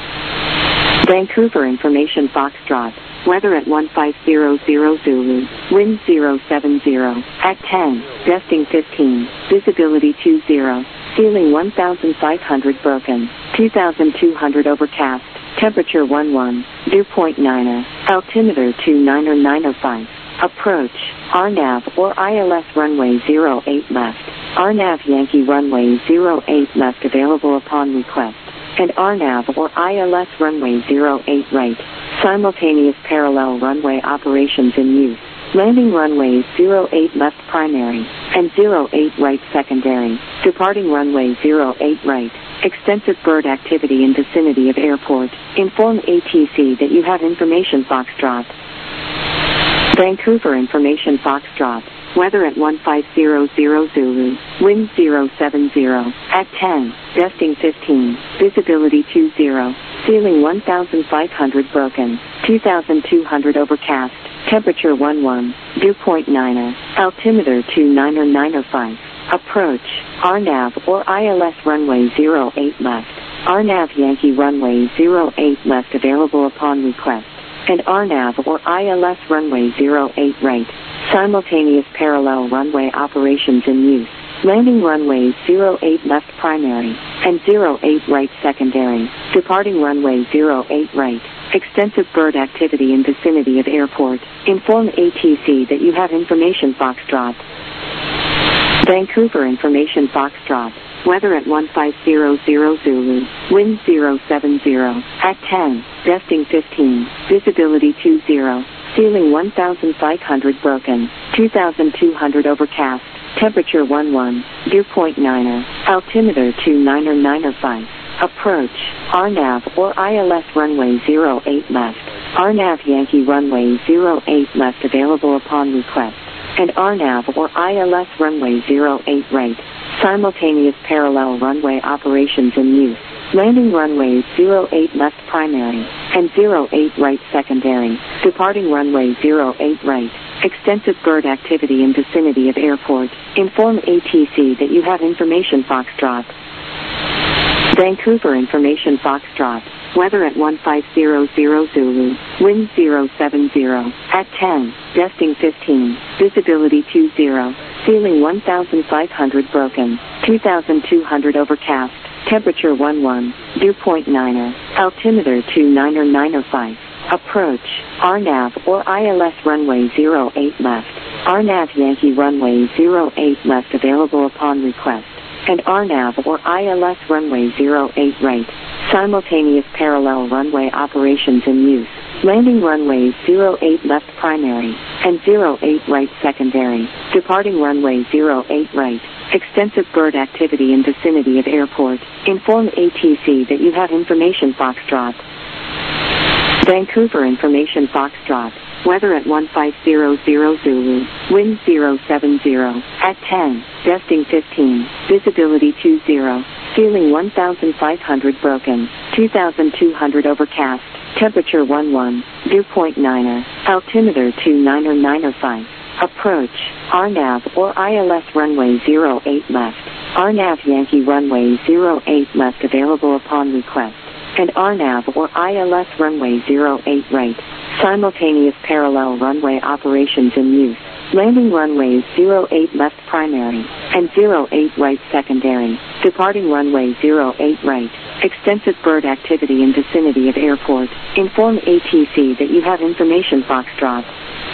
Vancouver information Foxtrot, weather at 1500 Zulu, wind 070, at 10, gusting 15, visibility 20, ceiling 1500 broken, 2200 overcast, temperature 11, dew point 9er, altimeter 29905. Approach, RNAV or ILS runway 08 left, RNAV Yankee runway 08 left available upon request, and RNAV or ILS runway 08 right, simultaneous parallel runway operations in use, landing runways 08 left primary, and 08 right secondary, departing runway 08 right, extensive bird activity in vicinity of airport, inform ATC that you have information Foxtrot. Vancouver information Foxtrot, weather at 1500 Zulu, wind 070, at 10, gusting 15, visibility 20, ceiling 1500 broken, 2200 overcast, temperature 11, dew point 9er, altimeter 29905. Approach, RNAV or ILS runway 08 left, RNAV Yankee runway 08 left available upon request, and RNAV or ILS runway 08 right, simultaneous parallel runway operations in use, landing runways 08 left primary, and 08 right secondary, departing runway 08 right, extensive bird activity in vicinity of airport, inform ATC that you have information Foxtrot. Vancouver information Foxtrot, weather at 1500 Zulu, wind 070, at 10, gusting 15, visibility 20, ceiling 1500 broken, 2200 overcast, temperature 11, dew point 9er, altimeter 29905. Approach, RNAV or ILS runway 08 left, RNAV Yankee runway 08 left available upon request, and RNAV or ILS runway 08 right, simultaneous parallel runway operations in use, landing runways 08 left primary, and 08 right secondary, departing runway 08 right, extensive bird activity in vicinity of airport, inform ATC that you have information Foxtrot. Vancouver information Foxtrot, weather at 1500 Zulu, wind 070, at 10, gusting 15, visibility 20, ceiling 1500 broken, 2200 overcast, temperature 11, dew point 9er, altimeter 29905. Approach, RNAV or ILS runway 08 left, RNAV Yankee runway 08 left available upon request, and RNAV or ILS runway 08 right, simultaneous parallel runway operations in use, landing runways 08 left primary, and 08 right secondary, departing runway 08 right, extensive bird activity in vicinity of airport, inform ATC that you have information Foxtrot. Vancouver Information Foxtrot. Weather at 1500 Zulu. Wind 070. At 10. Gusting 15. Visibility 20. Ceiling 1500 broken. 2200 overcast. Temperature 11. Dew point 9er. Altimeter 29905. Approach. RNAV or ILS runway 08 left. RNAV Yankee runway 08 left available upon request. And RNAV or ILS runway 08 right. Simultaneous parallel runway operations in use. Landing runways 08 left primary and 08 right secondary. Departing runway 08 right. Extensive bird activity in vicinity of airport. Inform ATC that you have information Foxtrot.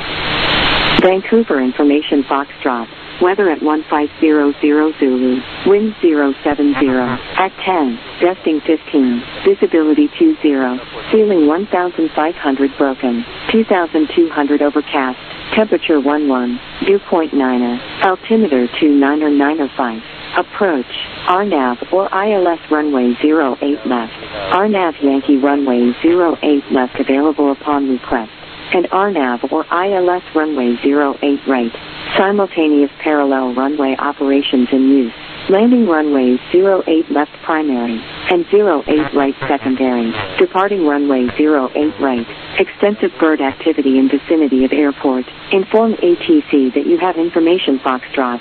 Vancouver Information Foxtrot. Weather at 1500 Zulu. Wind 070. At 10. Gusting 15. Visibility 20. Ceiling 1500 broken. 2200 overcast. Temperature 11. Dew point 9er. Altimeter 29905. Approach. RNAV or ILS runway 08 left. RNAV Yankee runway 08 left available upon request. And RNAV or ILS runway 08 right. Simultaneous parallel runway operations in use. Landing runways 08 left primary and 08 right secondary. Departing runway 08 right. Extensive bird activity in vicinity of airport. Inform ATC that you have information Foxtrot.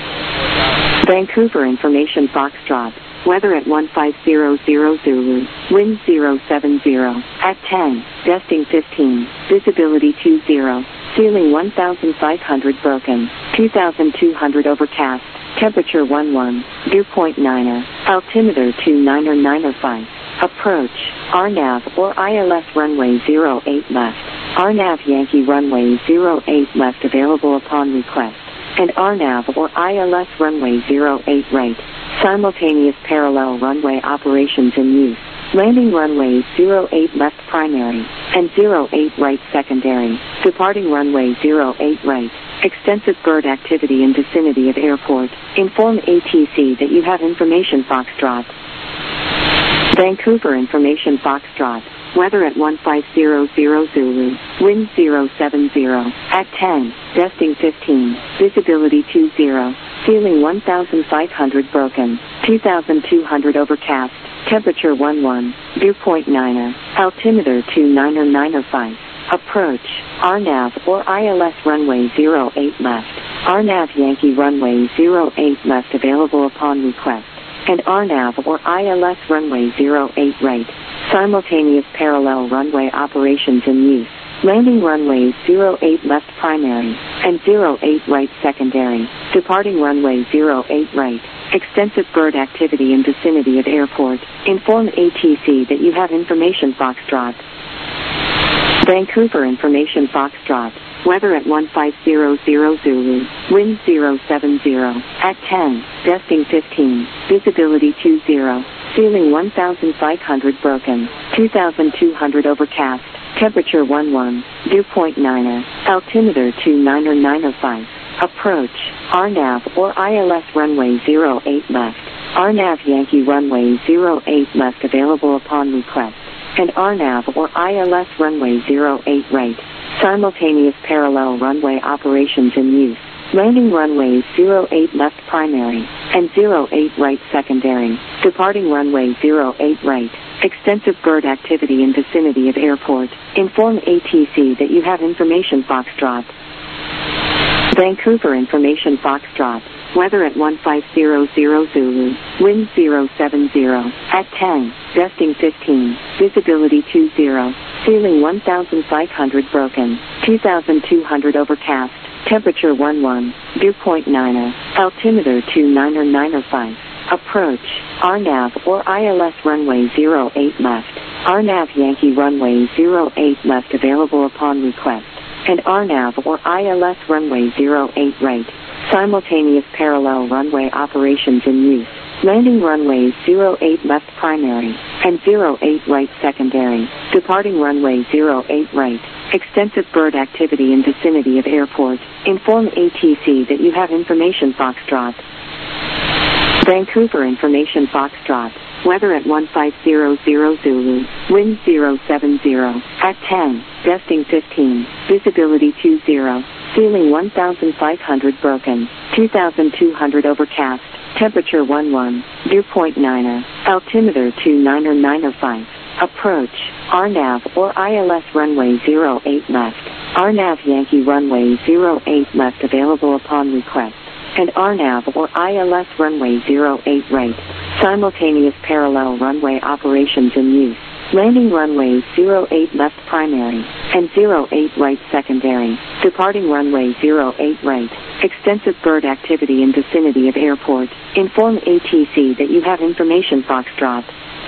Vancouver Information Foxtrot. Weather at 1500 Zulu. Wind 070. At 10. Gusting 15. Visibility 20. Ceiling 1500 broken. 2200 overcast. Temperature 11. Dew point 9er. Altimeter 29905. Approach. RNAV or ILS runway 08 left. RNAV Yankee runway 08 left available upon request. And RNAV or ILS runway 08 right. Simultaneous parallel runway operations in use. Landing runways 08 left primary and 08 right secondary. Departing runway 08 right. Extensive bird activity in vicinity of airport. Inform ATC that you have information Foxtrot. Vancouver Information Foxtrot. Weather at 1500 Zulu. Wind 070. At 10. Gusting 15. Visibility 20. Ceiling 1500 broken. 2200 overcast. Temperature 11. Dew point 9er. Altimeter 29905. Approach. RNAV or ILS runway 08 left. RNAV Yankee runway 08 left available upon request. And RNAV or ILS runway 08 right. Simultaneous parallel runway operations in use. Landing runways 08 left primary and 08 right secondary. Departing runway 08 right. Extensive bird activity in vicinity of airport. Inform ATC that you have information Foxtrot. Vancouver Information Foxtrot. Weather at 1500 Zulu. Wind 070. At 10. Gusting 15. Visibility 20. Ceiling 1500 broken. 2200 overcast. Temperature 11. Dew point 9er. Altimeter 29905. Approach. RNAV or ILS runway 08 left. RNAV Yankee runway 08 left available upon request. And RNAV or ILS runway 08 right. Simultaneous parallel runway operations in use. Landing runways 08 left primary and 08 right secondary. Departing runway 08 right. Extensive bird activity in vicinity of airport. Inform ATC that you have information Foxtrot. Vancouver Information Foxtrot. Weather at 1500 Zulu. Wind 070. At 10. Gusting 15. Visibility 20. Ceiling 1500 broken. 2200 overcast. Temperature 11. Dew point 9er. Altimeter 29905. Approach. RNAV or ILS runway 08 left. RNAV Yankee runway 08 left available upon request. And RNAV or ILS runway 08 right. Simultaneous parallel runway operations in use. Landing runways 08 left primary and 08 right secondary. Departing runway 08 right. Extensive bird activity in vicinity of airport. Inform ATC that you have information Foxtrot. Vancouver Information Foxtrot. weather at 1500 Zulu, wind 070, at 10, gusting 15, visibility 20, ceiling 1500 broken, 2200 overcast, temperature 11, dew point 9er, altimeter 29905, approach, RNAV or ILS runway 08 left, RNAV Yankee runway 08 left available upon request, and RNAV or ILS runway 08 right, simultaneous parallel runway operations in use. Landing runways 08 left primary, and 08 right secondary, departing runway 08 right, extensive bird activity in vicinity of airport, inform ATC that you have information Foxtrot.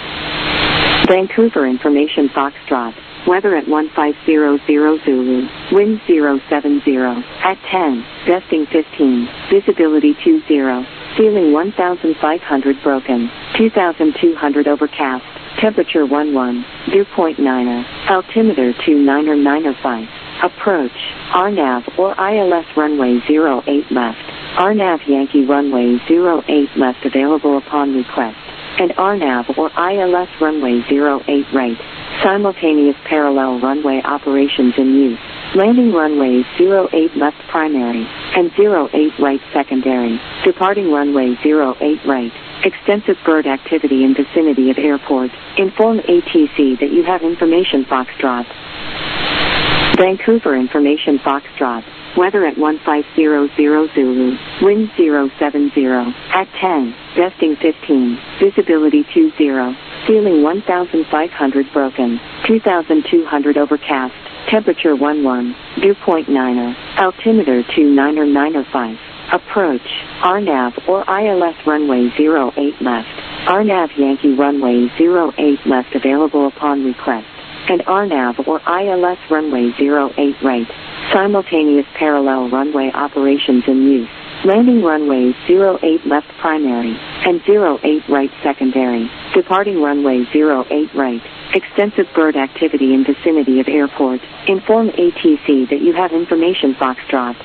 Vancouver information Foxtrot, weather at 1500 Zulu, wind 070, at 10, gusting 15, visibility 20, ceiling 1500 broken, 2200 overcast, temperature 11, dew point 9er, altimeter 29905, approach, RNAV or ILS runway 08 left, RNAV Yankee runway 08 left available upon request, and RNAV or ILS runway 08 right, simultaneous parallel runway operations in use. Landing runways 08 left primary, and 08 right secondary, departing runway 08 right, extensive bird activity in vicinity of airport, inform ATC that you have information Foxtrot. Vancouver information Foxtrot, weather at 1500 Zulu, wind 070, at 10, gusting 15, visibility 20, ceiling 1500 broken, 2200 overcast, temperature 11, dew point 9er, altimeter 29905, approach, RNAV or ILS runway 08 left, RNAV Yankee runway 08 left available upon request, and RNAV or ILS runway 08 right, simultaneous parallel runway operations in use. Landing runways 08 left primary, and 08 right secondary, departing runway 08 right, extensive bird activity in vicinity of airport, inform ATC that you have information Foxtrot.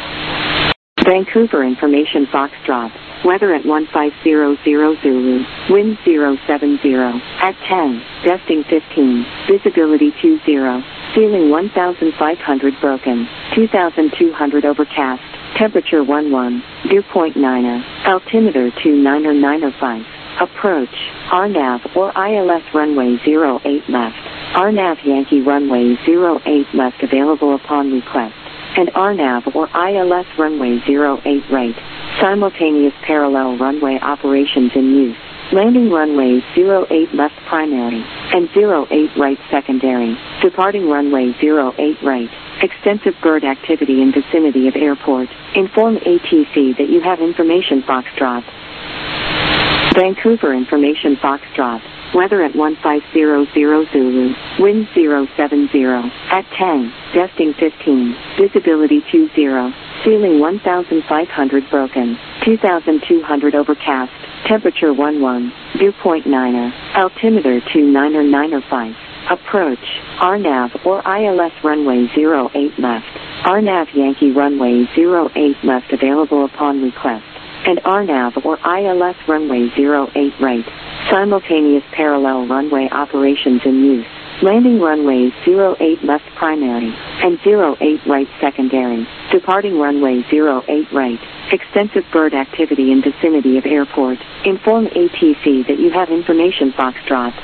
Vancouver information Foxtrot, weather at 1500 Zulu, wind 070, at 10, gusting 15, visibility 20, ceiling 1500 broken, 2200 overcast, temperature 11, dew point 9er, altimeter 29905, approach, RNAV or ILS runway 08 left, RNAV Yankee runway 08 left available upon request, and RNAV or ILS runway 08 right, simultaneous parallel runway operations in use. Landing runways 08 left primary, and 08 right secondary, departing runway 08 right, extensive bird activity in vicinity of airport, inform ATC that you have information Foxtrot. Vancouver information Foxtrot, weather at 1500 Zulu, wind 070, at 10, gusting 15, visibility 20, ceiling 1500 broken, 2200 overcast, temperature 11, dew point 9er, altimeter 29905, approach, RNAV or ILS runway 08 left, RNAV Yankee runway 08 left available upon request, and RNAV or ILS runway 08 right, simultaneous parallel runway operations in use. Landing runways 08 left primary, and 08 right secondary, departing runway 08 right, extensive bird activity in vicinity of airport, inform ATC that you have information Foxtrot.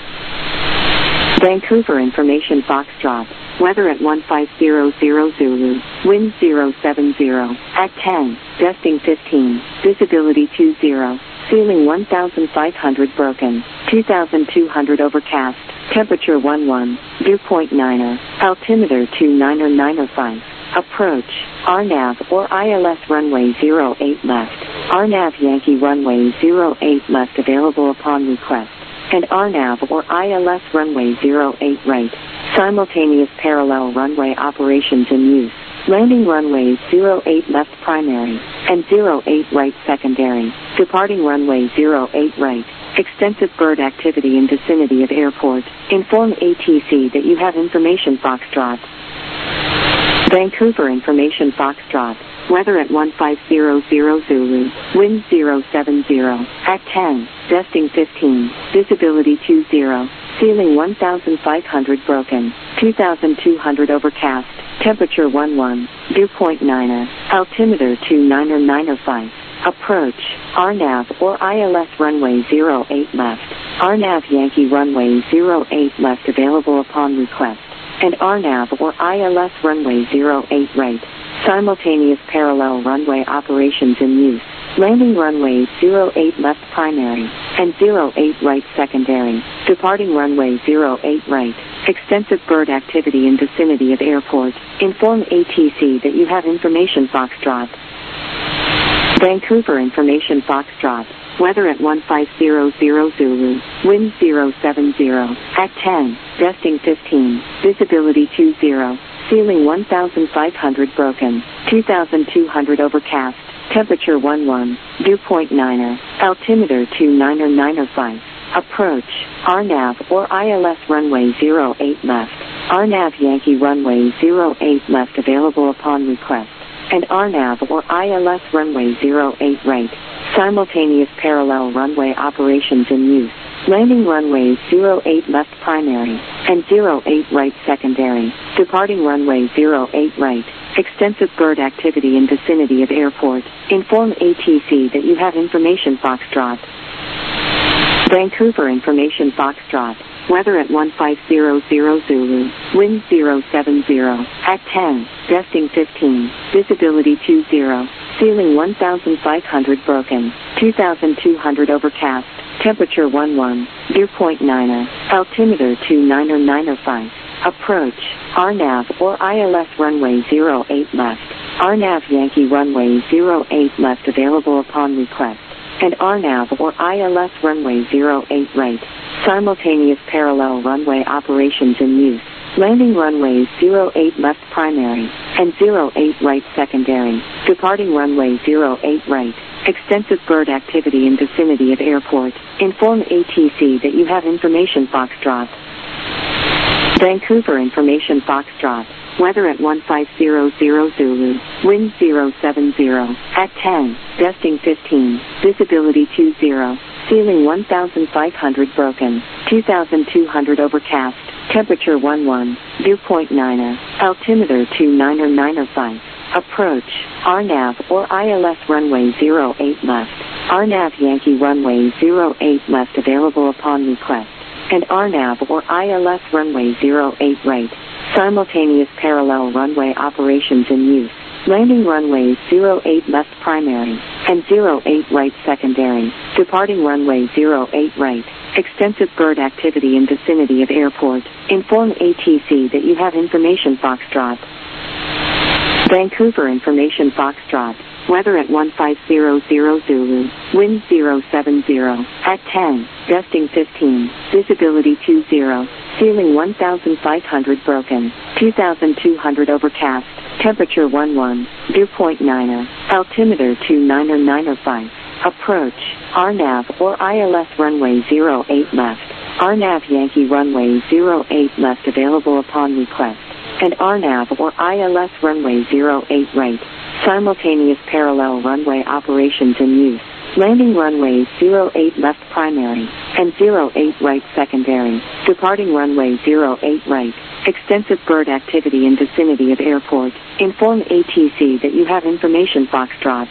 Vancouver information Foxtrot, weather at 1500 Zulu, wind 070, at 10, gusting 15, visibility 20, ceiling 1500 broken, 2200 overcast, temperature 11, dew point 9er, altimeter 29905, approach, RNAV or ILS runway 08 left, RNAV Yankee runway 08 left available upon request, and RNAV or ILS runway 08 right, simultaneous parallel runway operations in use. Landing runways 08 left primary, and 08 right secondary, departing runway 08 right, extensive bird activity in vicinity of airport, inform ATC that you have information Foxtrot. Vancouver information Foxtrot, Weather at 1500 Zulu. Wind 070. At 10. Gusting 15. Visibility 20. Ceiling 1500 broken. 2200 overcast. Temperature 11. Dew point 9. Altimeter 29905. Approach. RNAV or ILS runway 08 left. RNAV Yankee runway 08 left available upon request. And RNAV or ILS runway 08 right. Simultaneous parallel runway operations in use. Landing runway 08 left primary and 08 right secondary. Departing runway 08 right. Extensive bird activity in vicinity of airport. Inform ATC that you have information Foxtrot. Vancouver information Foxtrot. Weather at 1500 Zulu. Wind 070. At 10. Gusting 15. Visibility 20. Ceiling 1500 broken. 2200 overcast. Temperature 11. Dew point 9. Altimeter 29905. Approach. RNAV or ILS runway 08 left. RNAV Yankee runway 08 left available upon request. And RNAV or ILS runway 08 right. Simultaneous parallel runway operations in use. Landing runways 08 left primary and 08 right secondary. Departing runway 08 right. Extensive bird activity in vicinity of airport. Inform ATC that you have information Foxtrot. Vancouver information Foxtrot. Weather at 1500 Zulu. Wind 070. At 10. Gusting 15. Visibility 20. Ceiling 1500 broken. 2200 overcast. Temperature 11. Dew point 9. Altimeter 29905. Approach. RNAV or ILS runway 08 left. RNAV Yankee runway 08 left available upon request. And RNAV or ILS runway 08 right. Simultaneous parallel runway operations in use. Landing runways 08 left primary and 08 right secondary. Departing runway 08 right. Extensive bird activity in vicinity of airport. Inform ATC that you have information Foxtrot. Vancouver information Foxtrot. Weather at 1500 Zulu. Wind 070. At 10. Gusting 15. Visibility 20. Ceiling 1500 broken. 2200 overcast. Temperature 11. Dew point 9. Altimeter 29905. Approach. RNAV or ILS runway 08 left. RNAV Yankee runway 08 left available upon request. And RNAV or ILS runway 08 right. Simultaneous parallel runway operations in use. Landing runways 08 left primary and 08 right secondary. Departing runway 08 right. Extensive bird activity in vicinity of airport. Inform ATC that you have information Foxtrot. Vancouver information Foxtrot. Weather at 1500 Zulu. Wind 070. At 10. Gusting 15. Visibility 20. Ceiling 1500 broken. 2200 overcast. Temperature 11. Dew point 9. Altimeter 29905. Approach. RNAV or ILS runway 08 left. RNAV Yankee runway 08 left available upon request. And RNAV or ILS runway 08 right. Simultaneous parallel runway operations in use. Landing runways 08 left primary and 08 right secondary. Departing runway 08 right. Extensive bird activity in vicinity of airport. Inform ATC that you have information Foxtrot.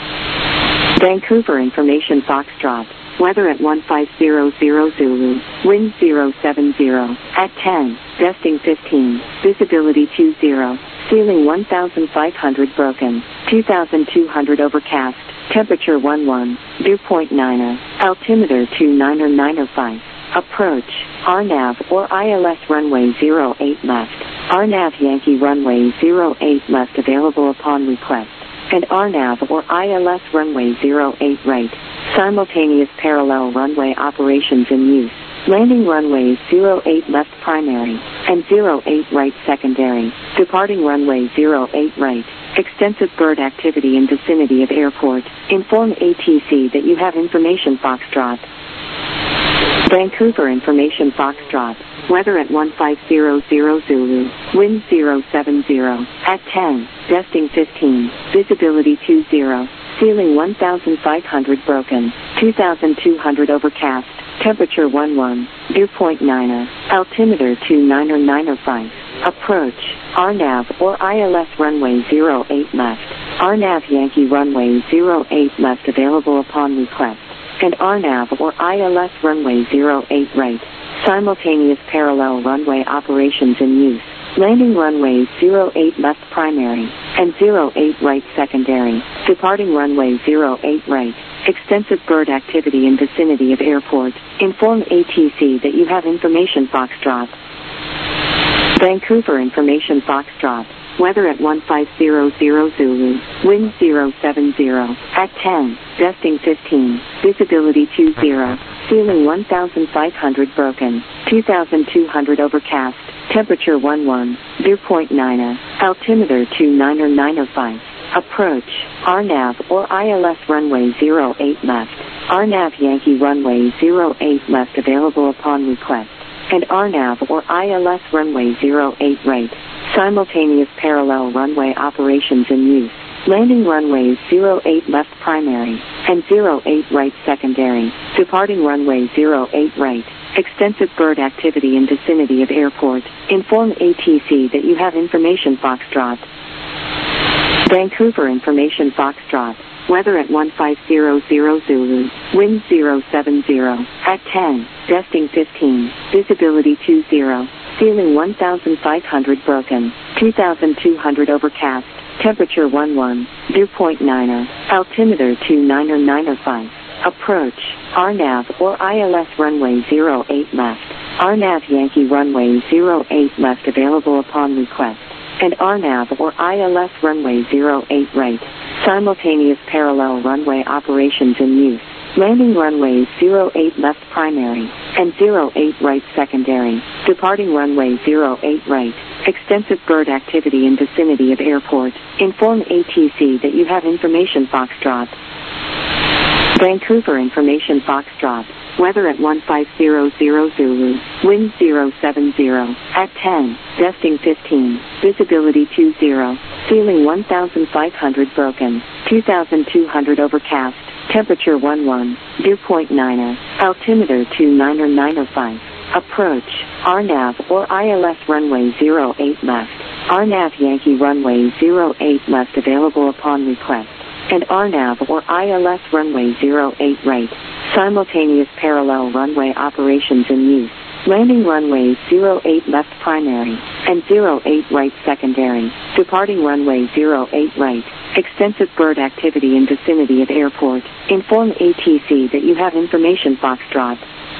Vancouver information Foxtrot. Weather at 1500 Zulu. Wind 070. At 10. Gusting 15. Visibility 20. Ceiling 1500 broken. 2200 overcast. Temperature 11. Dew point 9. Altimeter 29905. Approach. RNAV or ILS runway 08 left. RNAV Yankee runway 08 left available upon request. And RNAV or ILS runway 08 right. Simultaneous parallel runway operations in use. Landing runways 08 left primary and 08 right secondary. Departing runway 08 right. Extensive bird activity in vicinity of airport. Inform ATC that you have information Foxtrot. Vancouver Information Foxtrot. Weather at 1500 Zulu. Wind 070. At 10. Gusting 15. Visibility 20. Ceiling 1,500 broken. 2,200 overcast. Temperature 11. Dew point 9. Altimeter 29905. Approach. RNAV or ILS runway 08 left. RNAV Yankee runway 08 left available upon request. And RNAV or ILS runway 08 right. Simultaneous parallel runway operations in use. Landing runways 08 left primary and 08 right secondary. Departing runway 08 right. Extensive bird activity in vicinity of airport. Inform ATC that you have information Foxtrot. Vancouver Information Foxtrot. Weather at 1500 Zulu. Wind 070. At 10. Gusting 15. Visibility 20. Ceiling 1,500 broken. 2,200 overcast. Temperature 11. Dew point 9. Altimeter 29905. Approach. RNAV or ILS runway 08 left. RNAV Yankee runway 08 left available upon request. And RNAV or ILS runway 08 right. Simultaneous parallel runway operations in use. Landing runways 08 left primary and 08 right secondary. Departing runway 08 right. Extensive bird activity in vicinity of airport. Inform ATC that you have information Foxtrot. Vancouver Information Foxtrot. Weather at 1500 Zulu. Wind 070. At 10. Gusting 15. Visibility 20. Ceiling 1,500 broken. 2,200 overcast. Temperature 11. Dew point 9. Altimeter 29905. Approach. RNAV or ILS runway 08 left. RNAV Yankee runway 08 left available upon request. And RNAV or ILS runway 08 right. Simultaneous parallel runway operations in use. Landing runways 08 left primary and 08 right secondary. Departing runway 08 right. Extensive bird activity in vicinity of airport. Inform ATC that you have information Foxtrot. Vancouver Information Foxtrot. Weather at 1500 Zulu. Wind 070. At 10. Gusting 15. Visibility 20. Ceiling 1,500 broken. 2,200 overcast. Temperature 11. Dew point 9. Altimeter 29905. Approach. RNAV or ILS runway 08 left. RNAV Yankee runway 08 left available upon request. And RNAV or ILS runway 08 right. Simultaneous parallel runway operations in use. Landing runways 08 left primary and 08 right secondary. Departing runway 08 right. Extensive bird activity in vicinity of airport. Inform ATC that you have information Foxtrot.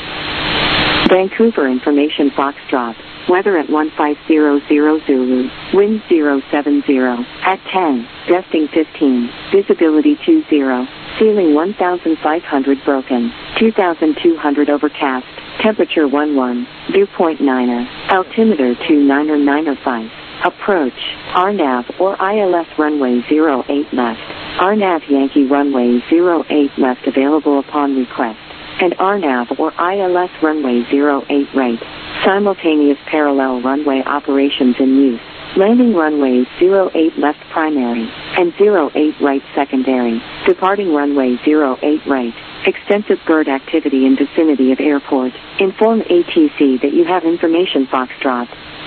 Vancouver Information Foxtrot. Weather at 1500 Zulu. Wind 070. At 10. Gusting 15. Visibility 20. Ceiling 1,500 broken. 2,200 overcast. Temperature 11. Dew point 9. Altimeter 29905. Approach. RNAV or ILS runway 08 left. RNAV Yankee runway 08 left available upon request. And RNAV or ILS runway 08 right. Simultaneous parallel runway operations in use. Landing runways 08 left primary and 08 right secondary. Departing runway 08 right. Extensive bird activity in vicinity of airport. Inform ATC that you have information Foxtrot.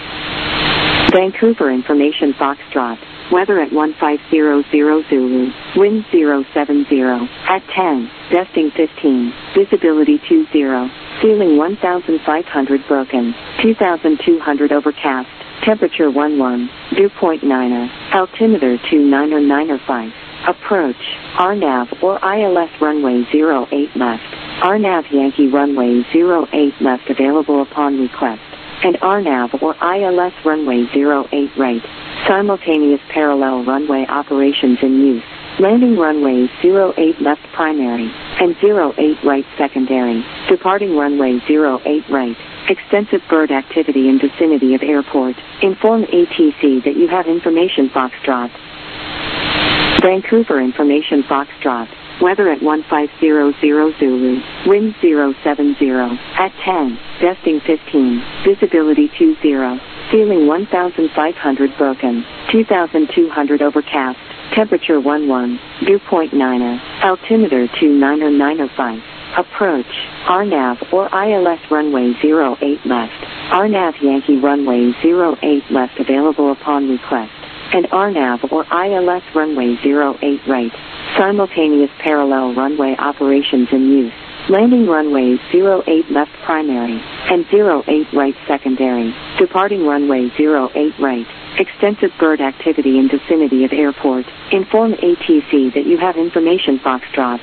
Vancouver Information Foxtrot. Weather at 1500 Zulu. Wind 070. At 10. Gusting 15. Visibility 20. Ceiling 1,500 broken. 2,200 overcast. Temperature 11. Dew point 9. Altimeter 29905. Approach. RNAV or ILS runway 08 left. RNAV Yankee runway 08 left available upon request. And RNAV or ILS runway 08 right. Simultaneous parallel runway operations in use. Landing runways 08 left primary and 08 right secondary. Departing runway 08 right. Extensive bird activity in vicinity of airport. Inform ATC that you have information Foxtrot. Vancouver Information Foxtrot. Weather at 1500 Zulu. Wind 070. At 10. Gusting 15. Visibility 20. Ceiling 1500 broken. 2200 overcast. Temperature 11. Dew point 9er. Altimeter 29905. Approach. RNAV or ILS runway 08 left. RNAV Yankee runway 08 left available upon request. And RNAV or ILS runway 08 right. Simultaneous parallel runway operations in use. Landing runway 08 left primary and 08 right secondary. Departing runway 08 right. Extensive bird activity in vicinity of airport. Inform ATC that you have information Foxtrot.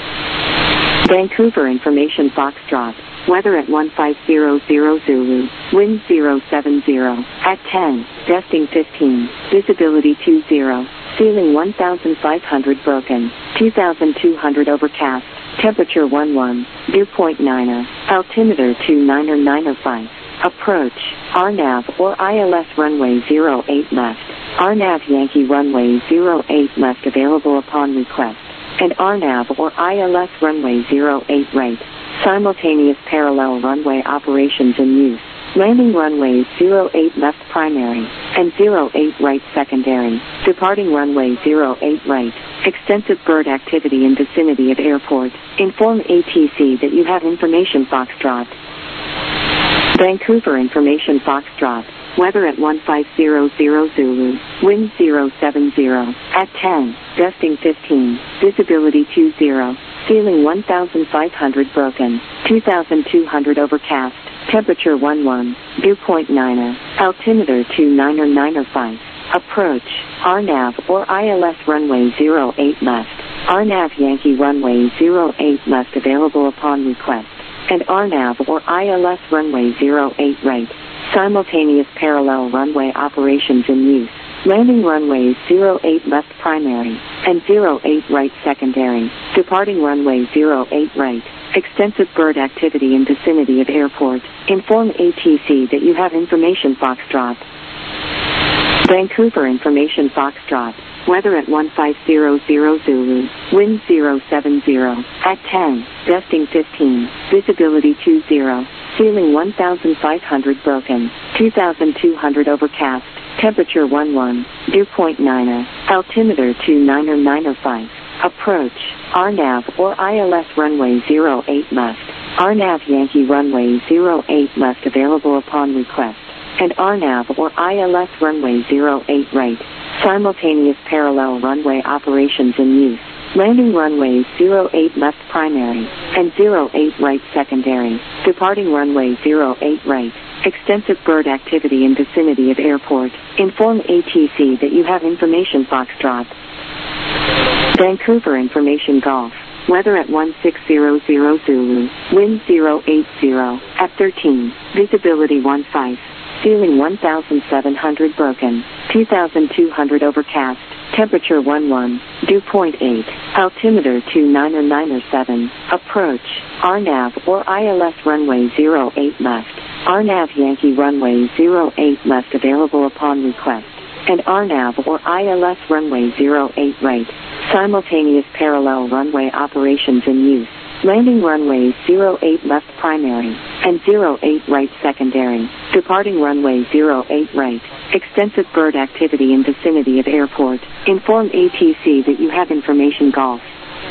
Vancouver information Foxtrot. Weather at 1500 Zulu. Wind 070. At 10. Gusting 15. Visibility 20. Ceiling 1500 broken. 2200 overcast. Temperature 11. Dew point 9er. Altimeter 29905. Approach. RNAV or ILS runway 08 left. RNAV Yankee runway 08 left available upon request. And RNAV or ILS runway 08 right. Simultaneous parallel runway operations in use. Landing runway 08 left primary and 08 right secondary. Departing runway 08 right. Extensive bird activity in vicinity of airport. Inform ATC that you have information Foxtrot. Vancouver information Foxtrot. Weather at 1500 Zulu. Wind 070. At 10. Gusting 15. Visibility 20. Ceiling 1500 broken. 2200 overcast. Temperature 11. Dew point 9er. Altimeter 29905. Approach. RNAV or ILS runway 08 left. RNAV Yankee runway 08 left available upon request. And RNAV or ILS runway 08 right. Simultaneous parallel runway operations in use. Landing runways 08 left primary and 08 right secondary. Departing runway 08 right. Extensive bird activity in vicinity of airport. Inform ATC that you have information Foxtrot. Vancouver information Foxtrot. Weather at 1500 Zulu. Wind 070. At 10. Gusting 15. Visibility 20. Ceiling 1500 broken. 2200 overcast. Temperature 11. Dew point 9er. Altimeter 29905. Approach. RNAV or ILS runway 08 left. RNAV Yankee runway 08 left available upon request. And RNAV or ILS runway 08 right. Simultaneous parallel runway operations in use. Landing runways 08 left primary and 08 right secondary. Departing runway 08 right. Extensive bird activity in vicinity of airport. Inform ATC that you have information Foxtrot. Vancouver information Golf. Weather at 1600 Zulu. Wind 080. At 13. Visibility 15. Ceiling 1700 broken. 2200 overcast. Temperature 11. Dew point 8. Altimeter 29907. Approach. RNAV or ILS runway 08 left. RNAV Yankee runway 08 left available upon request. And RNAV or ILS runway 08 right. Simultaneous parallel runway operations in use. Landing runways 08 left primary and 08 right secondary. Departing runway 08 right. Extensive bird activity in vicinity of airport. Inform ATC that you have information Golf.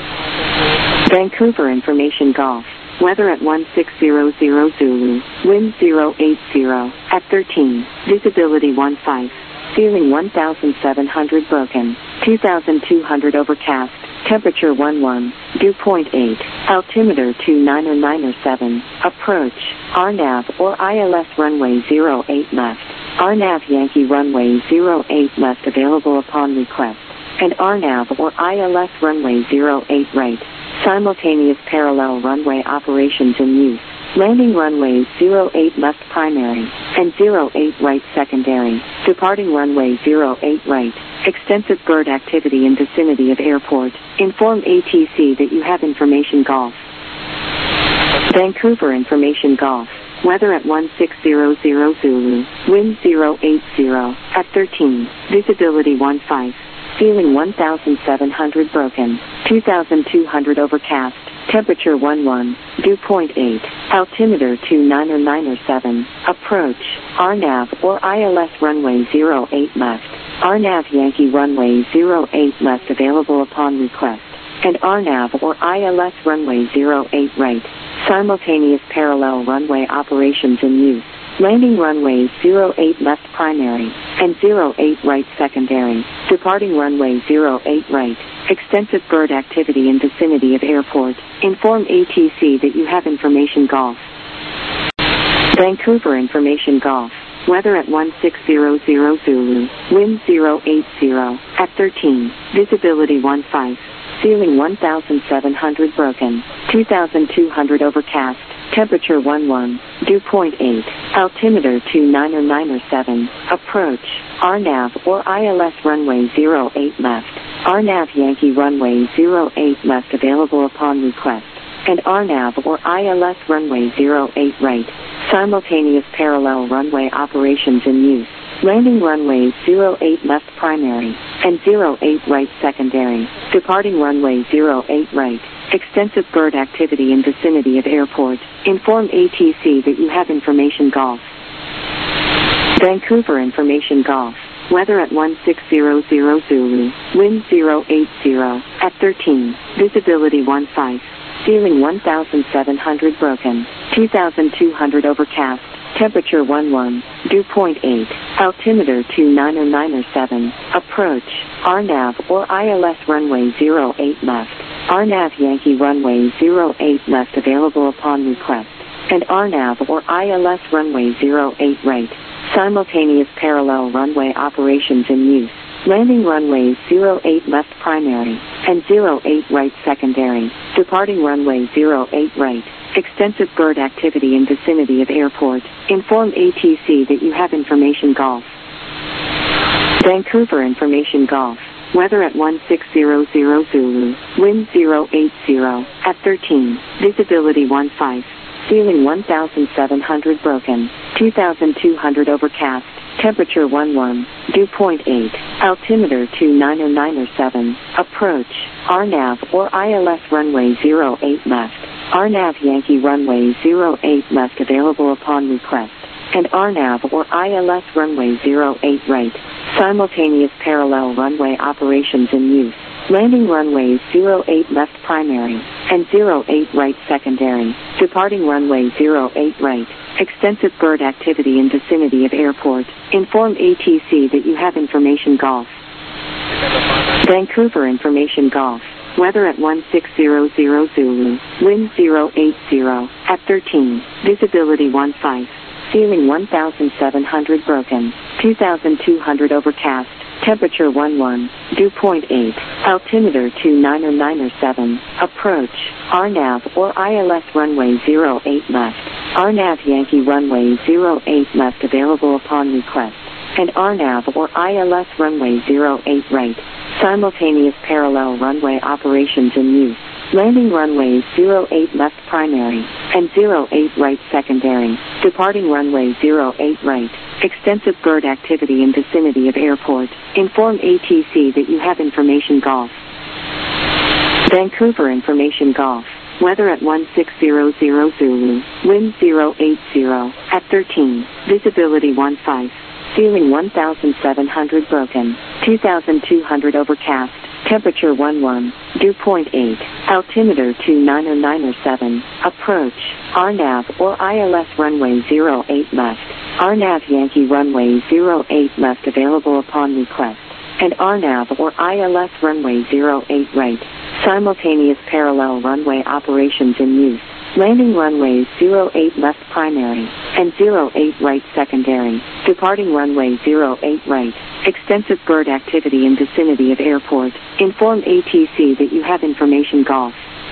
Vancouver information Golf. Weather at 1600 Zulu. Wind 080. At 13. Visibility 15. Ceiling 1700 broken. 2200 overcast. Temperature 11. Dew point 8. Altimeter 29907. Approach. RNAV or ILS runway 08 left. RNAV Yankee runway 08 left available upon request. And RNAV or ILS runway 08 right. Simultaneous parallel runway operations in use. Landing runways 08 left primary and 08 right secondary. Departing runway 08 right. Extensive bird activity in vicinity of airport. Inform ATC that you have information Golf. Vancouver information Golf. Weather at 1600 Zulu. Wind 080. At 13. Visibility 15. ceiling 1,700 broken, 2,200 overcast, temperature 11, dew point 8, altimeter 29907, approach, RNAV or ILS runway 08 left, RNAV Yankee runway 08 left available upon request, and RNAV or ILS runway 08 right, simultaneous parallel runway operations in use. Landing runways 08 left primary, and 08 right secondary, departing runway 08 right, extensive bird activity in vicinity of airport, inform ATC that you have information Golf. Vancouver information Golf, weather at 1600 Zulu, wind 080, at 13, visibility 15, ceiling 1,700 broken, 2,200 overcast, temperature 11, dew point 8, altimeter 29907, approach, RNAV or ILS runway 08 left, RNAV Yankee runway 08 left available upon request, and RNAV or ILS runway 08 right, simultaneous parallel runway operations in use. Landing runways 08 left primary, and 08 right secondary, departing runway 08 right, extensive bird activity in vicinity of airport, inform ATC that you have information Golf. Vancouver information Golf, weather at 1600 Zulu, wind 080, at 13, visibility 15, ceiling 1,700 broken, 2,200 overcast, temperature 11, dew point 8, altimeter 29907, approach, RNAV or ILS runway 08 left, RNAV Yankee runway 08 left available upon request, and RNAV or ILS runway 08 right, simultaneous parallel runway operations in use. Landing runways 08 left primary, and 08 right secondary, departing runway 08 right, extensive bird activity in vicinity of airport, inform ATC that you have information Golf. Vancouver information Golf, weather at 1600 Zulu, wind 080, at 13, visibility 15, ceiling 1,700 broken, 2,200 overcast, temperature 11, dew point 8, altimeter 29907, approach, RNAV or ILS runway 08 left, RNAV Yankee runway 08 left available upon request, and RNAV or ILS runway 08 right, simultaneous parallel runway operations in use. Landing runways 08 left primary, and 08 right secondary, departing runway 08 right, extensive bird activity in vicinity of airport, inform ATC that you have information Golf. Vancouver information Golf, weather at 1600 Zulu, wind 080, at 13, visibility 15, ceiling 1,700 broken, 2,200 overcast, temperature 11, dew point 8, altimeter 29907, approach, RNAV or ILS runway 08 left, RNAV Yankee runway 08 left available upon request, and RNAV or ILS runway 08 right, simultaneous parallel runway operations in use. Landing runways 08 left primary, and 08 right secondary, departing runway 08 right, extensive bird activity in vicinity of airport, inform ATC that you have information Golf. Vancouver information Golf, weather at 1600 Zulu, wind 080, at 13, visibility 15, ceiling 1,700 broken, 2,200 overcast, temperature 11, dew point 8, altimeter 29907, approach, RNAV or ILS runway 08 left, RNAV Yankee runway 08 left available upon request, and RNAV or ILS runway 08 right, simultaneous parallel runway operations in use. Landing runways 08 left primary, and 08 right secondary, departing runway 08 right, extensive bird activity in vicinity of airport, inform ATC that you have information Golf.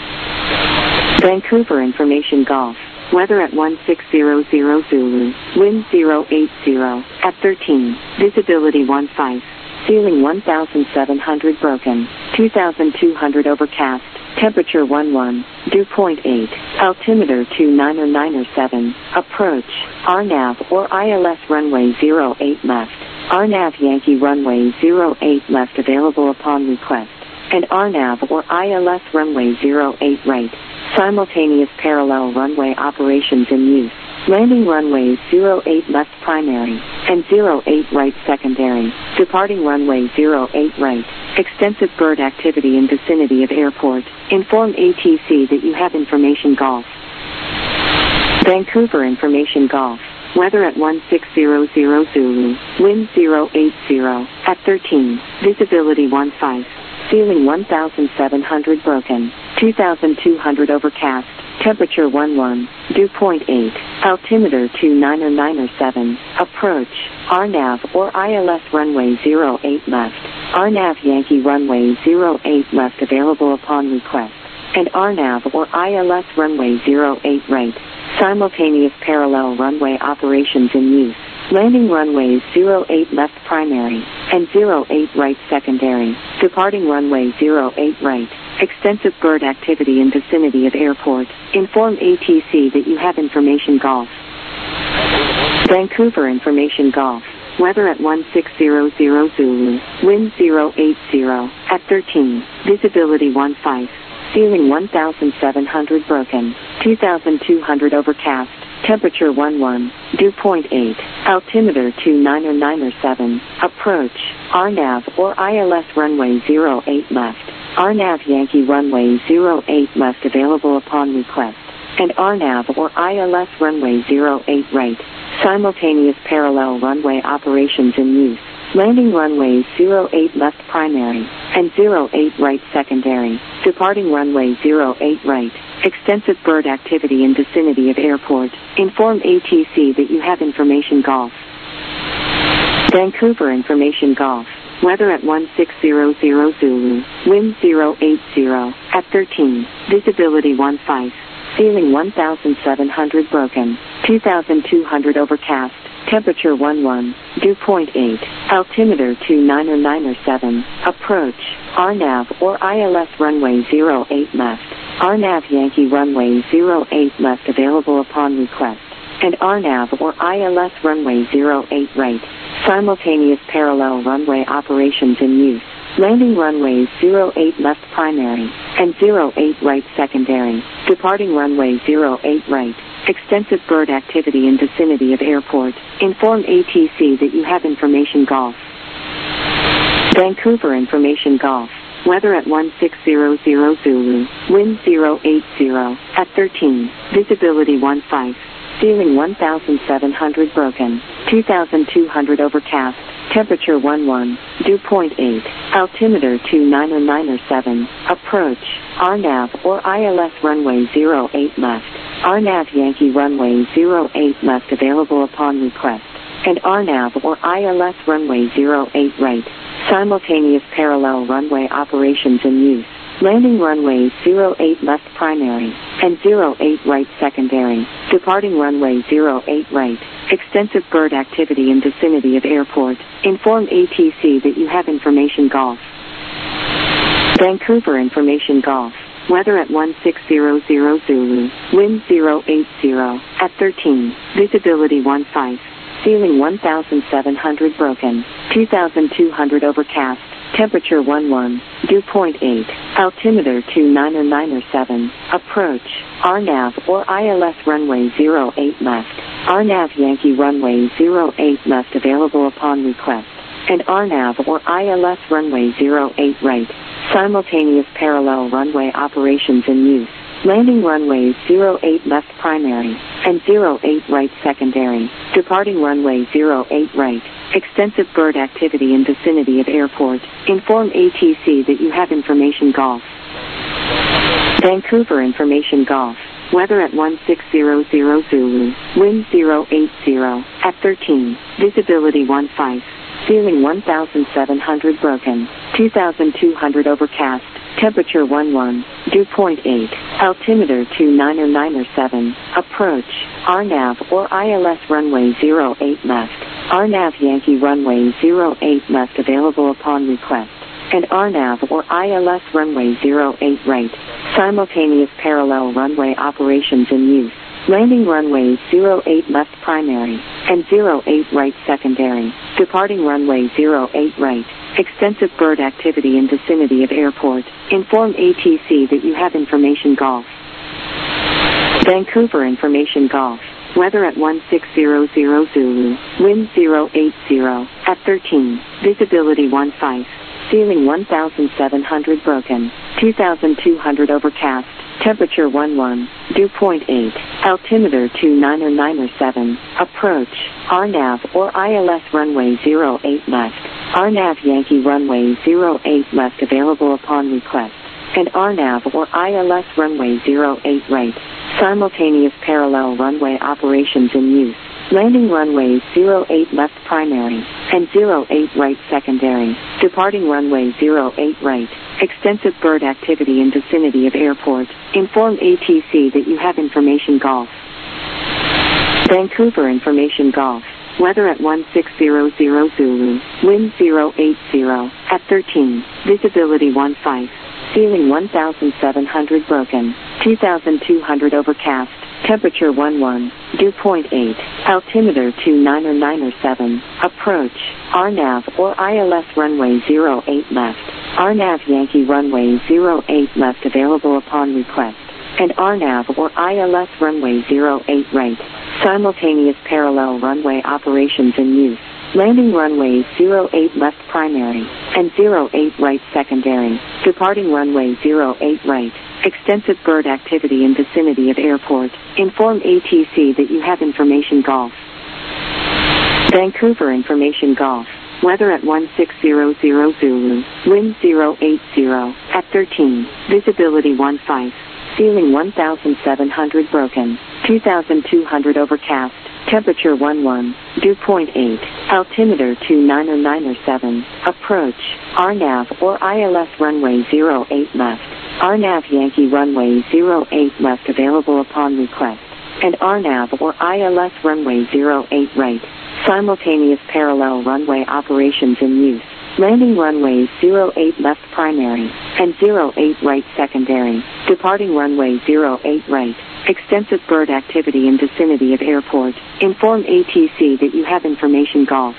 Vancouver information Golf, weather at 1600 Zulu, wind 080, at 13, visibility 15, ceiling 1,700 broken, 2,200 overcast, temperature 11, dew point 8, altimeter 29907, approach, RNAV or ILS runway 08 left, RNAV Yankee runway 08 left available upon request, and RNAV or ILS runway 08 right. Simultaneous parallel runway operations in use. Landing runways 08 left primary, and 08 right secondary. Departing runway 08 right. Extensive bird activity in vicinity of airport. Inform ATC that you have information Golf. Vancouver information Golf. Weather at 1600 Zulu. Wind 080. At 13. Visibility 15. Ceiling 1,700 broken. 2,200 overcast. Temperature 11. Dew point 8. Altimeter 29907. Approach. RNAV or ILS runway 08 left. RNAV Yankee runway 08 left available upon request. And RNAV or ILS runway 08 right. Simultaneous parallel runway operations in use. Landing runways 08 left primary, and 08 right secondary. Departing runway 08 right. Extensive bird activity in vicinity of airport. Inform ATC that you have information Golf. Vancouver information Golf. Weather at 1600 Zulu. Wind 080. At 13. Visibility 15. Ceiling 1,700 broken. 2,200 overcast. Temperature 11. Dew point 8. Altimeter 29907. Approach. RNAV or ILS runway 08 left. RNAV Yankee runway 08 left available upon request. And RNAV or ILS runway 08 right. Simultaneous parallel runway operations in use. Landing runways 08 left primary, and 08 right secondary. Departing runway 08 right. Extensive bird activity in vicinity of airport. Inform ATC that you have information Golf. Vancouver information Golf. Weather at 1600 Zulu. Wind 080. At 13. Visibility 15. Ceiling 1,700 broken. 2,200 overcast. Temperature 11. Dew point 8. Altimeter 29907. Approach. RNAV or ILS runway 08 left. RNAV Yankee runway 08 left available upon request. And RNAV or ILS runway 08 right. Simultaneous parallel runway operations in use. Landing runways 08 left primary, and 08 right secondary. Departing runway 08 right. Extensive bird activity in vicinity of airport. Inform ATC that you have information Golf. Vancouver information Golf. Weather at 1600 Zulu. Wind 080. At 13. Visibility 15. Ceiling 1,700 broken. 2,200 overcast. Temperature 11. Dew point 8. Altimeter 29907. Approach. RNAV or ILS runway 08 left. RNAV Yankee runway 08 left available upon request. And RNAV or ILS runway 08 right. Simultaneous parallel runway operations in use. Landing runways 08 left primary, and 08 right secondary. Departing runway 08 right. Extensive bird activity in vicinity of airport. Inform ATC that you have information Golf. Vancouver information Golf. Weather at 1600 Zulu. Wind 080. At 13. Visibility 15. Ceiling 1,700 broken. 2,200 overcast. Temperature 11. Dew point 8. Altimeter 29907. Approach. RNAV or ILS runway 08 left. RNAV Yankee runway 08 left available upon request. And RNAV or ILS runway 08 right. Simultaneous parallel runway operations in use. Landing runways 08 left primary, and 08 right secondary. Departing runway 08 right. Extensive bird activity in vicinity of airport. Inform ATC that you have information Golf. Vancouver information Golf. Weather at 1600 Zulu. Wind 080. At 13. Visibility 15. Ceiling 1,700 broken. 2,200 overcast. Temperature 11. Dew point 8. Altimeter 29907. Approach. RNAV or ILS runway 08 left. RNAV Yankee runway 08 left available upon request. And RNAV or ILS runway 08 right. Simultaneous parallel runway operations in use. Landing runways 08 left primary, and 08 right secondary. Departing runway 08 right. Extensive bird activity in vicinity of airport. Inform ATC that you have information golf. Vancouver information golf. Weather at 1600 Zulu. Wind 080. At 13. Visibility 15. Ceiling 1,700 broken. 2,200 overcast. Temperature 11. Dew point 8. Altimeter 29907. Approach. RNAV or ILS runway 08 left. RNAV Yankee runway 08 left available upon request. And RNAV or ILS runway 08 right. Simultaneous parallel runway operations in use. Landing runways 08 left primary and 08 right secondary. Departing runway 08 right. Extensive bird activity in vicinity of airport. Inform ATC that you have information golf. Vancouver information golf. Weather at 1600 Zulu. Wind 080. At 13. Visibility 15. Ceiling 1,700 broken. 2,200 overcast. Temperature 11. Dew point 8. Altimeter 29907. Approach. RNAV or ILS runway 08 left. RNAV Yankee runway 08 left available upon request. And RNAV or ILS runway 08 right. Simultaneous parallel runway operations in use. Landing runways 08 left primary and 08 right secondary. Departing runway 08 right. Extensive bird activity in vicinity of airport. Inform ATC that you have information golf. Vancouver information golf. Weather at 1600 Zulu. Wind 080. At 13. Visibility 15. Ceiling 1,700 broken. 2,200 overcast. Temperature 11. Dew point 8. Altimeter 29907. Approach. RNAV or ILS runway 08 left. RNAV Yankee runway 08 left available upon request. And RNAV or ILS runway 08 right. Simultaneous parallel runway operations in use. Landing runways 08 left primary and 08 right secondary. Departing runway 08 right. Extensive bird activity in vicinity of airport. Inform ATC that you have information golf.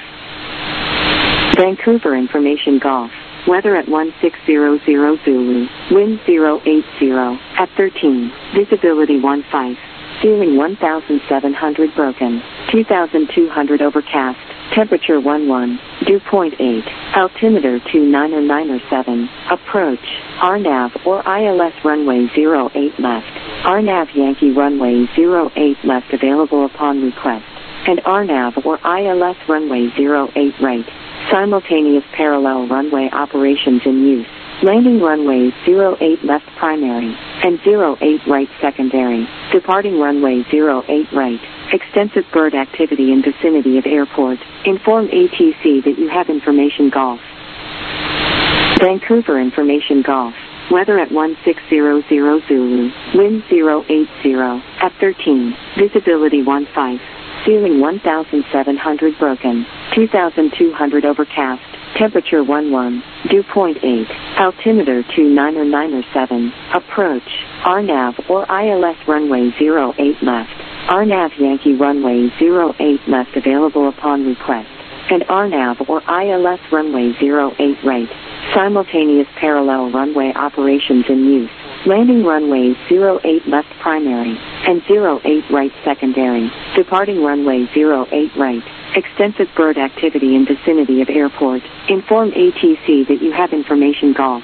Vancouver information golf. Weather at 1600 Zulu. Wind 080. At 13. Visibility 15. Ceiling 1,700 broken. 2,200 overcast. Temperature 11. Dew point 8. Altimeter 29907. Approach. RNAV or ILS runway 08 left. RNAV Yankee runway 08 left available upon request. And RNAV or ILS runway 08 right. Simultaneous parallel runway operations in use. Landing runways 08 left primary and 08 right secondary. Departing runway 08 right. Extensive bird activity in vicinity of airport. Inform ATC that you have information golf. Vancouver information golf. Weather at 1600 Zulu. Wind 080. At 13. Visibility 15. Ceiling 1,700 broken. 2,200 overcast. Temperature 11. Dew point 8. Altimeter 29907. Approach. RNAV or ILS runway 08 left. RNAV Yankee runway 08 left available upon request. And RNAV or ILS runway 08 right. Simultaneous parallel runway operations in use. Landing runways 08 left primary and 08 right secondary. Departing runway 08 right. Extensive bird activity in vicinity of airport. Inform ATC that you have information golf.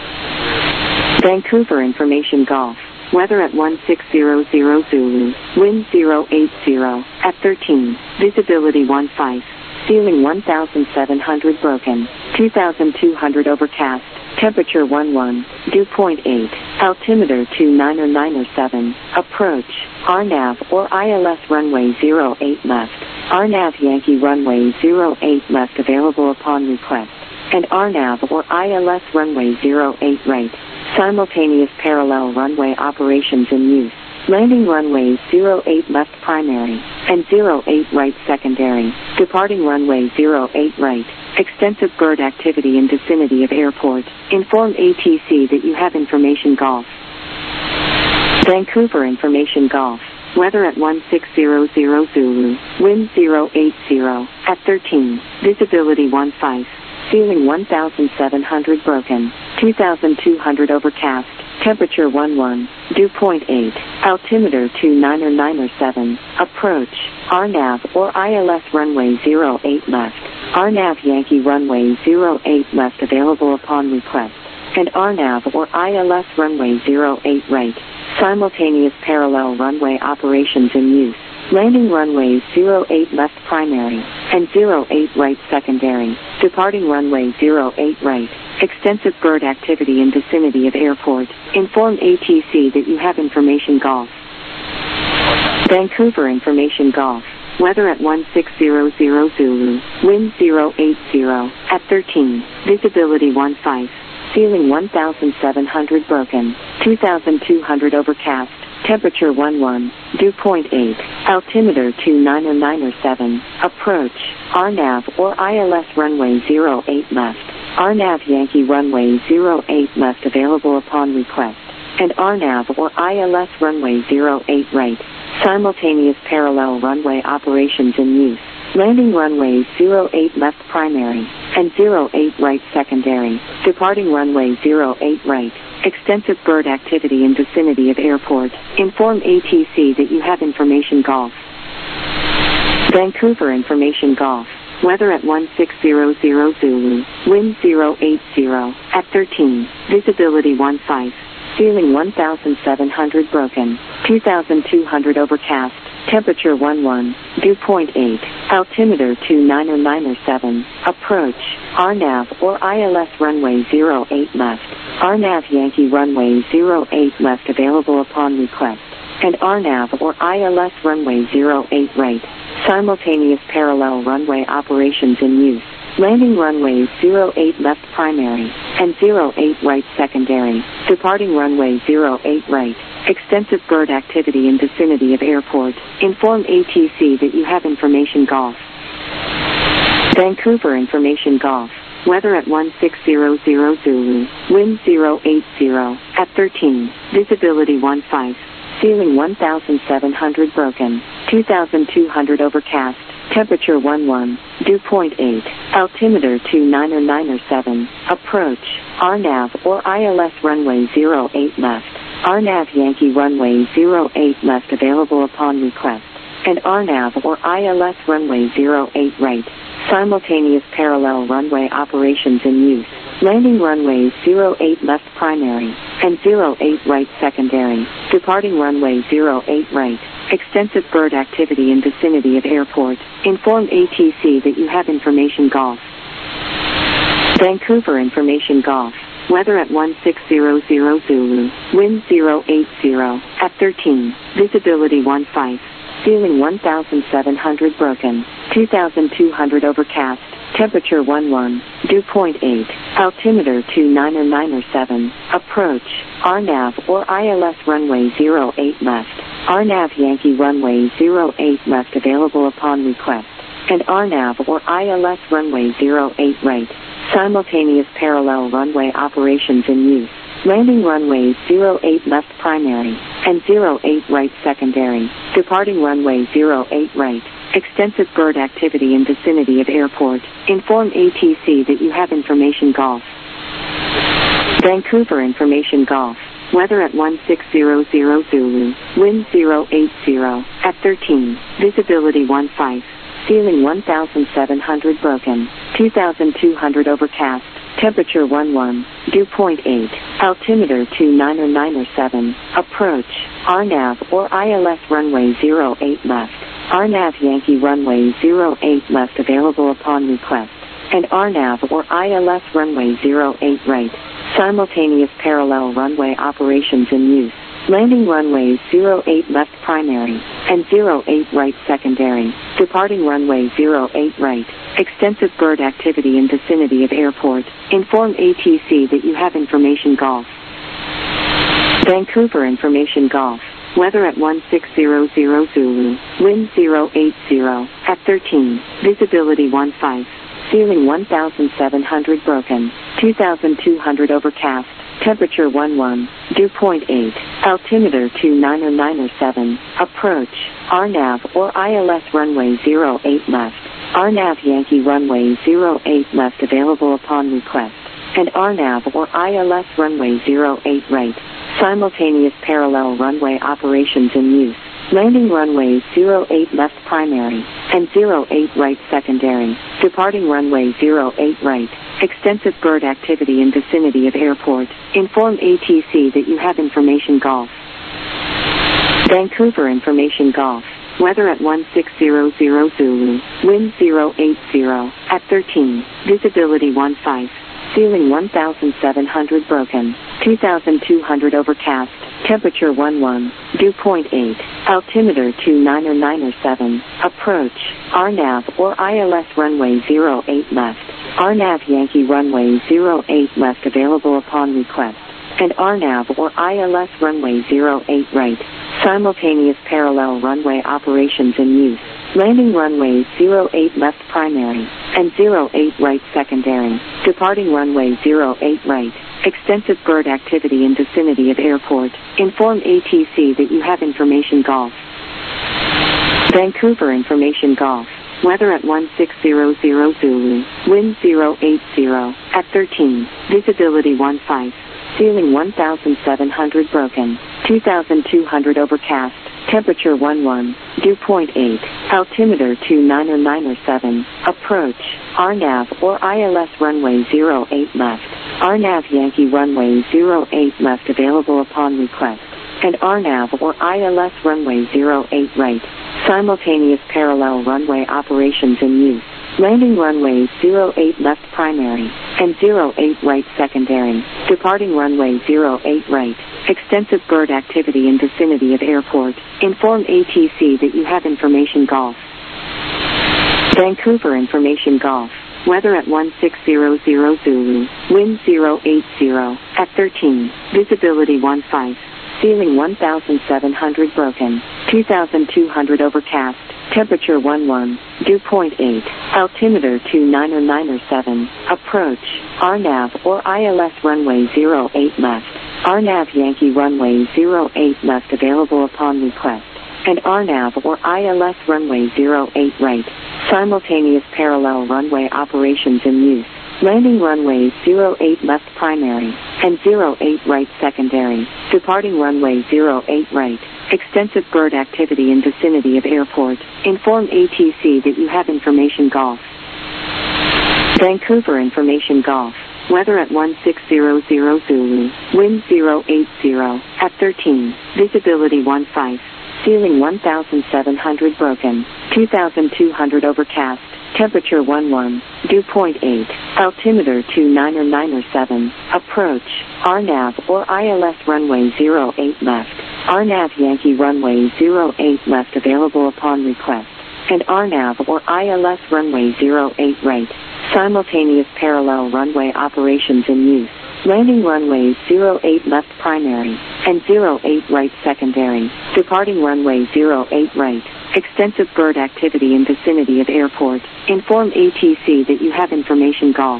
Vancouver information golf. Weather at 1600 Zulu. Wind 080. At 13. Visibility 15. Ceiling 1,700 broken. 2,200 overcast. Temperature 11. Dew point 8. Altimeter 29907. Approach. RNAV or ILS runway 08 left. RNAV Yankee runway 08 left available upon request. And RNAV or ILS runway 08 right. Simultaneous parallel runway operations in use. Landing runways 08 left primary and 08 right secondary. Departing runway 08 right. Extensive bird activity in vicinity of airport. Inform ATC that you have information golf. Vancouver information golf. Weather at 1600 Zulu. Wind 080. At 13. Visibility 15. Ceiling 1,700 broken. 2,200 overcast. Temperature 11. Dew point 8. Altimeter 29907. Approach. RNAV or ILS runway 08 left. RNAV Yankee runway 08 left available upon request. And RNAV or ILS runway 08 right. Simultaneous parallel runway operations in use. Landing runways 08 left primary and 08 right secondary. Departing runway 08 right. Extensive bird activity in vicinity of airport. Inform ATC that you have information golf. Vancouver information golf. Weather at 1600 Zulu. Wind 080. At 13. Visibility 15. Ceiling 1,700 broken. 2,200 overcast. Temperature 11. Dew point 8. Altimeter 29907. Approach. RNAV or ILS runway 08 left. RNAV Yankee runway 08 left available upon request. And RNAV or ILS runway 08 right. Simultaneous parallel runway operations in use. Landing runways 08 left primary and 08 right secondary. Departing runway 08 right. Extensive bird activity in vicinity of airport. Inform ATC that you have information golf. Vancouver information golf. Weather at 1600 Zulu. Wind 080. At 13. Visibility 15. Ceiling 1,700 broken. 2,200 overcast. Temperature 11. Dew point 8. Altimeter 29907. Approach. RNAV or ILS runway 08 left. RNAV Yankee runway 08 left available upon request. And RNAV or ILS runway 08 right. Simultaneous parallel runway operations in use. Landing runways 08 left primary and 08 right secondary. Departing runway 08 right. Extensive bird activity in vicinity of airport. Inform ATC that you have information golf. Vancouver information golf. Weather at 1600 Zulu. Wind 080. At 13. Visibility 15. Ceiling 1,700 broken. 2,200 overcast. Temperature 11. Dew point 8. Altimeter 29907. Approach. RNAV or ILS runway 08 left. RNAV Yankee runway 08 left available upon request. And RNAV or ILS runway 08 right. Simultaneous parallel runway operations in use. Landing runways 08 left primary and 08 right secondary. Departing runway 08 right. Extensive bird activity in vicinity of airport. Inform ATC that you have information golf. Vancouver information golf. Weather at 1600 Zulu. Wind 080. At 13. Visibility 15. Ceiling 1,700 broken. 2,200 overcast. Temperature 11. Dew point 8. Altimeter 29907. Approach. RNAV or ILS runway 08 left. RNAV Yankee runway 08 left available upon request. And RNAV or ILS runway 08 right. Simultaneous parallel runway operations in use. Landing runways 08 left primary and 08 right secondary. Departing runway 08 right. Extensive bird activity in vicinity of airport. Inform ATC that you have information golf. Vancouver information golf. Weather at 1600 Zulu. Wind 080. At 13. Visibility 15. Ceiling 1,700 broken. 2,200 overcast. Temperature 11. Dew point 8. Altimeter 29907. Approach. RNAV or ILS runway 08 left. RNAV Yankee runway 08 left available upon request. And RNAV or ILS runway 08 right. Simultaneous parallel runway operations in use. Landing runways 08 left primary and 08 right secondary. Departing runway 08 right. Extensive bird activity in vicinity of airport. Inform ATC that you have information golf. Vancouver information golf. Weather at 1600 Zulu. Wind 080. At 13. Visibility 15. Ceiling 1,700 broken. 2,200 overcast. Temperature 11. Dew point 8. Altimeter 29097, approach, RNAV or ILS runway 08 left, RNAV Yankee runway 08 left available upon request, and RNAV or ILS runway 08 right, simultaneous parallel runway operations in use, landing runways 08 left primary, and 08 right secondary, departing runway 08 right. Extensive bird activity in vicinity of airport. Inform ATC that you have information golf. Vancouver information golf. Weather at 1600 Zulu. Wind 080 at 13. Visibility 15. Ceiling 1,700 broken. 2,200 overcast. Temperature 11. Dew point 8. Altimeter 29097. Approach. RNAV or ILS runway 08 left. RNAV Yankee runway 08 left available upon request, and RNAV or ILS runway 08 right, simultaneous parallel runway operations in use, landing runways 08 left primary, and 08 right secondary, departing runway 08 right, extensive bird activity in vicinity of airport, inform ATC that you have information golf. Vancouver information golf. Weather at 1600 Zulu. Wind 080 at 13. Visibility 15. Ceiling 1,700 broken. 2,200 overcast. Temperature 11. Dew point 8. Altimeter 29097. Approach. RNAV or ILS runway 08 left. RNAV Yankee runway 08 left available upon request, and RNAV or ILS runway 08 right. Simultaneous parallel runway operations in use, landing runways 08 left primary, and 08 right secondary, departing runway 08 right, extensive bird activity in vicinity of airport, inform ATC that you have information golf. Vancouver information golf. Weather at 1600 Zulu. Wind 080 at 13. Visibility 15. Ceiling 1,700 broken. 2,200 overcast. Temperature 11. Dew point 8. Altimeter 29097. Approach. RNAV or ILS runway 08 left. RNAV Yankee runway 08 left available upon request, and RNAV or ILS runway 08 right. Simultaneous parallel runway operations in use, landing runways 08 left primary, and 08 right secondary, departing runway 08 right. Extensive bird activity in vicinity of airport. Inform ATC that you have information golf. Vancouver information golf. Weather at 1600 Zulu. Wind 080 at 13. Visibility 15. Ceiling 1,700 broken. 2,200 overcast. Temperature 11. Dew point 8. Altimeter 29097. Approach. RNAV or ILS runway 08 left. RNAV Yankee runway 08 left available upon request, and RNAV or ILS runway 08 right. Simultaneous parallel runway operations in use, landing runways 08 left primary, and 08 right secondary, departing runway 08 right. Extensive bird activity in vicinity of airport. Inform ATC that you have information golf.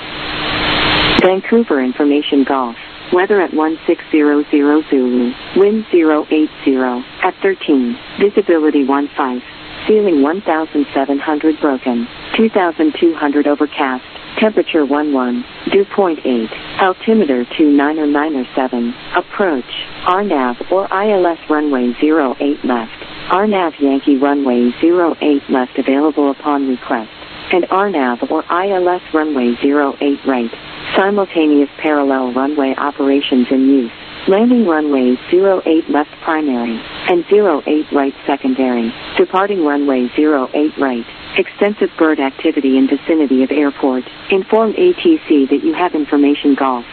Vancouver information golf. Weather at 1600 Zulu. Wind 080 at 13. Visibility 15. Ceiling 1,700 broken. 2,200 overcast. Temperature 11. Dew point 8. Altimeter 29097. Approach. RNAV or ILS runway 08 left. RNAV Yankee runway 08 left available upon request, and RNAV or ILS runway 08 right. Simultaneous parallel runway operations in use, landing runways 08 left primary, and 08 right secondary, departing runway 08 right. Extensive bird activity in vicinity of airport. Inform ATC that you have information golf.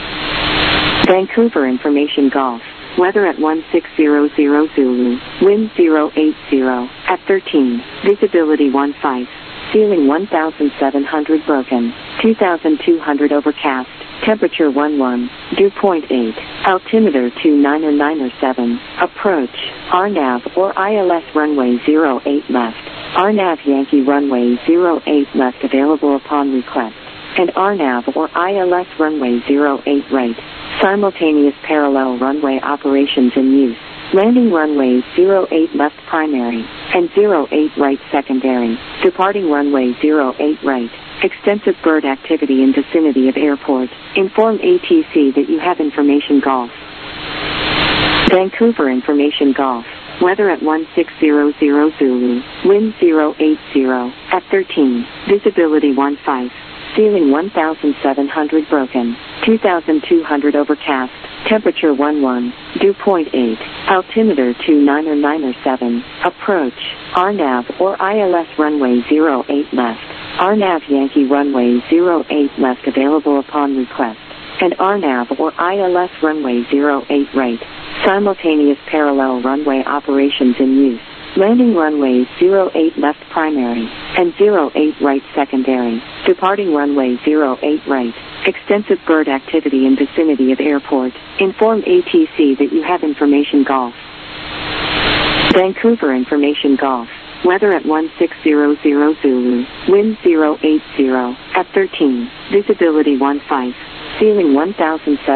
Vancouver information golf. Weather at 1600 Zulu. Wind 080 at 13. Visibility 15. Ceiling 1,700 broken. 2,200 overcast. Temperature 11. Dew point 8. Altimeter 29097. Approach. RNAV or ILS runway 08 left. RNAV Yankee runway 08 left available upon request, and RNAV or ILS runway 08 right. Simultaneous parallel runway operations in use. Landing runways 08 left primary and 08 right secondary. Departing runway 08 right. Extensive bird activity in vicinity of airport. Inform ATC that you have information Golf. Vancouver information Golf. Weather at 1600 Zulu. Wind 080 at 13. Visibility 15. Ceiling 1,700 broken. 2,200 overcast. Temperature 11. Dew point 8. Altimeter 2997. Approach. RNAV or ILS runway 08 left. RNAV Yankee runway 08 left available upon request. And RNAV or ILS runway 08 right. Simultaneous parallel runway operations in use. Landing runways 08 left primary and 08 right secondary. Departing runway 08 right. Extensive bird activity in vicinity of airport. Inform ATC that you have information Golf. Vancouver information Golf. Weather at 1600 Zulu. Wind 080 at 13. Visibility 15. Ceiling 1,700.